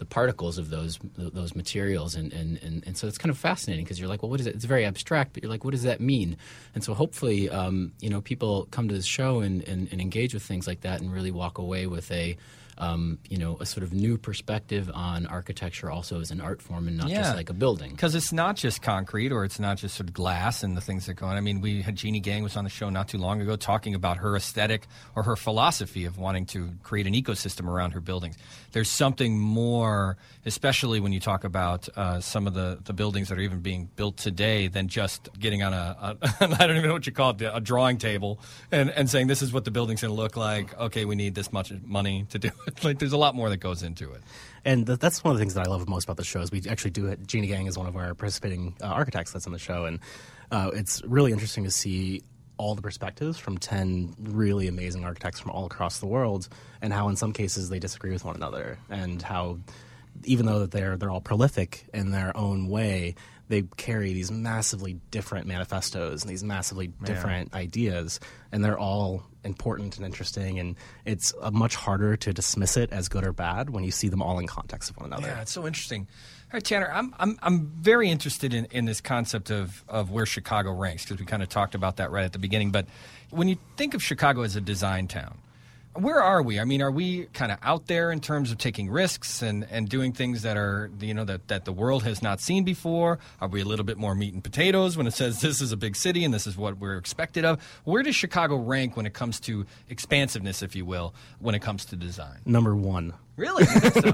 the particles of those those materials, and, and, and, and so it's kind of fascinating because you're like, well, what is it? It's very abstract, but you're like, what does that mean? And so hopefully, um, you know, people come to this show and, and, and engage with things like that and really walk away with a Um, you know, a sort of new perspective on architecture also as an art form and not Yeah. just like a building. Because it's not just concrete or it's not just sort of glass and the things that go on. I mean, we had Jeannie Gang was on the show not too long ago talking about her aesthetic or her philosophy of wanting to create an ecosystem around her buildings. There's something more, especially when you talk about uh, some of the, the buildings that are even being built today, than just getting on a, a I don't even know what you call it, a drawing table and, and saying this is what the building's going to look like. Okay, we need this much money to do it. Like, there's a lot more that goes into it. And th- that's one of the things that I love most about the show is we actually do it. Jeannie Gang is one of our participating uh, architects that's on the show. And uh, it's really interesting to see all the perspectives from ten really amazing architects from all across the world and how in some cases they disagree with one another and how even though that they're, they're all prolific in their own way, they carry these massively different manifestos and these massively different yeah. ideas, and they're all important and interesting, and it's uh, much harder to dismiss it as good or bad when you see them all in context of one another. Yeah, it's so interesting. All right, Tanner, I'm I'm I'm very interested in, in this concept of, of where Chicago ranks because we kind of talked about that right at the beginning. But when you think of Chicago as a design town, where are we? I mean, are we kind of out there in terms of taking risks and, and doing things that are, you know, that, that the world has not seen before? Are we a little bit more meat and potatoes when it says this is a big city and this is what we're expected of? Where does Chicago rank when it comes to expansiveness, if you will, when it comes to design? Number one. Really?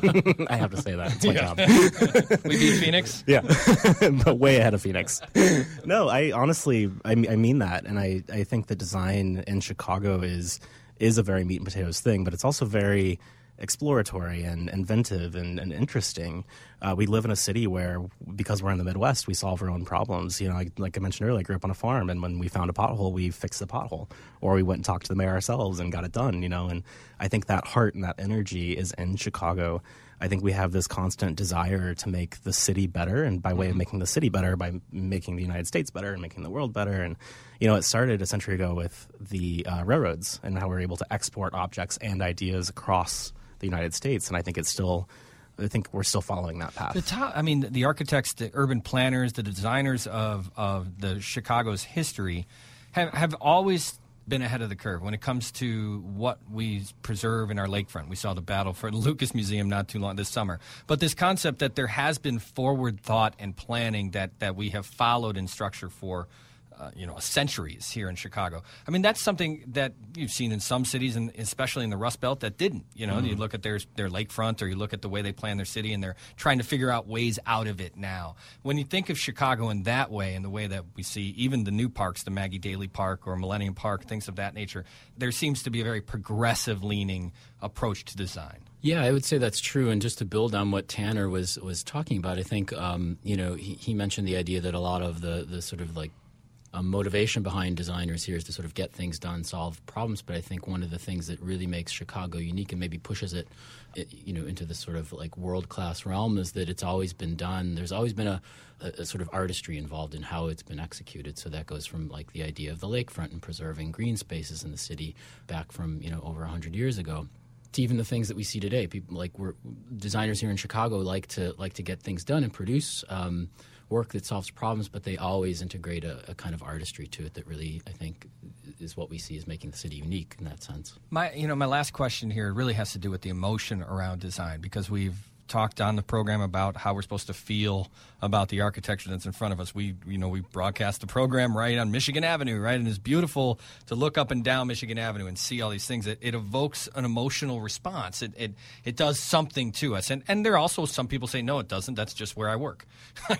I have to say that. It's my yeah. job. We beat Phoenix? Yeah. But way ahead of Phoenix. No, I honestly, I, I mean that. And I, I think that design in Chicago is... is a very meat and potatoes thing, but it's also very exploratory and inventive and, and interesting. Uh, we live in a city where, because we're in the Midwest, we solve our own problems. You know, like, like I mentioned earlier, I grew up on a farm, and when we found a pothole, we fixed the pothole, or we went and talked to the mayor ourselves and got it done. You know, and I think that heart and that energy is in Chicago. I think we have this constant desire to make the city better, and by way of making the city better, by making the United States better and making the world better. And, you know, it started a century ago with the uh, railroads and how we're able to export objects and ideas across the United States. And I think it's still, I think we're still following that path. The top, I mean, the architects, the urban planners, the designers of, of the Chicago's history have, have always been ahead of the curve when it comes to what we preserve in our lakefront. We saw the battle for the Lucas Museum not too long this summer. But this concept that there has been forward thought and planning that, that we have followed in structure for Uh, you know, centuries here in Chicago. I mean, that's something that you've seen in some cities, and especially in the Rust Belt, that didn't. You know, mm-hmm. you look at their their lakefront, or you look at the way they plan their city, and they're trying to figure out ways out of it now. When you think of Chicago in that way, and the way that we see even the new parks, the Maggie Daley Park or Millennium Park, things of that nature, there seems to be a very progressive-leaning approach to design. Yeah, I would say that's true. And just to build on what Tanner was was talking about, I think um, you know he, he mentioned the idea that a lot of the the sort of like Um, motivation behind designers here is to sort of get things done, solve problems. But I think one of the things that really makes Chicago unique and maybe pushes it, it you know, into this sort of like world-class realm is that it's always been done. There's always been a, a, a sort of artistry involved in how it's been executed. So that goes from like the idea of the lakefront and preserving green spaces in the city back from, you know, over one hundred years ago, to even the things that we see today. People like we're designers here in Chicago like to like to get things done and produce um, work that solves problems, but they always integrate a, a kind of artistry to it that really, I think, is what we see as making the city unique in that sense. My, you know, my last question here really has to do with the emotion around design, because we've talked on the program about how we're supposed to feel about the architecture that's in front of us. We, you know, we broadcast the program right on Michigan Avenue, right? And it's beautiful to look up and down Michigan Avenue and see all these things. It, it evokes an emotional response. It, it it does something to us. And and there are also some people say, no, it doesn't. That's just where I work.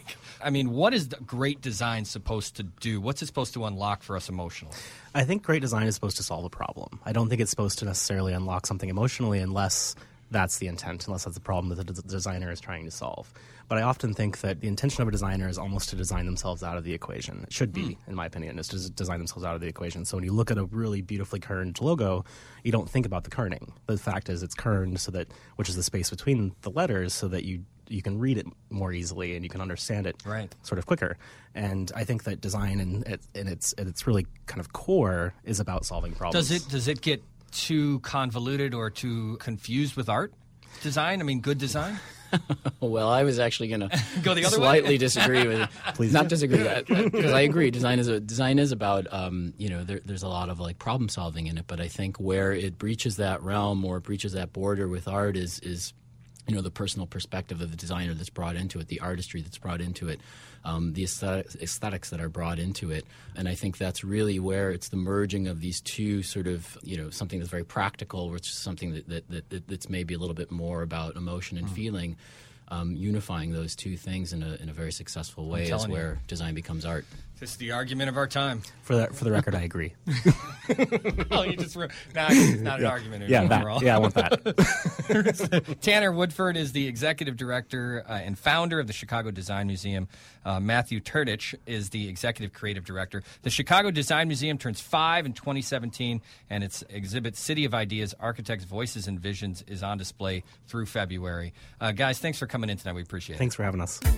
I mean, what is the great design supposed to do? What's it supposed to unlock for us emotionally? I think great design is supposed to solve a problem. I don't think it's supposed to necessarily unlock something emotionally unless that's the intent, unless that's the problem that the d- designer is trying to solve. But I often think that the intention of a designer is almost to design themselves out of the equation. It should be, mm. in my opinion, is to design themselves out of the equation. So when you look at a really beautifully kerned logo, you don't think about the kerning. The fact is it's kerned so that, which is the space between the letters, so that you you can read it more easily and you can understand it right. sort of quicker. And I think that design in, in, its, in its really kind of core is about solving problems. Does it Does it get too convoluted or too confused with art design? I mean, good design? Well, I was actually going to Go the other way? slightly disagree with it. Please Not do. disagree with that, because I agree. Design is a, design is about um, you know there, there's a lot of like problem solving in it, but I think where it breaches that realm or breaches that border with art is is you know the personal perspective of the designer that's brought into it, the artistry that's brought into it, um, the aesthetic, aesthetics that are brought into it, and I think that's really where it's the merging of these two sort of you know something that's very practical, which is something that, that, that, that that's maybe a little bit more about emotion and mm. feeling. Um, unifying those two things in a in a very successful way is where you. design becomes art. This is the argument of our time. For the for the record, I agree. Oh, you just re- nah, it's not an yeah. argument. Yeah, overall. that, yeah, I want that. Tanner Woodford is the executive director uh, and founder of the Chicago Design Museum. Uh, Matthew Turdich is the executive creative director. The Chicago Design Museum turns five in twenty seventeen, and its exhibit City of Ideas, Architects' Voices and Visions is on display through February. Uh, guys, thanks for coming in tonight. We appreciate it. Thanks for having us.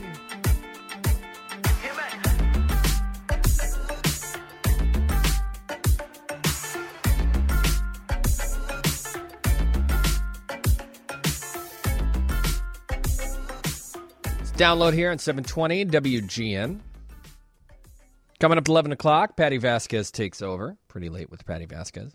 Download here on seven twenty W G N. Coming up at eleven o'clock, Patty Vasquez takes over. Pretty late with Patty Vasquez.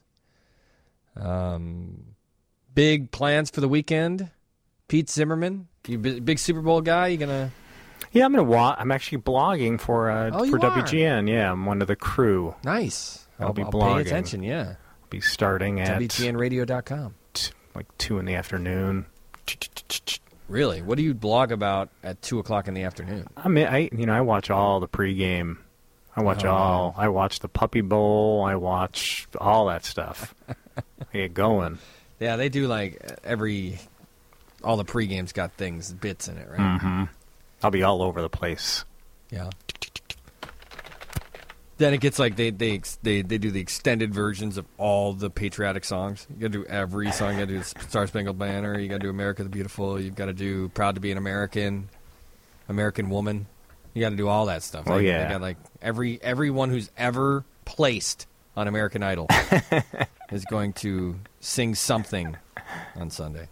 Um, big plans for the weekend. Pete Zimmerman, you big Super Bowl guy. You gonna? Yeah, I'm gonna. Wa- I'm actually blogging for uh, oh, for you W G N. Are. Yeah, I'm one of the crew. Nice. I'll, I'll be I'll blogging. Pay attention. Yeah. I'll be starting at W G N radio dot com. T- like two in the afternoon. Really? What do you blog about at two o'clock in the afternoon? I mean, I you know I watch all the pregame. I watch oh, all. man. I watch the Puppy Bowl. I watch all that stuff. I get going. Yeah, they do like every. All the pregames got things, bits in it, right? Mm-hmm. I'll be all over the place. Yeah. Then it gets like they they they they do the extended versions of all the patriotic songs. You got to do every song. You got to do Star Spangled Banner. You got to do America the Beautiful. You've got to do Proud to Be an American, American Woman. You got to do all that stuff. Oh they, yeah. They got like every everyone who's ever placed on American Idol is going to sing something on Sunday.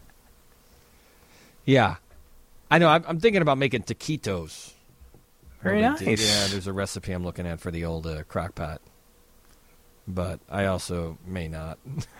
Yeah, I know. I'm, I'm thinking about making taquitos. Very well, nice. Did, yeah, there's a recipe I'm looking at for the old uh, crock pot. But I also may not.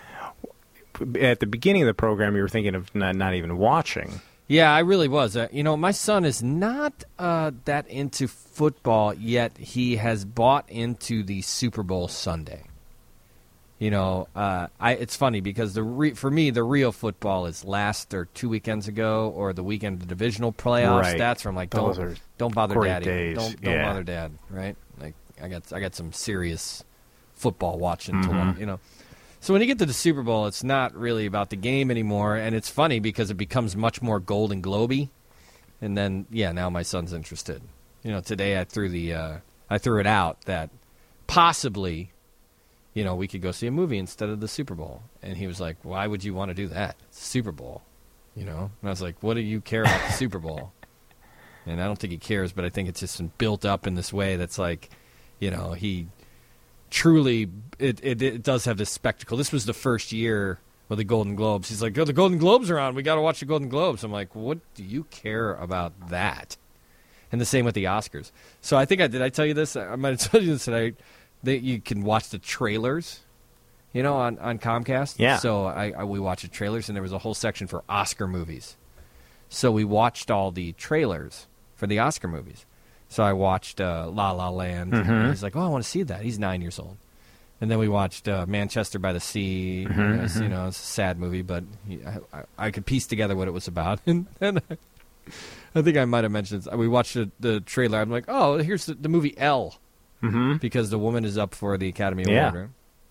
At the beginning of the program, you were thinking of not, not even watching. Yeah, I really was. Uh, you know, my son is not uh, that into football, yet he has bought into the Super Bowl Sunday. You know, uh, I, it's funny because the re, for me, the real football is last or two weekends ago or the weekend of the divisional playoffs. Right. That's where I'm like, Those don't are don't bother great daddy. days. Don't don't Yeah. bother dad, right? Like I got I got some serious football watching to Mhm. watch, you know. So when you get to the Super Bowl, it's not really about the game anymore, and it's funny because it becomes much more Golden Globe-y. And then yeah, now my son's interested. You know, today I threw the uh, I threw it out that possibly you know, we could go see a movie instead of the Super Bowl. And he was like, why would you want to do that? It's the Super Bowl, you know? And I was like, what do you care about the Super Bowl? And I don't think he cares, but I think it's just been built up in this way that's like, you know, he truly, it, it, it does have this spectacle. This was the first year with the Golden Globes. He's like, oh, the Golden Globes are on. We got to watch the Golden Globes. I'm like, what do you care about that? And the same with the Oscars. So I think I did I tell you this? I might have told you this today. That you can watch the trailers, you know, on, on Comcast. Yeah. So I, I we watched the trailers, and there was a whole section for Oscar movies. So we watched all the trailers for the Oscar movies. So I watched uh, La La Land. Mhm. And he's like, oh, I want to see that. He's nine years old. And then we watched uh, Manchester by the Sea. Mhm, you, know, it's, mhm. you know, it's a sad movie, but he, I, I, I could piece together what it was about. And then I, I think I might have mentioned it. We watched the, the trailer. I'm like, oh, here's the, the movie Elle. Mm-hmm. Because the woman is up for the Academy Yeah. Award. Right?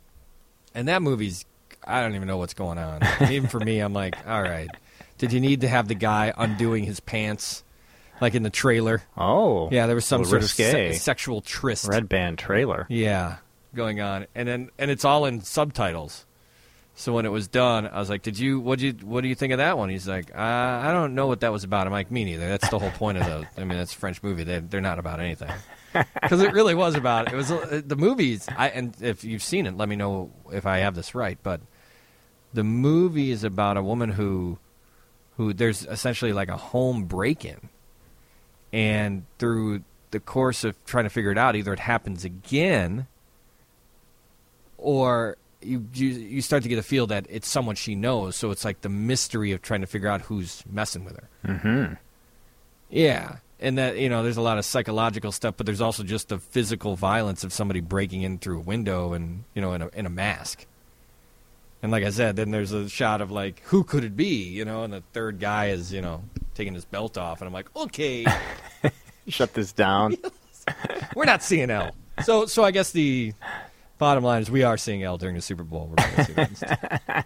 And that movie's, I don't even know what's going on. Even for me, I'm like, all right. Did you need to have the guy undoing his pants like in the trailer? Oh. Yeah, there was some a sort risque. of se- sexual tryst. Red band trailer. Yeah, going on. And then and it's all in subtitles. So when it was done, I was like, "Did you? What you? What do you think of that one?" He's like, uh, "I don't know what that was about." I'm like, "Me neither." That's the whole point of those. I mean, that's a French movie. They, they're not about anything. Because it really was about it was uh, the movies. I and if you've seen it, let me know if I have this right. But the movie is about a woman who who there's essentially like a home break-in. And through the course of trying to figure it out, either it happens again or you, you you start to get a feel that it's someone she knows. So it's like the mystery of trying to figure out who's messing with her. Mm-hmm. Yeah. And that, you know, there's a lot of psychological stuff, but there's also just the physical violence of somebody breaking in through a window and, you know, in a, in a mask. And like I said, then there's a shot of like, who could it be? You know, and the third guy is, you know, taking his belt off. And I'm like, okay. Shut this down. We're not seeing Elle. So, so I guess the bottom line is we are seeing Elle during the Super Bowl. We're going to see that.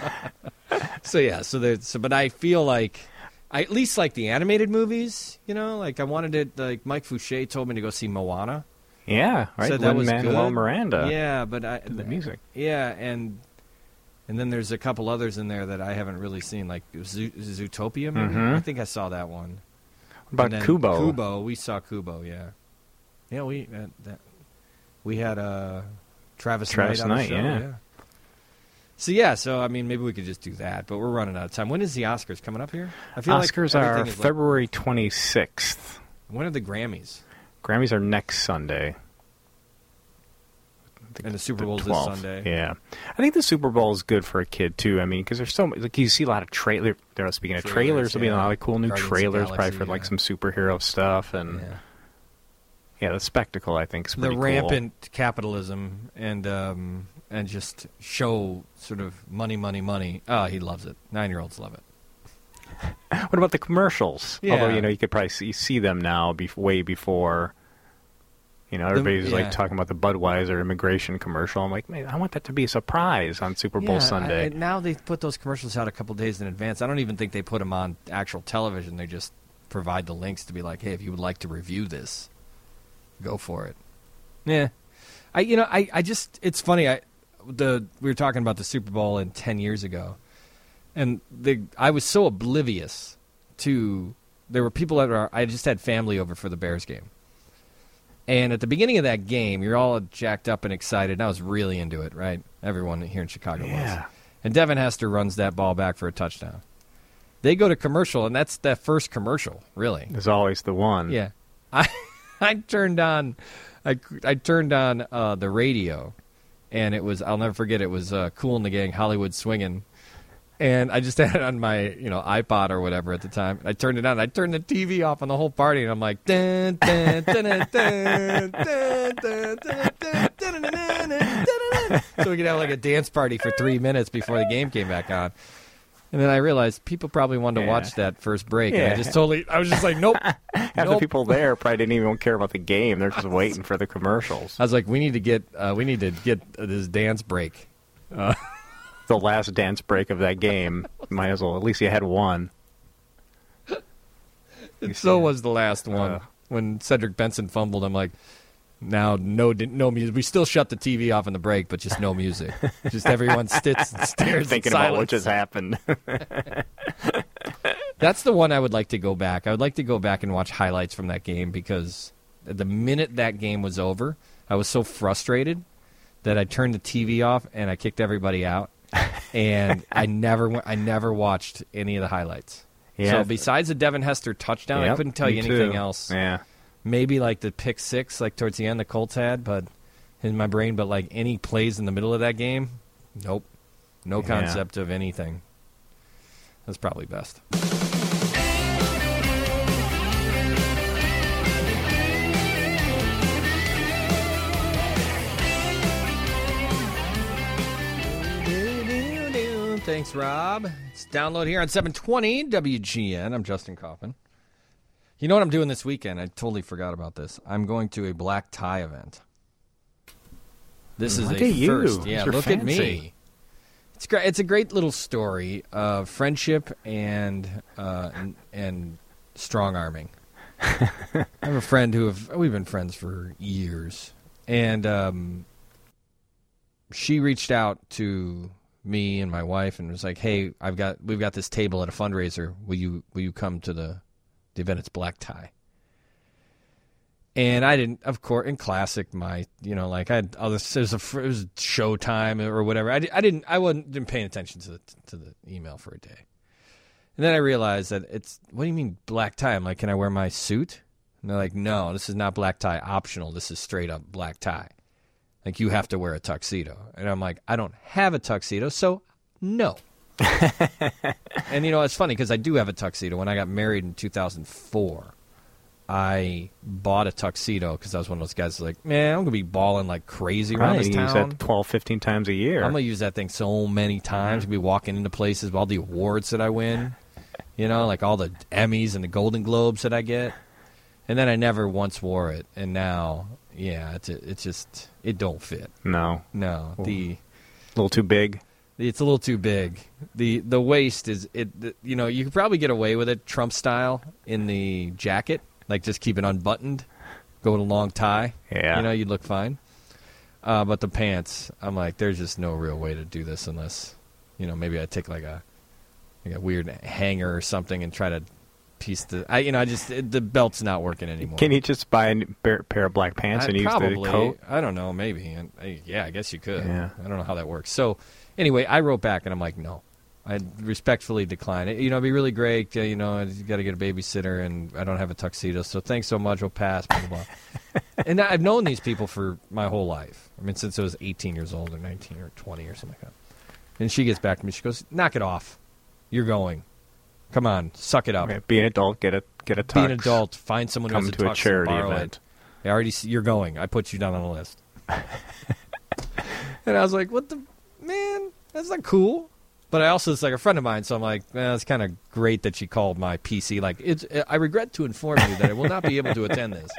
So, yeah. So, there's, so, but I feel like, I at least like the animated movies, you know, like I wanted it, like Mike Fouché told me to go see Moana. Yeah, right. Said that was Lin-Manuel good. Miranda. Yeah, but I, the music. Yeah, and and then there's a couple others in there that I haven't really seen, like Zo- Zootopia, maybe? Mhm. I think I saw that one. What And about then Kubo? Kubo, we saw Kubo, yeah. Yeah, we uh, that, we had uh, Travis, Travis Knight on the Knight, show. yeah. So, yeah, so, I mean, maybe we could just do that, but we're running out of time. When is the Oscars coming up here? I feel Oscars like are everything is like- February twenty-sixth. When are the Grammys? Grammys are next Sunday. And the Super Bowl's this twelfth. Sunday. Yeah. I think the Super Bowl is good for a kid, too. I mean, because there's so much, like, you see a lot of trailer. They're speaking of Trailers, trailers, there'll be a yeah. lot of cool new Guardians of the trailers, probably Galaxy, for, like, yeah. some superhero stuff. And, yeah, Yeah. the spectacle, I think, is The pretty cool. rampant capitalism and um, and just show sort of money, money, money. Oh, he loves it. Nine-year-olds love it. What about the commercials? Yeah. Although, you know, you could probably see, see them now bef- way before. You know, everybody's yeah. like talking about the Budweiser immigration commercial. I'm like, man, I want that to be a surprise on Super Bowl Yeah, Sunday. I, now they put those commercials out a couple days in advance. I don't even think they put them on actual television. They just provide the links to be like, hey, if you would like to review this, go for it. Yeah. I you know, I, I just it's funny, I the we were talking about the Super Bowl in ten years ago. And the I was so oblivious to there were people that are I just had family over for the Bears game. And at the beginning of that game, you're all jacked up and excited. And I was really into it, right? Everyone here in Chicago Yeah. was. And Devin Hester runs that ball back for a touchdown. They go to commercial, and that's that first commercial, really. There's always the one. Yeah. I I turned on I, I turned on uh, the radio, and it was, I'll never forget, it was uh, Kool and the Gang, Hollywood Swingin'. And I just had it on my, you know, iPod or whatever at the time. I turned it on. I turned the T V off on the whole party, and I'm like, dun, dun, dun, dun, dun, dun, dun, dun, dun, dun, dun, dun, dun. So we could have like a dance party for three minutes before the game came back on. And then I realized people probably wanted to Yeah. watch that first break, and I Yeah. just totally, I was just like, nope. Half the nope. people there probably didn't even care about the game. They're just waiting for the commercials. I was like, we need to get, uh, we need to get uh, this dance break. Uh, The last dance break of that game. Might as well. At least you had one. It so was the last one. Uh. When Cedric Benson fumbled, I'm like, now no no music. We still shut the T V off in the break, but just no music. Just everyone sits and stares Thinking in about silence. what just happened. That's the one I would like to go back. I would like to go back and watch highlights from that game because the minute that game was over, I was so frustrated that I turned the T V off and I kicked everybody out. And I never went, I never watched any of the highlights. Yeah. So besides the Devin Hester touchdown, I Yep, couldn't tell me you anything too. else. Yeah. Maybe like the pick six, like towards the end, the Colts had, but in my brain. But like any plays in the middle of that game, nope, no Yeah. concept of anything. That's probably best. Thanks, Rob. It's download here on seven twenty W G N. I'm Justin Kaufman. You know what I'm doing this weekend? I totally forgot about this. I'm going to a black tie event. This is Look a at you. first. Yeah, You're look at fancy. me. It's great. It's a great little story of friendship and uh, and, and strong arming. I have a friend who have we've been friends for years, and um, she reached out to me and my wife and was like, "Hey, I've got we've got this table at a fundraiser. Will you will you come to the the event? It's black tie." And I didn't, of course, in classic my, you know, like I had other, it was, a, it was Showtime or whatever. I, I didn't, I wasn't didn't paying attention to the to the email for a day. And then I realized that it's, what do you mean black tie? I'm like, can I wear my suit? And they're like, no, this is not black tie optional. This is straight up black tie. Like, you have to wear a tuxedo. And I'm like, I don't have a tuxedo, so no. And, you know, it's funny because I do have a tuxedo. When I got married in two thousand four, I bought a tuxedo because I was one of those guys who's like, man, I'm going to be balling like crazy around Right, this you town. use that twelve, fifteen times a year. I'm going to use that thing so many times. I'll be walking into places with all the awards that I win, you know, like all the Emmys and the Golden Globes that I get. And then I never once wore it. And now, yeah, it's it's just, it don't fit. No. No. The A little too big. It's a little too big. The the waist is, it. The, you know, you could probably get away with it Trump style in the jacket. Like, just keep it unbuttoned, go with a long tie. Yeah. You know, you'd look fine. Uh, but the pants, I'm like, there's just no real way to do this unless, you know, maybe I take like a like a weird hanger or something and try to piece the. I you know, I just it, the belt's not working anymore. Can you just buy a new pair, pair of black pants I, and use probably, the coat? I don't know, maybe. And I, yeah, I guess you could. Yeah. I don't know how that works. So anyway, I wrote back and I'm like, no. I respectfully decline it. You know, it'd be really great. Uh, you know, you got to get a babysitter, and I don't have a tuxedo, so thanks so much. We'll pass. Blah blah. blah. And I've known these people for my whole life. I mean, since I was eighteen years old, or nineteen, or twenty, or something like that. And she gets back to me. She goes, "Knock it off. You're going. Come on, suck it up. Okay, be an adult. Get a get a tux. Be an adult. Find someone Come who has a to tux a charity and borrow event. it. I already. See, you're going. I put you down on the list." And I was like, "What the man? That's not cool." But I also, it's like a friend of mine, so I'm like, eh, it's kind of great that she called my P C. Like, it's. I regret to inform you that I will not be able to attend this.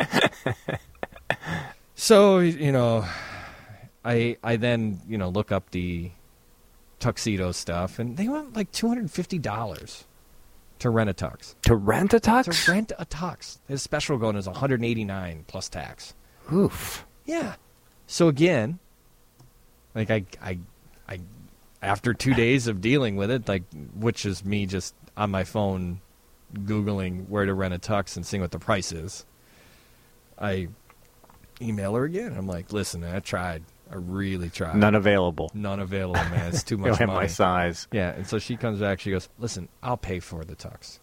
So, you know, I I then, you know, look up the tuxedo stuff, and they want like two hundred fifty dollars to rent a tux. To rent a tux? To rent a tux. His special going is one hundred eighty-nine dollars plus tax. Oof. Yeah. So again, like I, I, I, after two days of dealing with it, like, which is me just on my phone Googling where to rent a tux and seeing what the price is, I email her again. I'm like, listen, I tried. I really tried. None available. None available, man. It's too You much don't have money. my size. Yeah, and so she comes back. She goes, listen, I'll pay for the tux.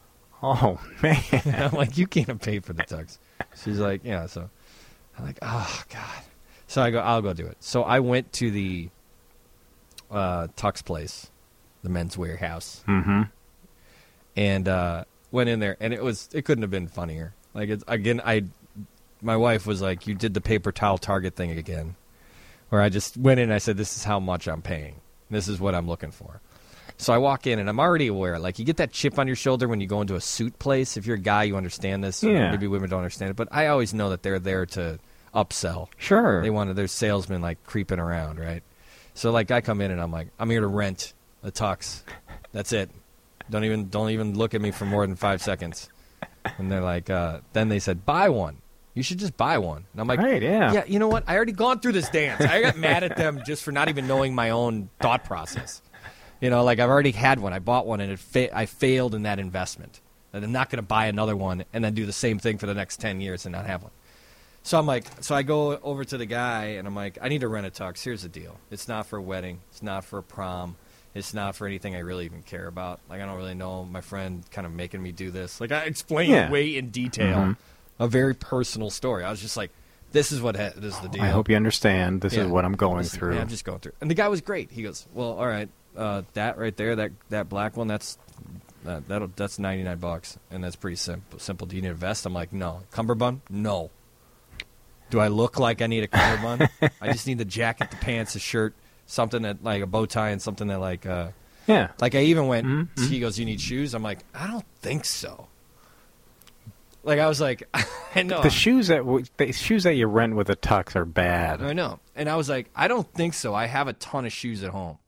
Oh, man. I'm like, you can't pay for the tux. She's like, yeah. So I'm like, oh, God. So I go, I'll go do it. So I went to the uh, tux place, the men's warehouse, Mm-hmm. and uh, went in there, and it was it couldn't have been funnier. Like, it's, again, I, my wife was like, you did the paper towel Target thing again, where I just went in and I said, this is how much I'm paying. This is what I'm looking for. So I walk in, and I'm already aware. Like, you get that chip on your shoulder when you go into a suit place. If you're a guy, you understand this. Yeah. Maybe women don't understand it. But I always know that they're there to upsell. Sure. They want to, there's salesmen, like, creeping around, right? So, like, I come in, and I'm like, I'm here to rent a tux. That's it. Don't even don't even look at me for more than five seconds. And they're like, uh, then they said, buy one. You should just buy one. And I'm like, Right, yeah. yeah, you know what? I already gone through this dance. I got mad at them just for not even knowing my own thought process. You know, like, I've already had one. I bought one, and it fa- I failed in that investment. And I'm not going to buy another one and then do the same thing for the next ten years and not have one. So I'm like, so I go over to the guy, and I'm like, I need to rent a tux. Here's the deal. It's not for a wedding. It's not for a prom. It's not for anything I really even care about. Like, I don't really know. My friend kind of making me do this. Like, I explained Yeah. way in detail Mhm. a very personal story. I was just like, this is what ha- this is the deal. I hope you understand. This Yeah. is what I'm going This is- through. yeah, I'm just going through. And the guy was great. He goes, well, all right, uh, that right there, that that black one, that's that that'll, that's ninety-nine bucks, and that's pretty simple. Simple. Do you need a vest? I'm like, no. Cummerbund? No. Do I look like I need a cummerbund? I just need the jacket, the pants, the shirt, something that, like, a bow tie, and something that, like, uh, Yeah. like, I even went. Mhm. He goes, you need shoes? I'm like, I don't think so. Like, I was like, I know. The shoes that w- the shoes that you rent with a tux are bad. I know. And I was like, I don't think so. I have a ton of shoes at home.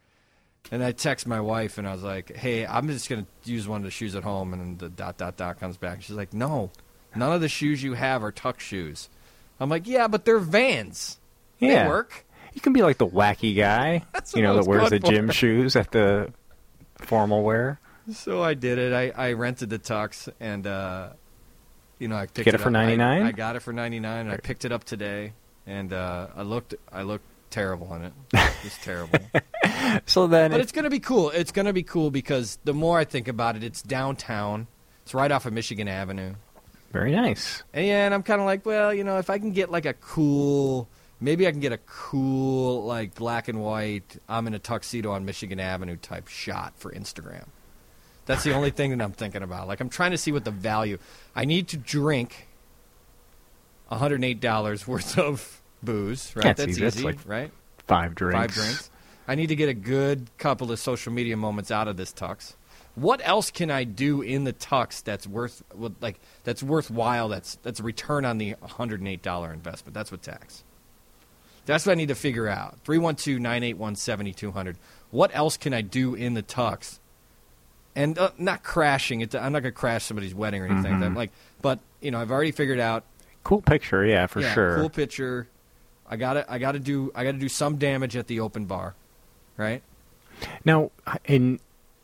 And I text my wife, and I was like, hey, I'm just going to use one of the shoes at home. And then the dot, dot, dot comes back. She's like, no, none of the shoes you have are tux shoes. I'm like, yeah, but they're Vans. Yeah. They work. You can be like the wacky guy, That's you what I know, that was wears the going gym for. shoes at the formal wear. So I did it. I, I rented the tux, and, uh, you know, I picked Get it it for up. I- ninety-nine? I, got it for ninety-nine, and I picked it up today. And uh, I looked I looked terrible in it. Just terrible. So then, but it- it's going to be cool. It's going to be cool because the more I think about it, it's downtown. It's right off of Michigan Avenue. Very nice. And yeah, and I'm kind of like, well, you know, if I can get like a cool, maybe I can get a cool like black and white, I'm in a tuxedo on Michigan Avenue type shot for Instagram. That's the only thing that I'm thinking about. Like, I'm trying to see what the value. I need to drink one hundred eight dollars worth of booze, right? Yeah, it's That's easy. That's easy, like right? Five drinks. Five drinks. I need to get a good couple of social media moments out of this tux. What else can I do in the tux that's worth like that's worthwhile? That's that's a return on the one hundred eight dollars investment. That's what tax. That's what I need to figure out. three one two, nine eight one, seven two zero zero. What else can I do in the tux? And uh, not crashing it. I'm not going to crash somebody's wedding or anything. Mhm. I'm like, but you know, I've already figured out. Cool picture, yeah, for yeah, sure. Cool picture. I got to I got to do I got to do some damage at the open bar, right? Now, in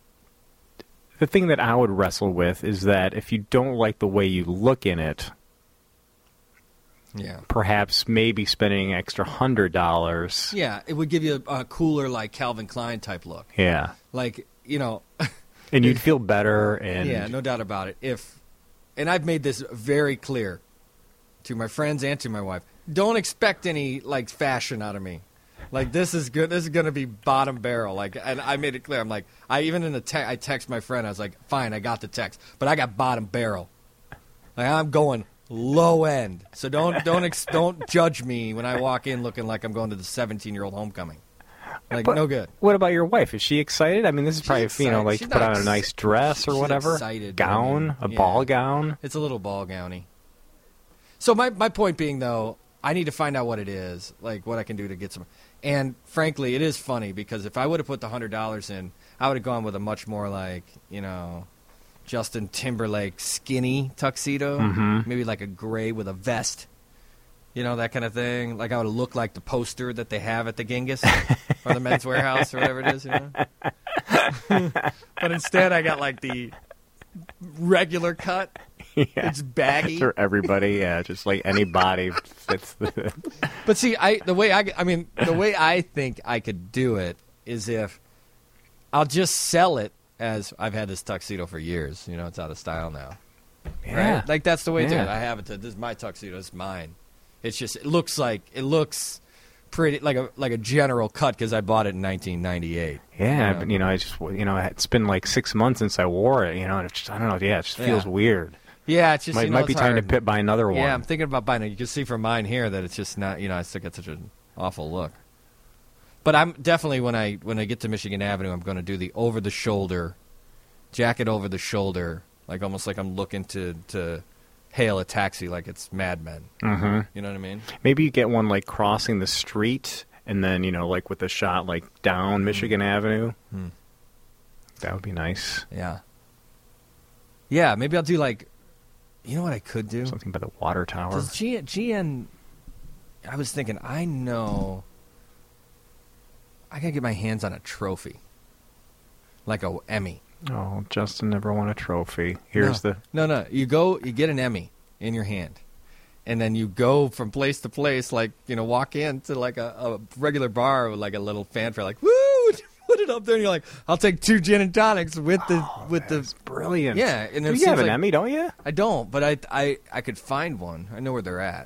the thing that I would wrestle with is that if you don't like the way you look in it, yeah, perhaps maybe spending an extra hundred dollars. Yeah, it would give you a, a cooler, like Calvin Klein type look. Yeah, like you know, and you'd feel better. And yeah, no doubt about it. If and I've made this very clear to my friends and to my wife. Don't expect any like fashion out of me. Like this is good. This is going to be bottom barrel. Like, and I made it clear. I'm like, I even in the te- I text my friend. I was like, fine, I got the text, but I got bottom barrel. Like I'm going low end. So don't don't ex- don't judge me when I walk in looking like I'm going to the seventeen year old homecoming. Like But no good. What about your wife? Is she excited? I mean, this is probably you know excited. like She's put not on a ex- nice dress or she's whatever, excited, but I gown, mean, a yeah. ball gown. It's a little ball gowny. So my my point being though, I need to find out what it is, like what I can do to get some. And frankly, it is funny because if I would have put the hundred dollars in, I would have gone with a much more like you know, Justin Timberlake skinny tuxedo, Mhm. maybe like a gray with a vest, you know, that kind of thing. Like I would have looked like the poster that they have at the Genghis or the Men's Warehouse or whatever it is, you know. But instead, I got like the regular cut. Yeah. It's baggy. For everybody, yeah, just like any body fits the. But see, I the way I I mean the way I think I could do it is if I'll just sell it as I've had this tuxedo for years. You know, it's out of style now. Yeah. Right? Like that's the way to do Yeah. it. I have it. To, this is my tuxedo. It's mine. It's just it looks like it looks pretty like a like a general cut because I bought it in nineteen ninety-eight. Yeah, you know? but you know, I just you know, it's been like six months since I wore it. You know, and it's just, I don't know. Yeah, it just feels Yeah. weird. Yeah, it's just might, you know, might it's be time hard. to pit buy another one. Yeah, I'm thinking about buying it. You can see from mine here that it's just not. You know, I still got such an awful look. But I'm definitely when I when I get to Michigan Avenue, I'm going to do the over the shoulder jacket over the shoulder, like almost like I'm looking to to hail a taxi, like it's Mad Men. Mm-hmm. You know what I mean? Maybe you get one like crossing the street, and then you know, like with a shot like down Michigan Avenue. Hmm. That would be nice. Yeah. Yeah, maybe I'll do like, you know what I could do? Something by the water tower. Does G- GN, I was thinking, I know, I gotta get my hands on a trophy, like a Emmy. Oh, Justin never won a trophy. Here's no, the no, no. You go, you get an Emmy in your hand, and then you go from place to place, like you know, walk into like a, a regular bar with like a little fanfare, like woo, put it up there, and you're like, I'll take two gin and tonics with the Oh, with the brilliant. yeah. And it you seems have an like- Emmy, don't you? I don't, but I I I could find one. I know where they're at.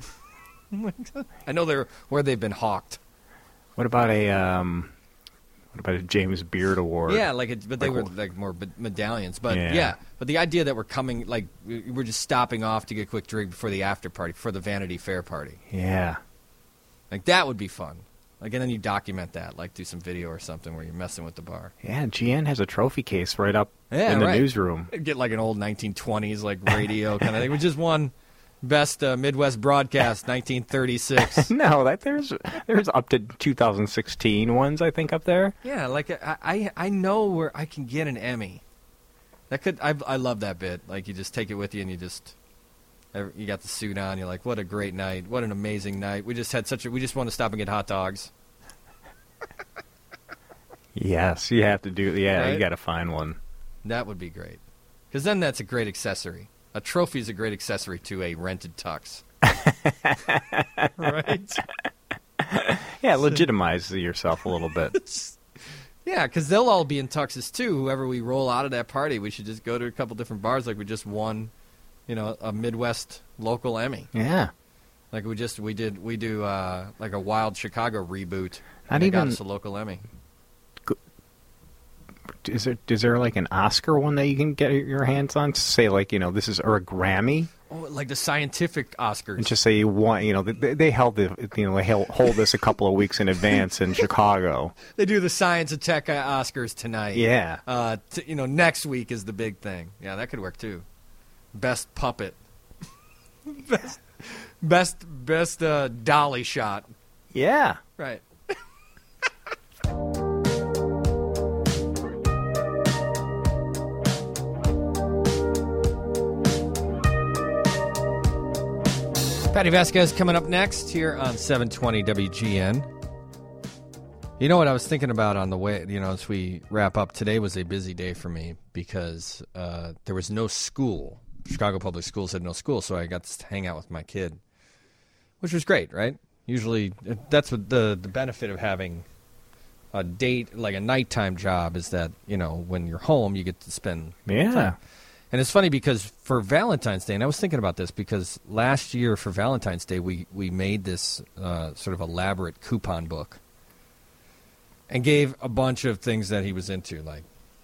I know they're where they've been hawked. What about a um, what about a James Beard Award? Yeah, like, it, but they Like were wh- like more med- medallions. But yeah. Yeah. but the idea that we're coming, like we- we're just stopping off to get a quick drink before the after party, for the Vanity Fair party. Yeah. Like that would be fun. Like, and then you document that, like do some video or something where you're messing with the bar. Yeah, G N has a trophy case right up Yeah, in the right. newsroom. Get like an old nineteen twenties like radio kind of thing. We just won best uh, Midwest broadcast nineteen thirty-six. No, that there's there's up to two thousand sixteen ones I think up there. Yeah, like I, I I know where I can get an Emmy. That could I I love that bit. Like you just take it with you and you just you got the suit on. You're like, what a great night! What an amazing night! We just had such a. We just want to stop and get hot dogs. Yes, you have to do. Yeah, Right? you got to find one. That would be great. Because then that's a great accessory. A trophy is a great accessory to a rented tux. Right? Yeah, legitimize yourself a little bit. Yeah, because they'll all be in tuxes too. Whoever we roll out of that party, we should just go to a couple different bars like we just won, you know, a Midwest local Emmy. Yeah. Like we just we did we do uh, like a Wild Chicago reboot. Not and they got even- us a local Emmy. Is there is there like an Oscar one that you can get your hands on? Say like, you know, this is or a Grammy, Oh, like the scientific Oscars. and just say you want, you know, they, they held the, you know, they held, hold this a couple of weeks in advance in Chicago. They do the Science and Tech uh, Oscars tonight. Yeah. Uh, t- you know, next week is the big thing. Yeah, that could work too. Best puppet. best, best, best uh, dolly shot. Yeah. Right. Patty Vasquez coming up next here on seven twenty W G N. You know what I was thinking about on the way, you know, as we wrap up, today was a busy day for me because uh, there was no school. Chicago Public Schools had no school, so I got to hang out with my kid, which was great, right? Usually, that's what the, the benefit of having a date, like a nighttime job, is that, you know, when you're home, you get to spend Yeah. time. And it's funny because for Valentine's Day, and I was thinking about this because last year for Valentine's Day, we, we made this uh, sort of elaborate coupon book and gave a bunch of things that he was into, like,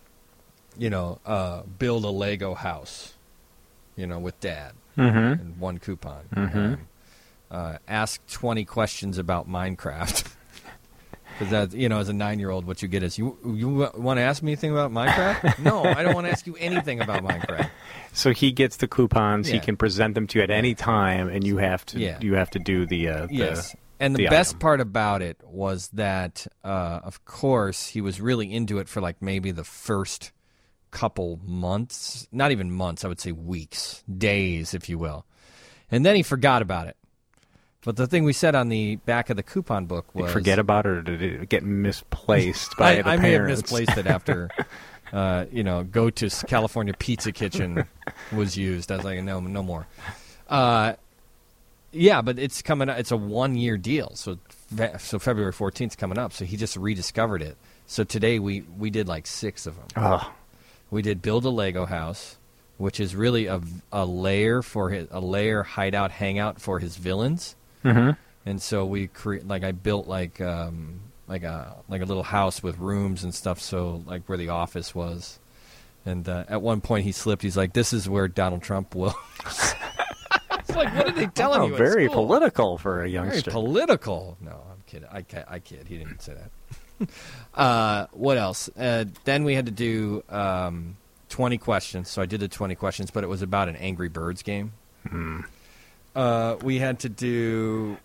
you know, uh, build a Lego house, you know, with Dad, Mhm. and one coupon. Mhm. Um, uh, ask twenty questions about Minecraft. Because that, you know, as a nine-year-old, what you get is, you you want to ask me anything about Minecraft? No, I don't want to ask you anything about Minecraft. So he gets the coupons. He Yeah. can present them to you at any time, and you have to Yeah. you have to do the uh, the, Yes. And the, the best item. part about it was that, uh, of course, he was really into it for like maybe the first couple months. Not even months, I would say weeks, days, if you will. And then he forgot about it. But the thing we said on the back of the coupon book Did was... you forget about it, or did it get misplaced by I, the I may have parents? misplaced it after, uh, you know, go to California Pizza Kitchen was used. I was like, no, no more. Uh, yeah, but it's coming up. It's a one-year deal. So fe- so February fourteenth is coming up. So he just rediscovered it. So today we, we did like six of them. Oh. We did Build a Lego House, which is really a, a layer for his, a layer hideout hangout for his villains. Mhm. And so we create like I built like um, like a like a little house with rooms and stuff. So like where the office was, and uh, at one point he slipped. He's like, "This is where Donald Trump will." It's like, what are they telling Oh, you? at very school? political for a Very youngster. political. No, I'm kidding. I, ki- I kid. He didn't say that. uh, what else? Uh, then we had to do um, twenty questions. So I did the twenty questions, but it was about an Angry Birds game. Hmm. Uh, we had to do.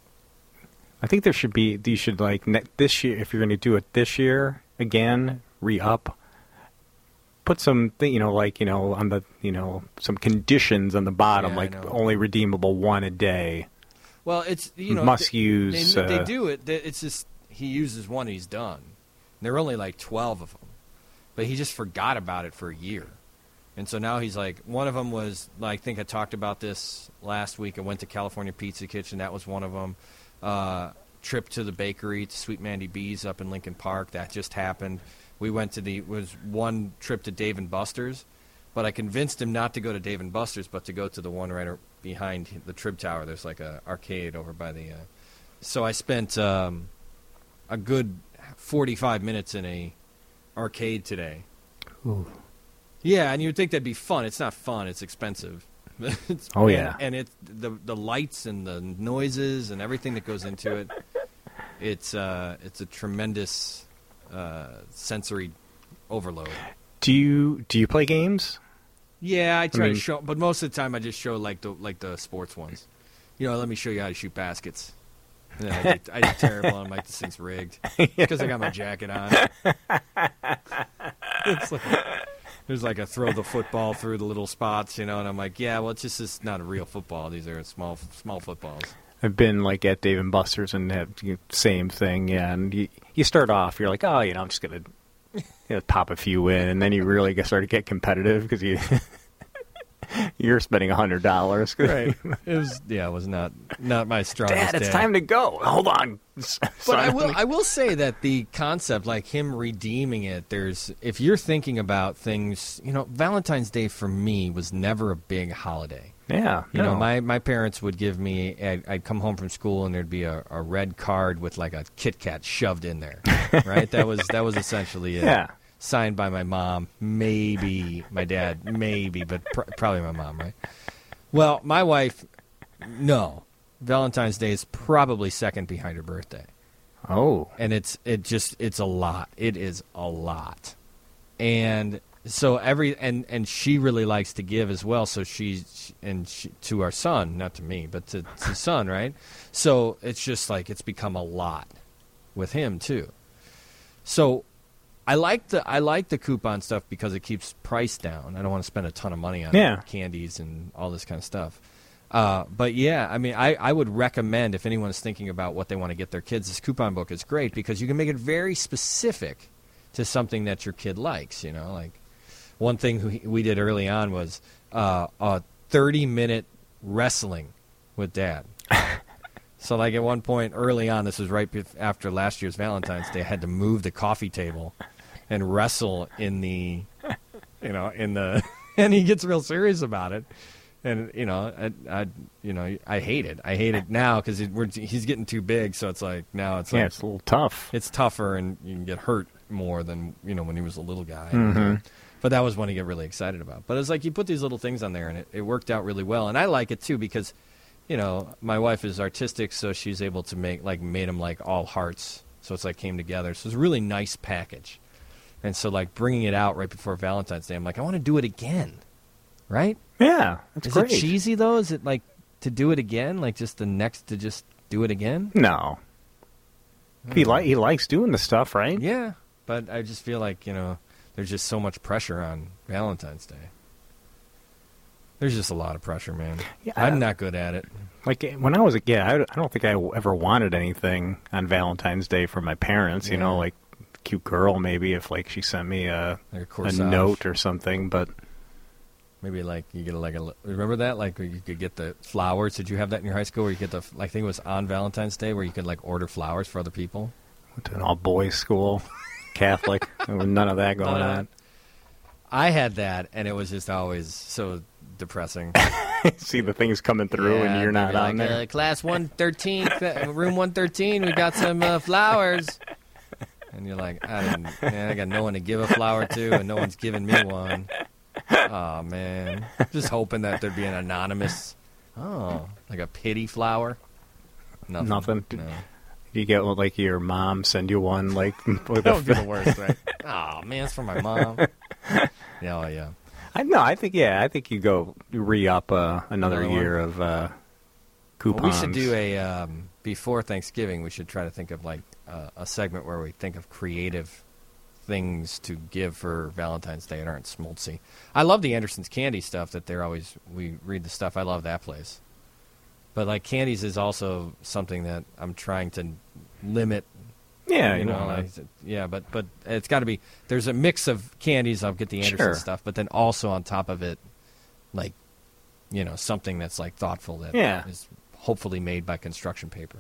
I think there should be. You should like ne- this year if you're going to do it this year again, re-up. Put some, th- you know, like you know, on the, you know, some conditions on the bottom, Yeah, I like know. only redeemable one a day. Well, it's you know Must they, use, They, they uh, do it. They, it's just he uses one, he's done. There are only like twelve of them, but he just forgot about it for a year, and so now he's like one of them was like I think I talked about this last week. I went to California Pizza Kitchen. That was one of them. Uh, trip to the bakery to Sweet Mandy B's up in Lincoln Park. That just happened. We went to the was one trip to Dave and Buster's, but I convinced him not to go to Dave and Buster's, but to go to the one right ar- behind the Trib Tower. There's like a arcade over by the. Uh, so I spent um, a good forty-five minutes in a arcade today. Ooh. Yeah, and you'd think that'd be fun. It's not fun. It's expensive. It's- Oh, yeah. and, and it's the the lights and the noises and everything that goes into it. It's uh, it's a tremendous uh, sensory overload. Do you do you play games? Yeah, I try mean- to show, but most of the time I just show like the like the sports ones. You know, let me show you how to shoot baskets. And then I, did, I did terrible. I'm like, this thing's rigged because I got my jacket on. It's like, there's like a throw the football through the little spots, you know, and I'm like, yeah, well, it's just it's not a real football. These are small small footballs. I've been like at Dave and Buster's and have you know, same thing. Yeah, and you, you start off, you're like, oh, you know, I'm just gonna you know, pop a few in, and then you really get, start to get competitive because you You're spending a hundred dollars. Right. It was yeah, it was not not my strongest Dad, it's day. time to go. Hold on. But I will I will say that the concept, like him redeeming it, there's if you're thinking about things, you know, Valentine's Day for me was never a big holiday. Yeah. You know, no. my, my parents would give me, I'd, I'd come home from school and there'd be a, a red card with like a Kit Kat shoved in there, right? That was that was essentially it. Yeah. Signed by my mom, maybe my dad, maybe, but pr- probably my mom, right? Well, my wife, no. Valentine's Day is probably second behind her birthday. Oh. And it's it just it's a lot. It is a lot. And so every and, and she really likes to give as well. So she's and she, to our son, not to me, but to to son, right? So it's just like it's become a lot with him too. So I like the I like the coupon stuff because it keeps price down. I don't want to spend a ton of money on Yeah. candies and all this kind of stuff. Uh, but yeah, I mean, I, I would recommend if anyone is thinking about what they want to get their kids, this coupon book is great because you can make it very specific to something that your kid likes. You know, like one thing we, we did early on was uh, a thirty minute wrestling with Dad. So like at one point early on, this was right bef- after last year's Valentine's Day, I had to move the coffee table and wrestle in the, you know, in the, and he gets real serious about it. And you know, I, I, you know, I hate it. I hate it now because he's getting too big. So it's like now it's like Yeah, it's a little tough. It's tougher, and you can get hurt more than you know when he was a little guy. Mhm. But that was one to get really excited about. But it's like you put these little things on there, and it, it worked out really well. And I like it too because, you know, my wife is artistic, so she's able to make like made them like all hearts. So it's like came together. So it's a really nice package. And so like bringing it out right before Valentine's Day, I'm like, I want to do it again, right? Yeah, that's Is great. it cheesy though? Is it like to do it again? Like just the next to just do it again? No. He li- he likes doing the stuff, right? Yeah, but I just feel like, you know, there's just so much pressure on Valentine's Day. There's just a lot of pressure, man. Yeah, I'm not good at it. Like when I was a kid, I, I don't think I ever wanted anything on Valentine's Day from my parents. You Yeah. know, like cute girl maybe if like she sent me a Like a a corsage. note or something. But Maybe like you get a, like a remember that like where you could get the flowers. Did you have that in your high school where you get the like I think it was on Valentine's Day where you could like order flowers for other people? went to an all boys school, Catholic. There was none of that going None of on. I had that, and it was just always so depressing. See the things coming through, Yeah, and you're not they'd be on like, there. Uh, class one thirteen, room one thirteen. We got some uh, flowers, and you're like, I didn't. Man, I got no one to give a flower to, and no one's giving me one. Oh man, just hoping that there'd be an anonymous, oh, like a pity flower. Nothing. Nothing. No. You get like your mom send you one, like with That a would be the worst, right? Oh man, it's for my mom. Yeah, oh, yeah. I no, I think yeah, I think you go re up uh, another Another one? year of uh, Well, coupons. we should do a um, before Thanksgiving. We should try to think of like uh, a segment where we think of creative things to give for Valentine's Day that aren't schmaltzy. I love the Anderson's candy stuff that they're always. We read the stuff. I love that place. But like candies is also something that I'm trying to limit. Yeah, you you know, know, like, yeah, but but it's got to be. There's a mix of candies. I'll get the Anderson Sure. stuff, but then also on top of it, like, you know, something that's like thoughtful that Yeah. is hopefully made by construction paper.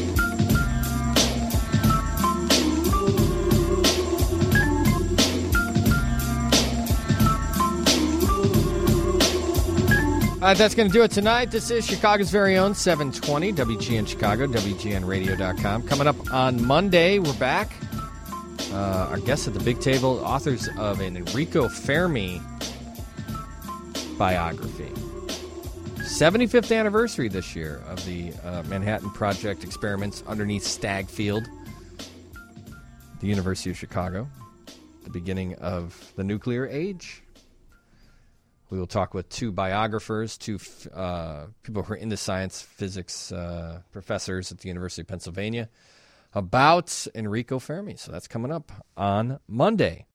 All right, that's going to do it tonight. This is Chicago's very own seven twenty, W G N Chicago, W G N radio dot com. Coming up on Monday, we're back. Uh, our guests at the big table, authors of an Enrico Fermi biography. seventy-fifth anniversary this year of the uh, Manhattan Project experiments underneath Stagfield, the University of Chicago, the beginning of the nuclear age. We will talk with two biographers, two uh, people who are into science, physics uh, professors at the University of Pennsylvania about Enrico Fermi. So that's coming up on Monday.